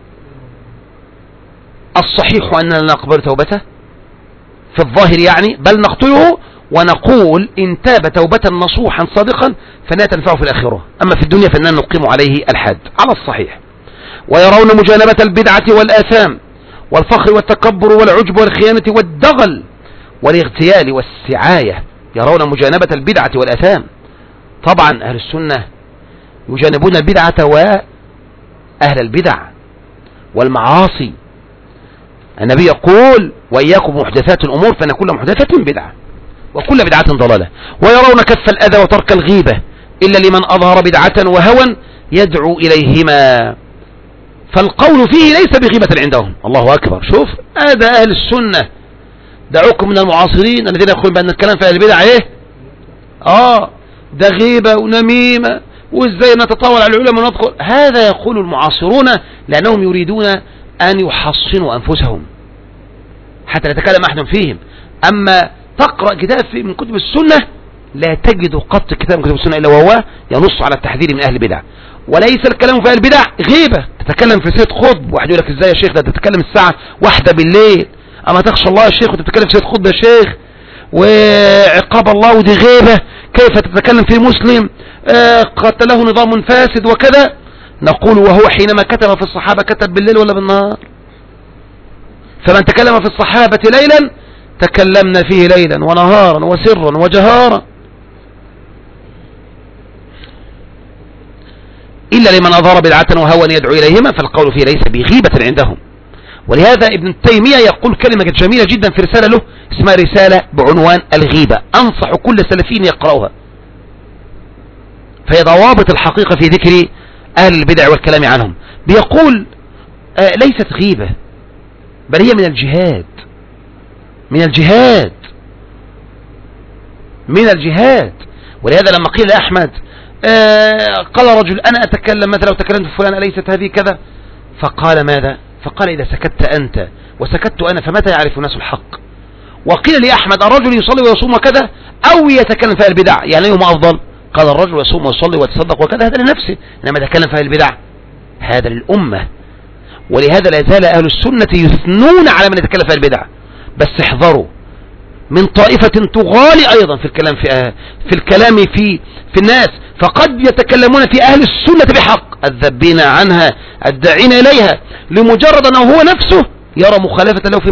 الصحيح أننا نقبل توبته في الظاهر يعني، بل نقتله ونقول إن تاب توبة نصوحا صادقا فلا تنفعه في الآخرة، أما في الدنيا فإننا نقيم عليه الحد على الصحيح. ويرون مجانبة البدعة والآثام والفخر والتكبر والعجب والخيانة والدغل والاغتيال والسعاية. يرون مجانبة البدعة والآثام. طبعا أهل السنة يجانبون البدعة وأهل البدع والمعاصي. النبي يقول وإياكم محدثات الأمور فإن كل محدثة بدعة وكل بدعة ضلالة. ويرون كف الأذى وترك الغيبة إلا لمن أظهر بدعة وهوى يدعو إليهما، فالقول فيه ليس بغيبة عندهم. الله أكبر. شوف هذا أهل السنة. دعوكم من المعاصرين الذين يقولون بأن الكلام في أهل البدع ده غيبة ونميمة وإزاي نتطاول على العلماء وندخل. هذا يقول المعاصرون لأنهم يريدون أن يحصنوا أنفسهم حتى نتكلم أحد فيهم. أما تقرأ كتاب من كتب السنة لا تجد قط كتاب من كتب السنة إلا وهو ينص على التحذير من أهل البدع. وليس الكلام في أهل البدع غيبة. تتكلم في سيد خطب واحد يقول لك إزاي يا شيخ ده تتكلم الساعة 1 بالليل، أما تخشى الله يا شيخ وتتكلم في سيد خطب يا شيخ، وعقاب الله ودي غيبة، كيف تتكلم في مسلم قتله نظام فاسد وكذا. نقول وهو حينما كتب في الصحابة كتب بالليل ولا بالنهار؟ فمن تكلم في الصحابة ليلا تكلمنا فيه ليلا ونهارا وسرا وجهارا، إلا لمن أظهر بدعة وهوى يدعو إليهما فالقول فيه ليس بغيبة عندهم. ولهذا ابن تيمية يقول كلمة جميلة جدا في رسالة له اسمها رسالة بعنوان الغيبة، أنصح كل سلفين يقرأها، فهي ضوابط الحقيقة في ذكر أهل البدع والكلام عنهم. بيقول ليست غيبة بل هي من الجهاد، من الجهاد، من الجهاد. ولهذا لما قيل لأحمد قال رجل أنا أتكلم مثلا لو تكلمت فلان أليست هذه كذا، فقال ماذا؟ فقال إذا سكت أنت وسكت أنا فمتى يعرف الناس الحق؟ وقيل لأحمد الرجل يصلي ويصوم وكذا أو يتكلم في البدع، يعني يوم أفضل؟ قال الرجل يصوم ويصلي ويتصدق وكذا هذا لنفسه، إنما يتكلم في البدع هذا للأمة. ولهذا لا زال أهل السنة يثنون على من يتكلم في البدع، بس احذروا من طائفة تغالي أيضا في الكلام في الناس، فقد يتكلمون في أهل السنة بحق الذبين عنها الداعين إليها لمجرد أنه هو نفسه يرى مخالفة له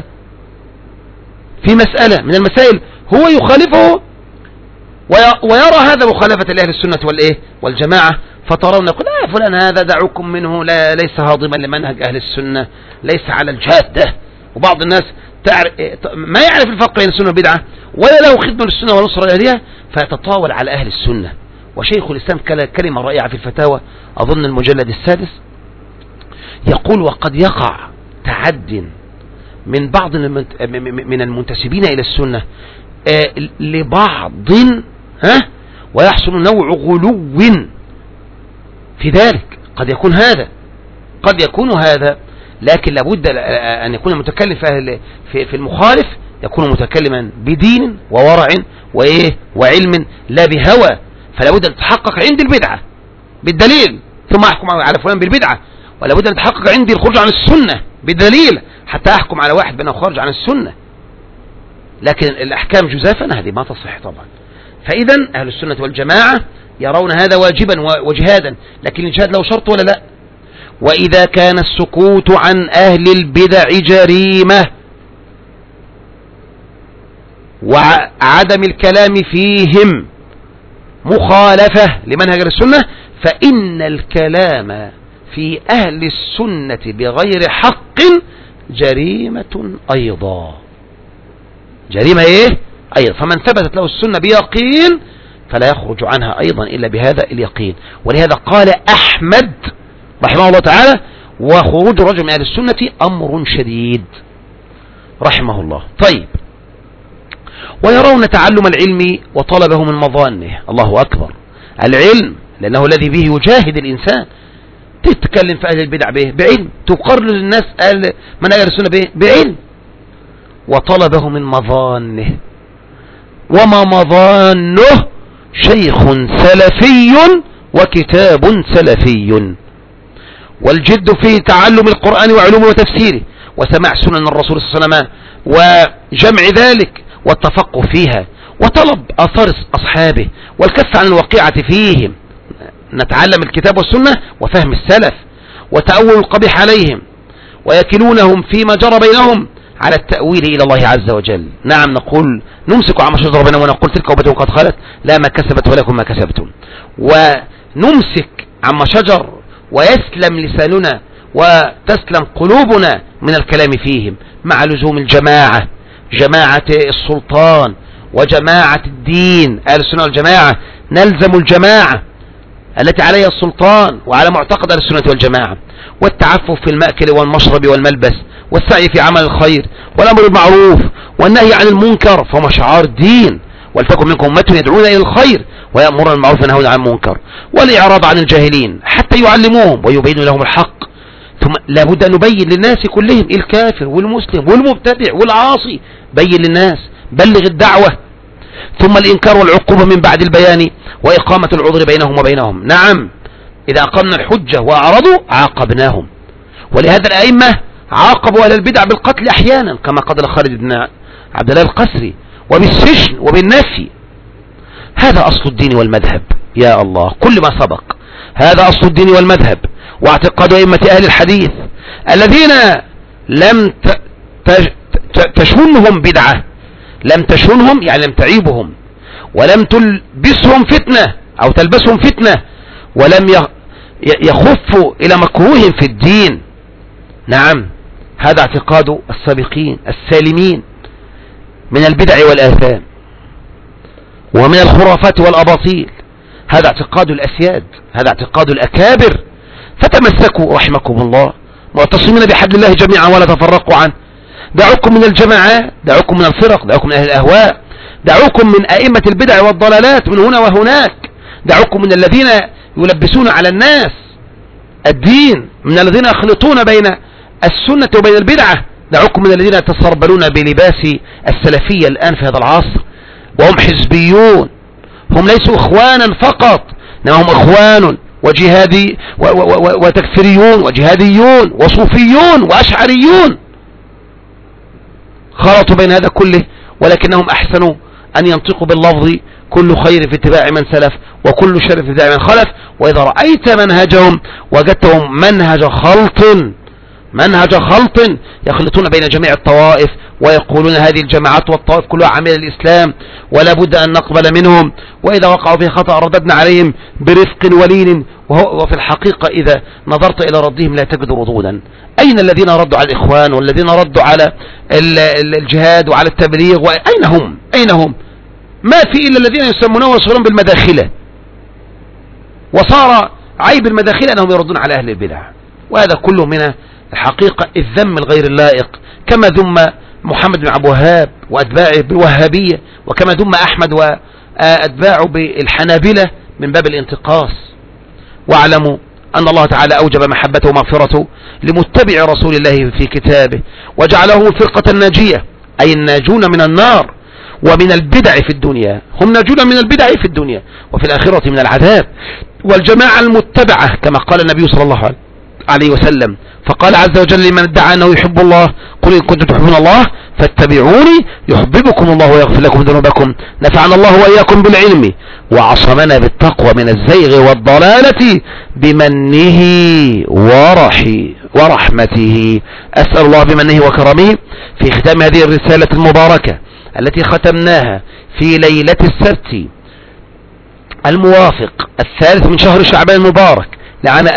في مسألة من المسائل هو يخالفه ويرى هذا مخالفة لأهل السنة والجماعة، فترون يقول فلان هذا دعوكم منه ليس هاضما لمنهج أهل السنة، ليس على الجادة. وبعض الناس ما يعرف الفرق بين السنة والبدعة ولا له خدمة للسنة ونصر لأهلها فيتطاول على أهل السنة. وشيخ الإسلام كلمة رائعة في الفتاوى أظن المجلد 6 يقول وقد يقع تعد من بعض من المنتسبين إلى السنة لبعض ويحصل نوع غلو في ذلك. قد يكون هذا لكن لابد أن يكون المتكلم في المخالف يكون متكلما بدين وورع وعلم لا بهوى، فلا بد أن تتحقق عندي البدعة بالدليل ثم أحكم على فلان بالبدعة، ولا بد أن تتحقق عندي الخروج عن السنة بالدليل حتى أحكم على واحد بأنه خارج عن السنة. لكن الأحكام جزافا هذه ما تصح طبعا. فإذا أهل السنة والجماعة يرون هذا واجبا وجهادا، لكن الجهاد له شرط ولا لا؟ وإذا كان السكوت عن أهل البدع جريمة وعدم الكلام فيهم مخالفة لمنهج السنة فإن الكلام في أهل السنة بغير حق جريمة أيضا. جريمة أيضا. فمن ثبتت له السنة بيقين فلا يخرج عنها أيضا إلا بهذا اليقين. ولهذا قال أحمد رحمه الله تعالى: وخروج الرجل من أهل السنة أمر شديد، رحمه الله. طيب، ويرون تعلم العلم وطلبه من مظانه. الله أكبر. العلم لأنه الذي به يجاهد الإنسان. تتكلم في أهل البدع به بعلم، تقرر للناس من أهل السنة به بعلم. وطلبه من مظانه، وما مظانه شيخ سلفي وكتاب سلفي، والجد في تعلم القرآن وعلومه وتفسيره، وسماع سنن الرسول صلى الله عليه وسلم وجمع ذلك والتفقه فيها، وطلب آثار أصحابه والكف عن الوقيعة فيهم. نتعلم الكتاب والسنة وفهم السلف وتأول القبيح عليهم، ويكلونهم فيما جرى بينهم على التأويل إلى الله عز وجل. نعم، نقول نمسك عما شجر بينهم ونقول تلك عقبة قد خلت لا ما كسبت ولكم ما كسبتم، ونمسك عما شجر ويسلم لساننا وتسلم قلوبنا من الكلام فيهم، مع لزوم الجماعة، جماعة السلطان وجماعة الدين. أهل السنة والجماعة نلزم الجماعة التي عليها السلطان وعلى معتقد أهل السنة والجماعة، والتعفف في المأكل والمشرب والملبس، والسعي في عمل الخير، والأمر بالمعروف والنهي عن المنكر، فهم شعار الدين. ولتكن منكم أمة يدعون إلى الخير ويأمرون بالمعروف وينهون عن المنكر، والإعراض عن الجاهلين حتى يعلموهم ويبينوا لهم الحق. ثم لابد أن نبين للناس كلهم، الكافر والمسلم والمبتدع والعاصي، بين للناس، بلغ الدعوة. ثم الإنكار والعقوبة من بعد البيان وإقامة العذر بينهم وبينهم. نعم، إذا أقمنا الحجة وأعرضوا عاقبناهم. ولهذا الأئمة عاقبوا أهل البدع بالقتل أحيانا، كما قتل خالد بن عبد الله القسري، وبالسجن وبالنفي. هذا أصل الدين والمذهب. يا الله، كل ما سبق هذا أصل الدين والمذهب واعتقاد أئمة أهل الحديث الذين لم تشنهم بدعة، لم تشنهم يعني لم تعيبهم، ولم تلبسهم فتنة أو تلبسهم فتنة، ولم يخفوا إلى مكروه في الدين. نعم، هذا اعتقاد السابقين السالمين من البدع والآثام ومن الخرافات والأباطيل. هذا اعتقاد الأسياد، هذا اعتقاد الأكابر. فتمسكوا رحمكم الله معتصمين بحبل الله جميعا ولا تفرقوا عنه. دعوكم من الجماعات، دعوكم من الفرق، دعوكم من أهل الأهواء، دعوكم من أئمة البدع والضلالات من هنا وهناك، دعوكم من الذين يلبسون على الناس الدين، من الذين يخلطون بين السنة وبين البدعة، دعوكم من الذين يتسربلون بلباس السلفية الآن في هذا العصر، وهم حزبيون. هم ليسوا إخوانا فقط، إنما هم إخوان وجهادي وتكفيريون وجهاديون وصوفيون وأشعريون، خلطوا بين هذا كله، ولكنهم أحسنوا أن ينطقوا باللفظ كل خير في اتباع من سلف وكل شر في اتباع من خلف. وإذا رأيت منهجهم وجدتهم منهج خلط يخلطون بين جميع الطوائف، ويقولون هذه الجماعات والطوائف كلها عاملة الإسلام ولا بد أن نقبل منهم، وإذا وقعوا في خطأ رددنا عليهم برفق ولين. وفي الحقيقة إذا نظرت إلى ردهم لا تجد ردودا. أين الذين ردوا على الإخوان والذين ردوا على الجهاد وعلى التبليغ؟ أين هم؟ ما في إلا الذين يسمونه ويصورون بالمداخلة، وصار عيب المداخلة أنهم يردون على أهل البدع. وهذا كله من الحقيقة الذم الغير اللائق، كما ذم محمد بن عبد الوهاب وأتباعه بالوهابية، وكما ذم أحمد وأتباعه بالحنابلة من باب الانتقاص. واعلموا أن الله تعالى أوجب محبته ومغفرته لمتبع رسول الله في كتابه، وجعله الفرقة الناجية، أي الناجون من النار ومن البدع في الدنيا. هم ناجون من البدع في الدنيا وفي الآخرة من العذاب. والجماعة المتبعة كما قال النبي صلى الله عليه وسلم، فقال عز وجل لمن ادعى أنه يحب الله: قل إن كنتم تحبون الله فاتبعوني يحببكم الله ويغفر لكم ذنوبكم. نفعنا الله وإياكم بالعلم وعصمنا بالتقوى من الزيغ والضلالة بمنه ورحمته. أسأل الله بمنه وكرمه في ختام هذه الرسالة المباركة التي ختمناها في ليلة السبت الموافق 3 من شهر شعبان المبارك لعام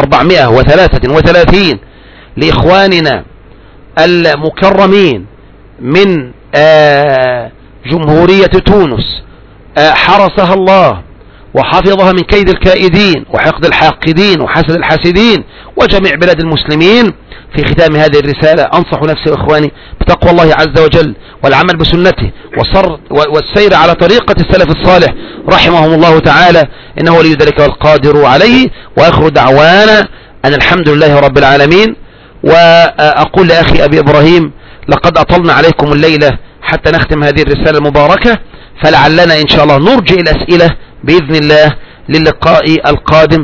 1433 لإخواننا المكرمين من جمهورية تونس حرسها الله وحفظها من كيد الكائدين وحقد الحاقدين وحسد الحاسدين وجميع بلاد المسلمين. في ختام هذه الرسالة أنصح نفسي وإخواني بتقوى الله عز وجل والعمل بسنته والسير على طريقة السلف الصالح رحمهم الله تعالى، إنه ولي ذلك والقادر عليه. وآخر دعوانا أن الحمد لله رب العالمين. وأقول لأخي أبي إبراهيم لقد أطلنا عليكم الليلة حتى نختم هذه الرسالة المباركة، فلعلنا إن شاء الله نرجع الأسئلة بإذن الله للقاء القادم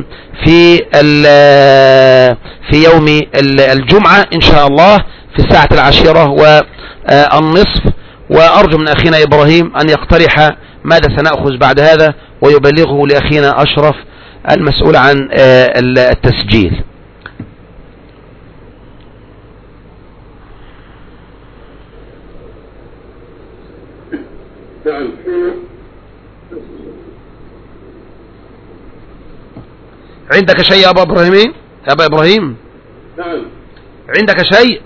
في يوم الجمعة إن شاء الله في الساعة 10:30. وأرجو من أخينا إبراهيم أن يقترح ماذا سنأخذ بعد هذا ويبلغه لأخينا أشرف المسؤول عن التسجيل. نعم. عندك شيء يا أبا إبراهيم؟ يا أبا إبراهيم نعم. عندك شيء؟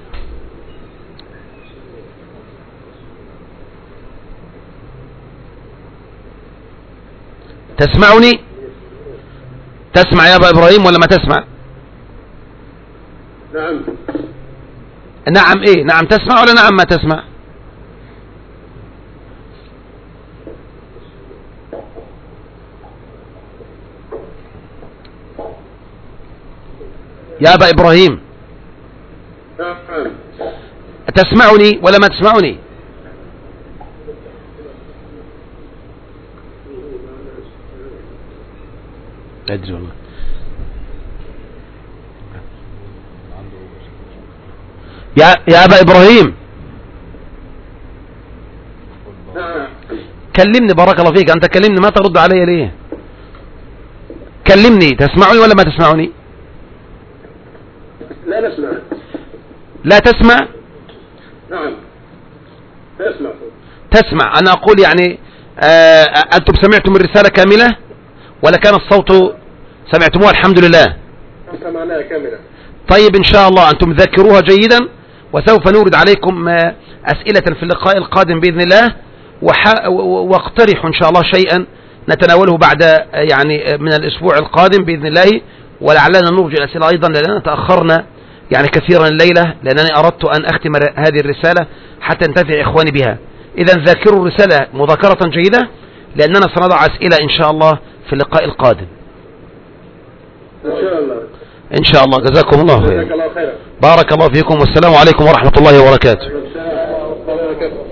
تسمعني؟ تسمع يا أبا إبراهيم ولا ما تسمع؟ نعم. نعم إيه؟ نعم تسمع ولا نعم ما تسمع؟ يا أبا إبراهيم تسمعني ولا ما تسمعني؟ أدري والله. يا أبا إبراهيم كلمني بارك الله فيك. أنت كلمني ما ترد علي ليه؟ كلمني. تسمعني ولا ما تسمعني؟ لا نسمع. لا تسمع؟ نعم تسمع. تسمع. أنا أقول يعني أنتم سمعتم الرسالة كاملة ولا كان الصوت سمعتموها؟ الحمد لله سمعناها كاملة. طيب إن شاء الله أنتم ذاكروها جيدا، وسوف نورد عليكم أسئلة في اللقاء القادم بإذن الله، واقترحوا إن شاء الله شيئا نتناوله بعد يعني من الأسبوع القادم بإذن الله. ولعلنا نرجع الأسئلة أيضا لأننا تأخرنا يعني كثيرا الليلة، لأنني أردت أن أختم هذه الرسالة حتى ينتفع إخواني بها. إذا ذاكروا الرسالة مذاكرة جيدة لأننا سنضع أسئلة إن شاء الله في اللقاء القادم إن شاء الله. إن شاء الله. جزاكم الله خير. جزاك الله خيرا. بارك الله فيكم والسلام عليكم ورحمة الله وبركاته. إن شاء الله.